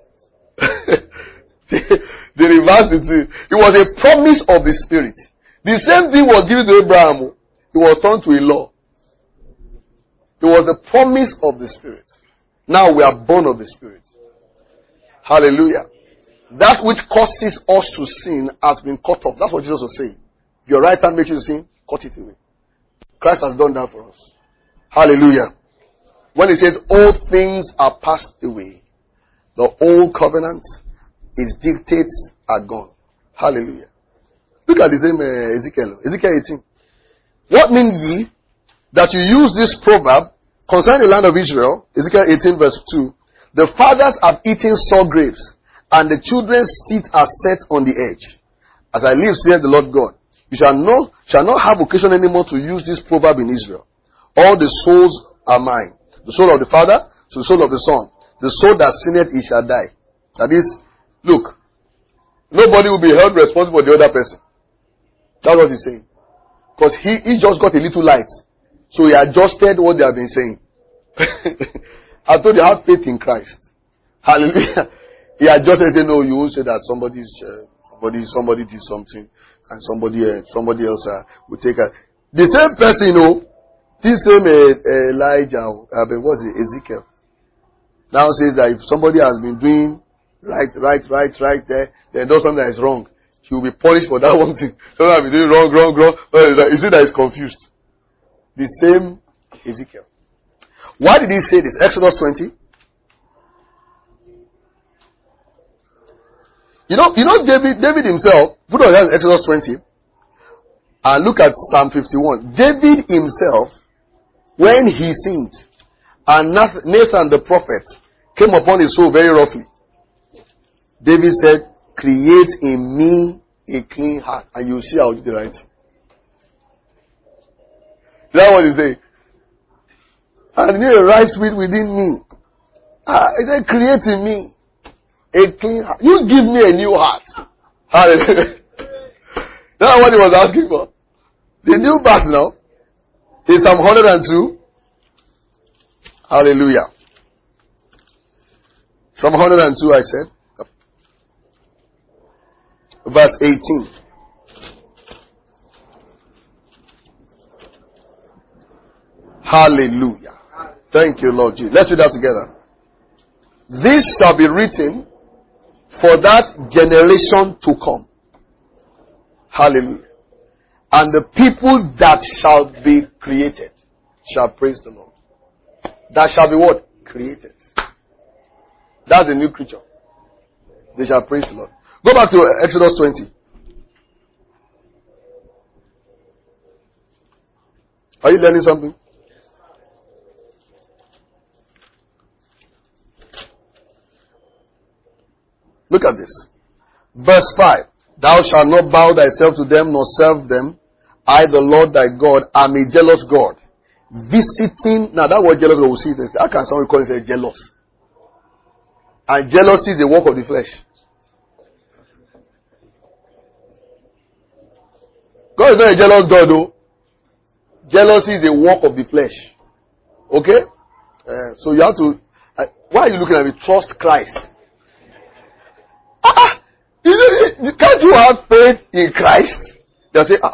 They reversed the thing. It was a promise of the Spirit. The same thing was given to Abraham. It was turned to a law. It was the promise of the Spirit. Now we are born of the Spirit. Hallelujah. That which causes us to sin has been cut off. That's what Jesus was saying. If your right hand makes you sin, cut it away. Christ has done that for us. Hallelujah. When he says all things are passed away, the old covenant, its dictates are gone. Hallelujah. Look at the same Ezekiel 18. What mean ye that you use this proverb concerning the land of Israel? Ezekiel 18 verse 2. The fathers have eaten sour grapes, and the children's teeth are set on the edge. As I live, saith the Lord God, you shall not have occasion anymore to use this proverb in Israel. All the souls are mine. The soul of the Father to the soul of the Son. The soul that sinneth, he shall die. That is, look, nobody will be held responsible for the other person. That's what he's saying. Because he just got a little light. So he adjusted what they have been saying. I told you, have faith in Christ. Hallelujah. He adjusted and said, no, you won't say that somebody did something and somebody else will take it. The same person, this same Elijah, what's it, Ezekiel, now says that if somebody has been doing right there, then does something that is wrong, he will be punished for that one thing. Somebody has been doing wrong. You see that he's confused. The same Ezekiel. Why did he say this? Exodus 20. You know David himself, put on Exodus 20 and look at Psalm 51. David himself, when he sinned, and Nathan the prophet came upon his soul very roughly, David said, create in me a clean heart, and you'll see I'll do the right thing. That's what he said. And you a right spirit within me. He said, create in me a clean heart. You give me a new heart. Hallelujah. That's what he was asking for. The new birth now is Psalm 102. Hallelujah. Psalm 102, I said. Verse 18. Hallelujah. Thank you, Lord Jesus. Let's read that together. This shall be written for that generation to come. Hallelujah. And the people that shall be created shall praise the Lord. That shall be what? Created. That's a new creature. They shall praise the Lord. Go back to Exodus 20. Are you learning something? Look at this. Verse 5. Thou shalt not bow thyself to them nor serve them. I, the Lord thy God, am a jealous God. Visiting. Now that word jealous, we will see this. How can someone call himself jealous? And jealousy is the work of the flesh. God is not a jealous God, though. Jealousy is a work of the flesh. Okay? So you have to. Why are you looking at me? Trust Christ. Can't you have faith in Christ? They say,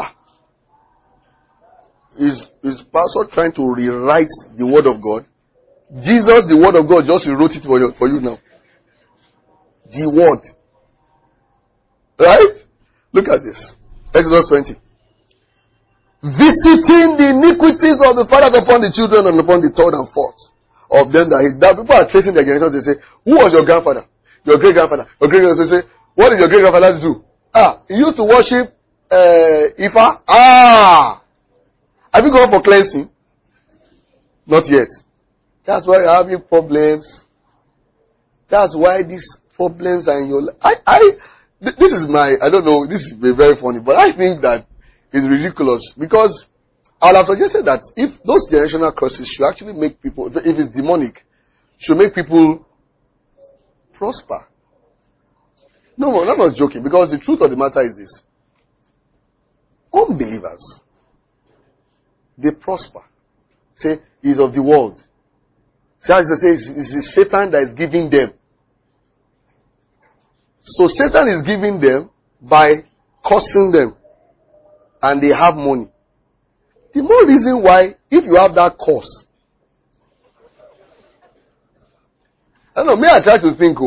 is pastor trying to rewrite the word of God? Jesus, the word of God, just rewrote it for you now. The word. Right? Look at this. Exodus 20. Visiting the iniquities of the fathers upon the children and upon the third and fourth of them that hate. That people are tracing their generation. They say, who was your grandfather? Your great grandfather. Your great grandfather. They say, what did your great grandfather do? He used to worship Ifa. Have you gone for cleansing? Not yet. That's why you're having problems. That's why these problems are in your life. This is I don't know, this is very funny, but I think that it's ridiculous because I would have suggested that if those generational curses should actually make people, if it's demonic, should make people prosper. No, I'm not joking, because the truth of the matter is this. Unbelievers, they prosper. Say, he's of the world. See how it says, it's Satan that is giving them. So Satan is giving them by cursing them. And they have money. The more reason why, if you have that curse, I don't know, I try to think,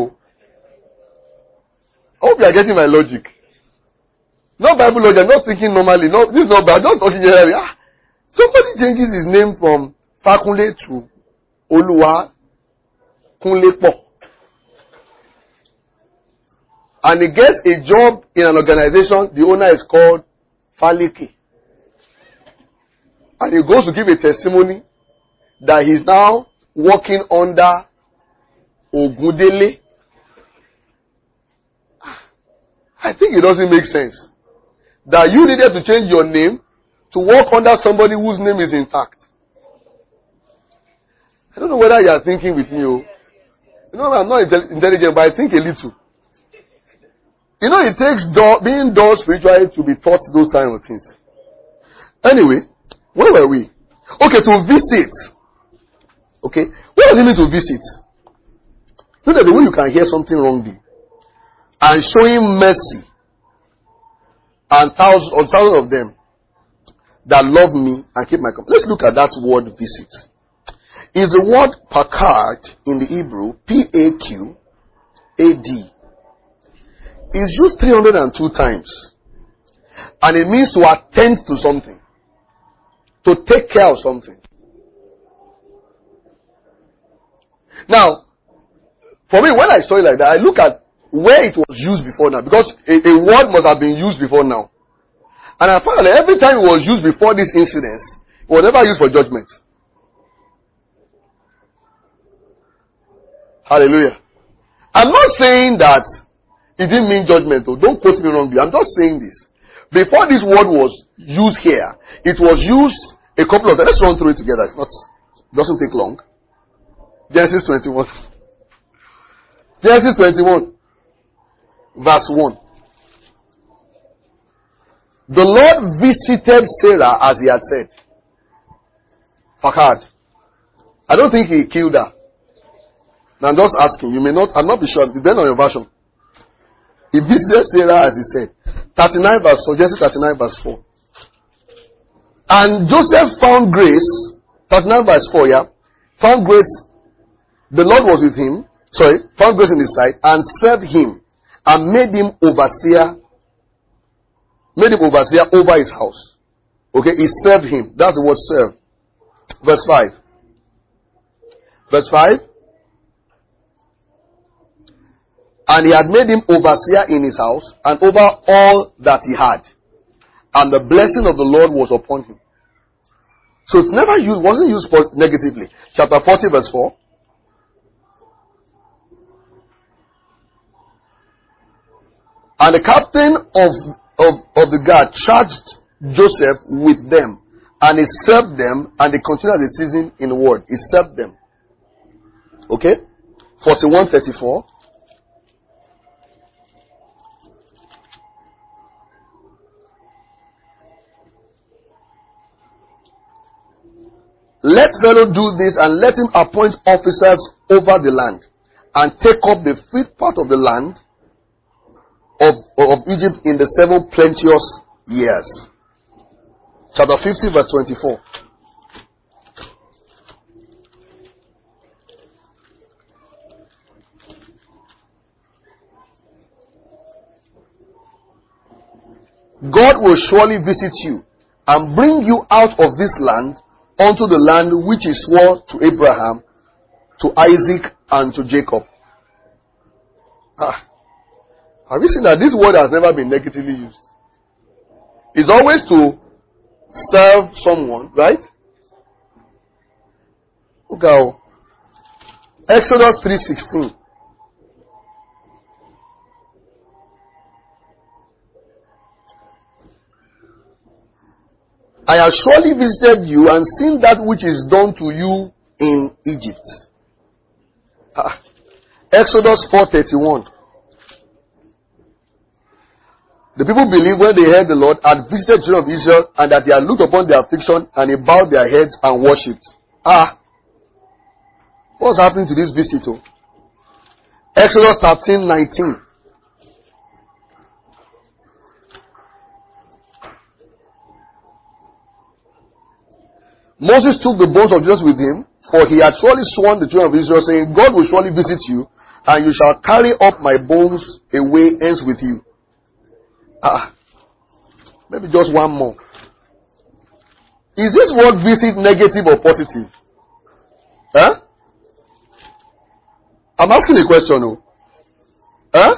I hope you are getting my logic. Not Bible logic, I'm not thinking normally. No, this is not bad, I'm not talking generally. Somebody changes his name from Fakunle to Oluwa Kunlepo. And he gets a job in an organization, the owner is called Falike. And he goes to give a testimony that he's now working under Ogundele. I think it doesn't make sense that you needed to change your name to work under somebody whose name is intact. I don't know whether you are thinking with me. You know, I'm not intelligent, but I think a little. You know, it takes being done spiritually to be taught those kind of things. Anyway, where were we? Okay, to visit. Okay, what does it mean to visit? You know, there's a way you can hear something wrongly and showing mercy, and thousands of them that love me and keep my command. Let's look at that word visit. Is the word pakad in the Hebrew, P-A-Q-A-D. It's used 302 times. And it means to attend to something. To take care of something. Now, for me, when I saw it like that, I look at where it was used before now. Because a word must have been used before now. And I found that every time it was used before this incident, it was never used for judgment. Hallelujah. I'm not saying that it didn't mean judgment. Don't quote me wrongly. I'm just saying this. Before this word was used here, it was used a couple of times. Let's run through it together. It doesn't take long. Genesis 21. Genesis 21. Verse 1. The Lord visited Sarah as he had said. Fakad. I don't think he killed her. Now I'm just asking. You may not, I'm not be sure. Depending on your version. He visited Sarah as he said. 39 verse 4. Genesis 39 verse 4. And Joseph found grace. 39 verse 4, yeah. Found grace. The Lord was with him. Found grace in his sight. And served him. And made him overseer. Made him overseer over his house. Okay, he served him. That's the word serve. Verse 5. Verse 5. And he had made him overseer in his house and over all that he had. And the blessing of the Lord was upon him. So it's never used, wasn't used negatively. Chapter 40 verse 4. And the captain of the guard charged Joseph with them. And he served them, and they continued the season in the word. He served them. Okay? 41:34. Let Pharaoh do this, and let him appoint officers over the land, and take up the fifth part of the land of Egypt in the 7 plenteous years. Chapter 50 verse 24. God will surely visit you and bring you out of this land unto the land which he swore to Abraham, to Isaac, and to Jacob. Have you seen that this word has never been negatively used? It's always to serve someone, right? Okay. Exodus 3:16. I have surely visited you and seen that which is done to you in Egypt. Exodus 4:31. The people believed when they heard the Lord had visited the children of Israel, and that they had looked upon their affliction, and they bowed their heads and worshipped. What's happening to this visit? Exodus 13:19. Moses took the bones of Jesus with him, For he had surely sworn the children of Israel, saying, God will surely visit you, and you shall carry up my bones away hence with you. Maybe just one more. Is this word visit negative or positive? Huh? I'm asking a question. Huh?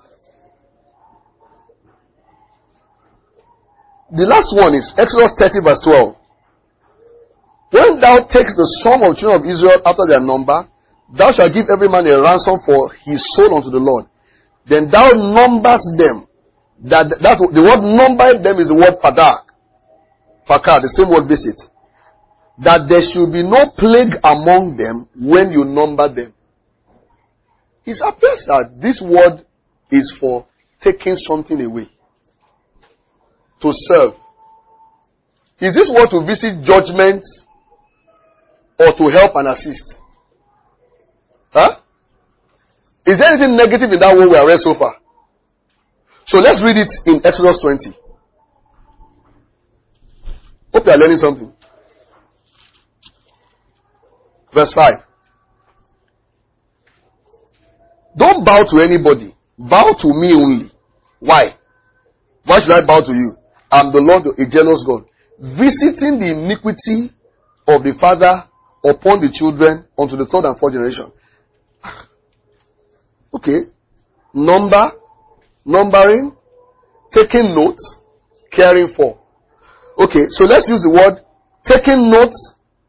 The last one is Exodus 30 verse 12. When thou takest the sum of children of Israel after their number, thou shalt give every man a ransom for his soul unto the Lord. Then thou numbers them. That's the word number them is the word padak. Pakar, the same word visit. That there should be no plague among them when you number them. It appears that this word is for taking something away. To serve. Is this word to visit judgment or to help and assist? Huh? Is there anything negative in that word we have read so far? So let's read it in Exodus 20. Hope you are learning something. Verse 5. Don't bow to anybody. Bow to me only. Why? Why should I bow to you? I'm the Lord, a jealous God, visiting the iniquity of the father upon the children unto the third and fourth generation. Okay. Numbering, taking notes, caring for. Okay, so let's use the word taking notes,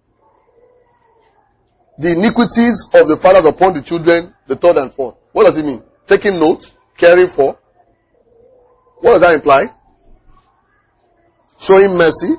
the iniquities of the fathers upon the children, the third and fourth. What does it mean? Taking notes, caring for. What does that imply? Showing mercy.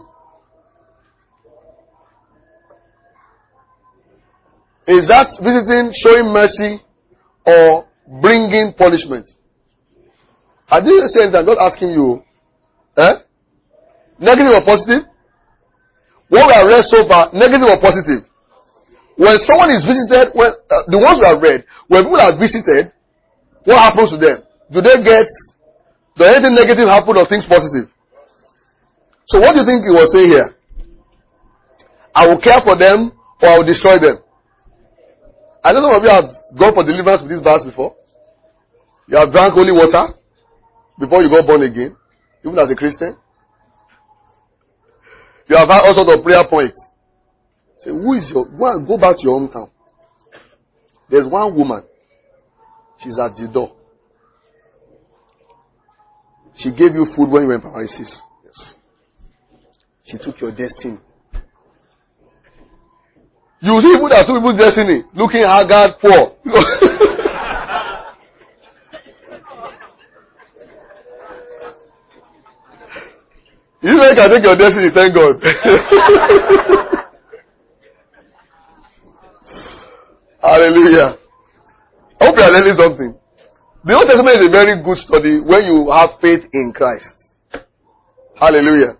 Is that visiting, showing mercy, or bringing punishment? I didn't say anything. I'm not asking you. Negative or positive? What we have read so far, negative or positive? When someone is visited, the ones we have read, when people are visited, what happens to them? Does anything negative happen or things positive? So what do you think he was saying here? I will care for them or I will destroy them. I don't know if you have gone for deliverance with this verse before. You have drank holy water before you got born again, even as a Christian. You have had all sorts of prayer points. Say, go back to your hometown. There's one woman. She's at the door. She gave you food when you were in paralysis. Yes. She took your destiny. You see people that took people's destiny, looking haggard, poor. You know you can take your destiny, thank God. Hallelujah. I hope you are learning something. The Old Testament is a very good study when you have faith in Christ. Hallelujah.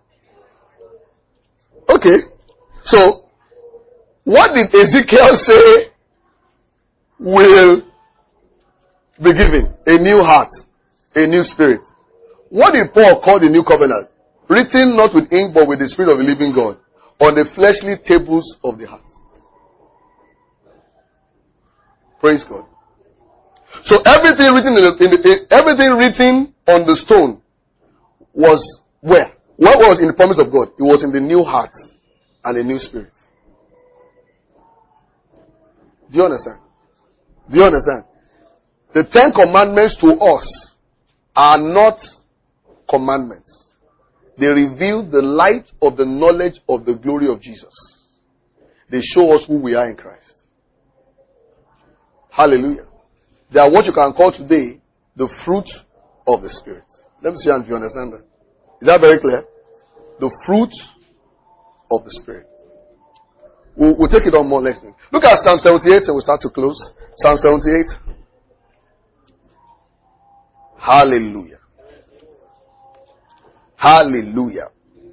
Okay. So, what did Ezekiel say will be given? A new heart. A new spirit. What did Paul call the new covenant? Written not with ink but with the Spirit of the living God. On the fleshly tables of the heart. Praise God. So everything written everything written on the stone was where? What was in the promise of God? It was in the new heart and a new spirit. Do you understand? Do you understand? The 10 commandments to us are not commandments. They reveal the light of the knowledge of the glory of Jesus. They show us who we are in Christ. Hallelujah. They are what you can call today the fruit of the Spirit. Let me see if you understand that. Is that very clear? The fruit of the Spirit. We'll take it on more next week. Look at Psalm 78 and we'll start to close. Psalm 78. Hallelujah. Hallelujah.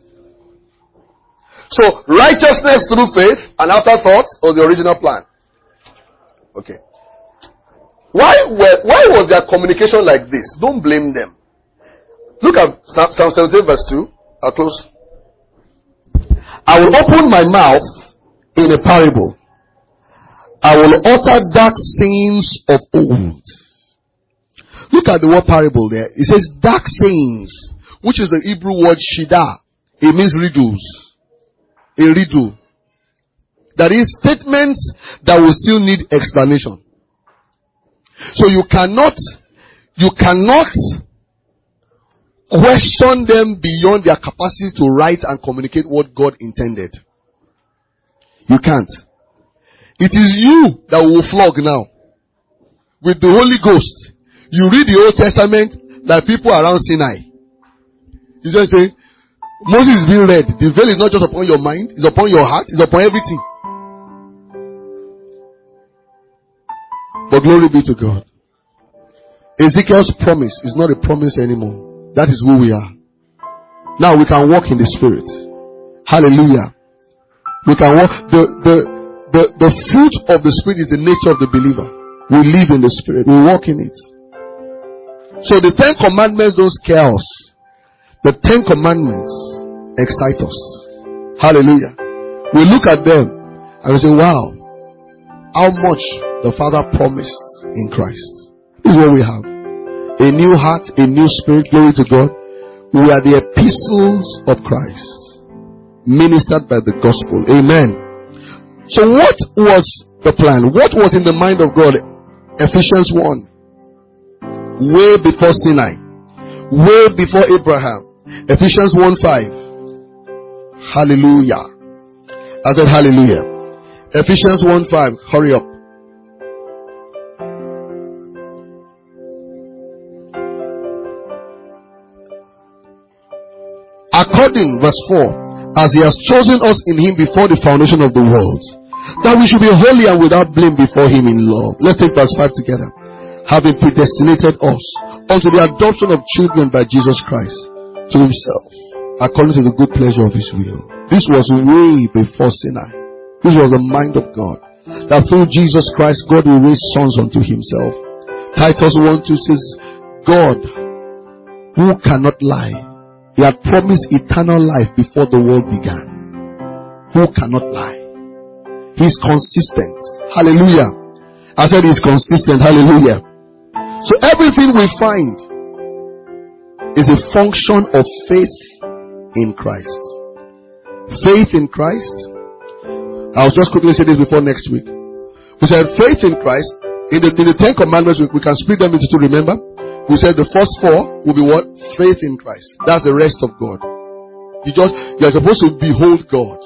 So, righteousness through faith and afterthoughts or the original plan? Okay. Why was their communication like this? Don't blame them. Look at Psalm 78 verse 2. I'll close. I will open my mouth in a parable. I will utter dark sayings of old. Look at the word parable there. It says dark sayings, which is the Hebrew word shida. It means riddles. A riddle. That is statements that will still need explanation. So you cannot question them beyond their capacity to write and communicate what God intended. You can't. It is you that will flog now. With the Holy Ghost. You read the Old Testament like people around Sinai. You just say, Moses is being read. The veil is not just upon your mind, it's upon your heart, it's upon everything. But glory be to God. Ezekiel's promise is not a promise anymore. That is who we are. Now we can walk in the Spirit. Hallelujah. We can walk. The fruit of the Spirit is the nature of the believer. We live in the Spirit. We walk in it. So the 10 commandments don't scare us. The 10 commandments excite us. Hallelujah. We look at them and we say, wow, how much the Father promised in Christ. This is what we have. A new heart, a new spirit. Glory to God. We are the epistles of Christ, ministered by the gospel. Amen. So what was the plan? What was in the mind of God? Ephesians 1. Way before Sinai. Way before Abraham. Ephesians 1:5. Hallelujah. I said hallelujah. Ephesians 1:5. Hurry up. According, verse 4, as he has chosen us in him before the foundation of the world, that we should be holy and without blame before him in love. Let's take verse 5 together. Having predestinated us unto the adoption of children by Jesus Christ to himself, according to the good pleasure of his will. This was way before Sinai. This was the mind of God, that through Jesus Christ God will raise sons unto himself. Titus 1:2 says, God, who cannot lie, he had promised eternal life before the world began. Who cannot lie? He's consistent. Hallelujah. I said he's consistent. Hallelujah. So everything we find is a function of faith in Christ. Faith in Christ. I'll just quickly say this before next week. We said faith in Christ. In the 10 commandments, we can split them into 2, remember? We said the first 4 will be what? Faith in Christ. That's the rest of God. You are supposed to behold God.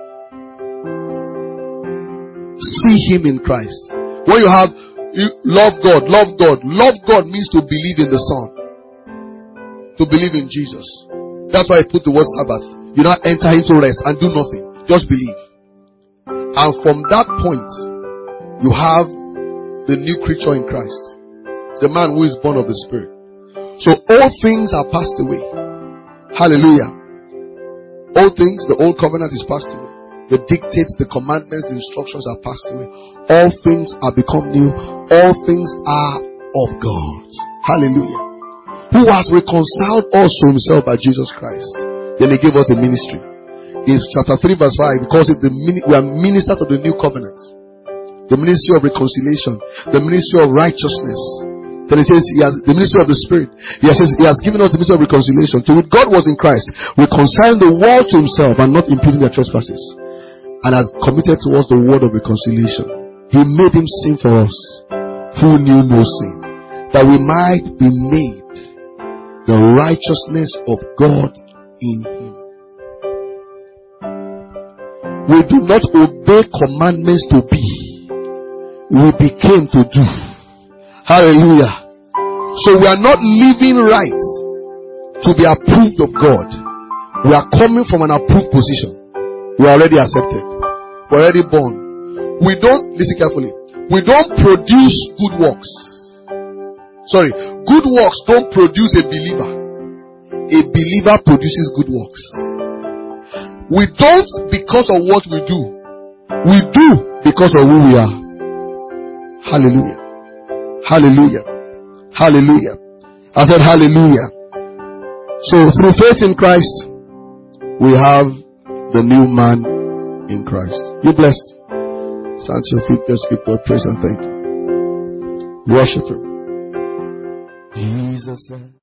See him in Christ. When you have love God. Love God means to believe in the Son. To believe in Jesus. That's why I put the word Sabbath. You now enter into rest and do nothing. Just believe. And from that point, you have the new creature in Christ. The man who is born of the Spirit. So all things are passed away. Hallelujah. All things, the old covenant is passed away. The dictates, the commandments, the instructions are passed away. All things are become new. All things are of God. Hallelujah. Who has reconciled us to himself by Jesus Christ. Then he gave us a ministry. In chapter 3 verse 5, he calls it we are ministers of the new covenant. The ministry of reconciliation. The ministry of righteousness. Then he says he has the ministry of the Spirit. He says he has given us the ministry of reconciliation. To which God was in Christ, reconciling the world to himself and not imputing their trespasses, and has committed to us the word of reconciliation. He made him sin for us, who knew no sin, that we might be made the righteousness of God in him. We do not obey commandments to be. We became to do. Hallelujah. So we are not living right to be approved of God. We are coming from an approved position. We are already accepted. We are already born. We don't, listen carefully, we don't produce good works. Sorry, good works don't produce a believer. A believer produces good works. We don't because of what we do. We do because of who we are. Hallelujah. Hallelujah. Hallelujah. I said hallelujah. So through faith in Christ, we have the new man in Christ. Be blessed. Stand to your feet. Let's give God praise and thank you. Worship Him. Jesus.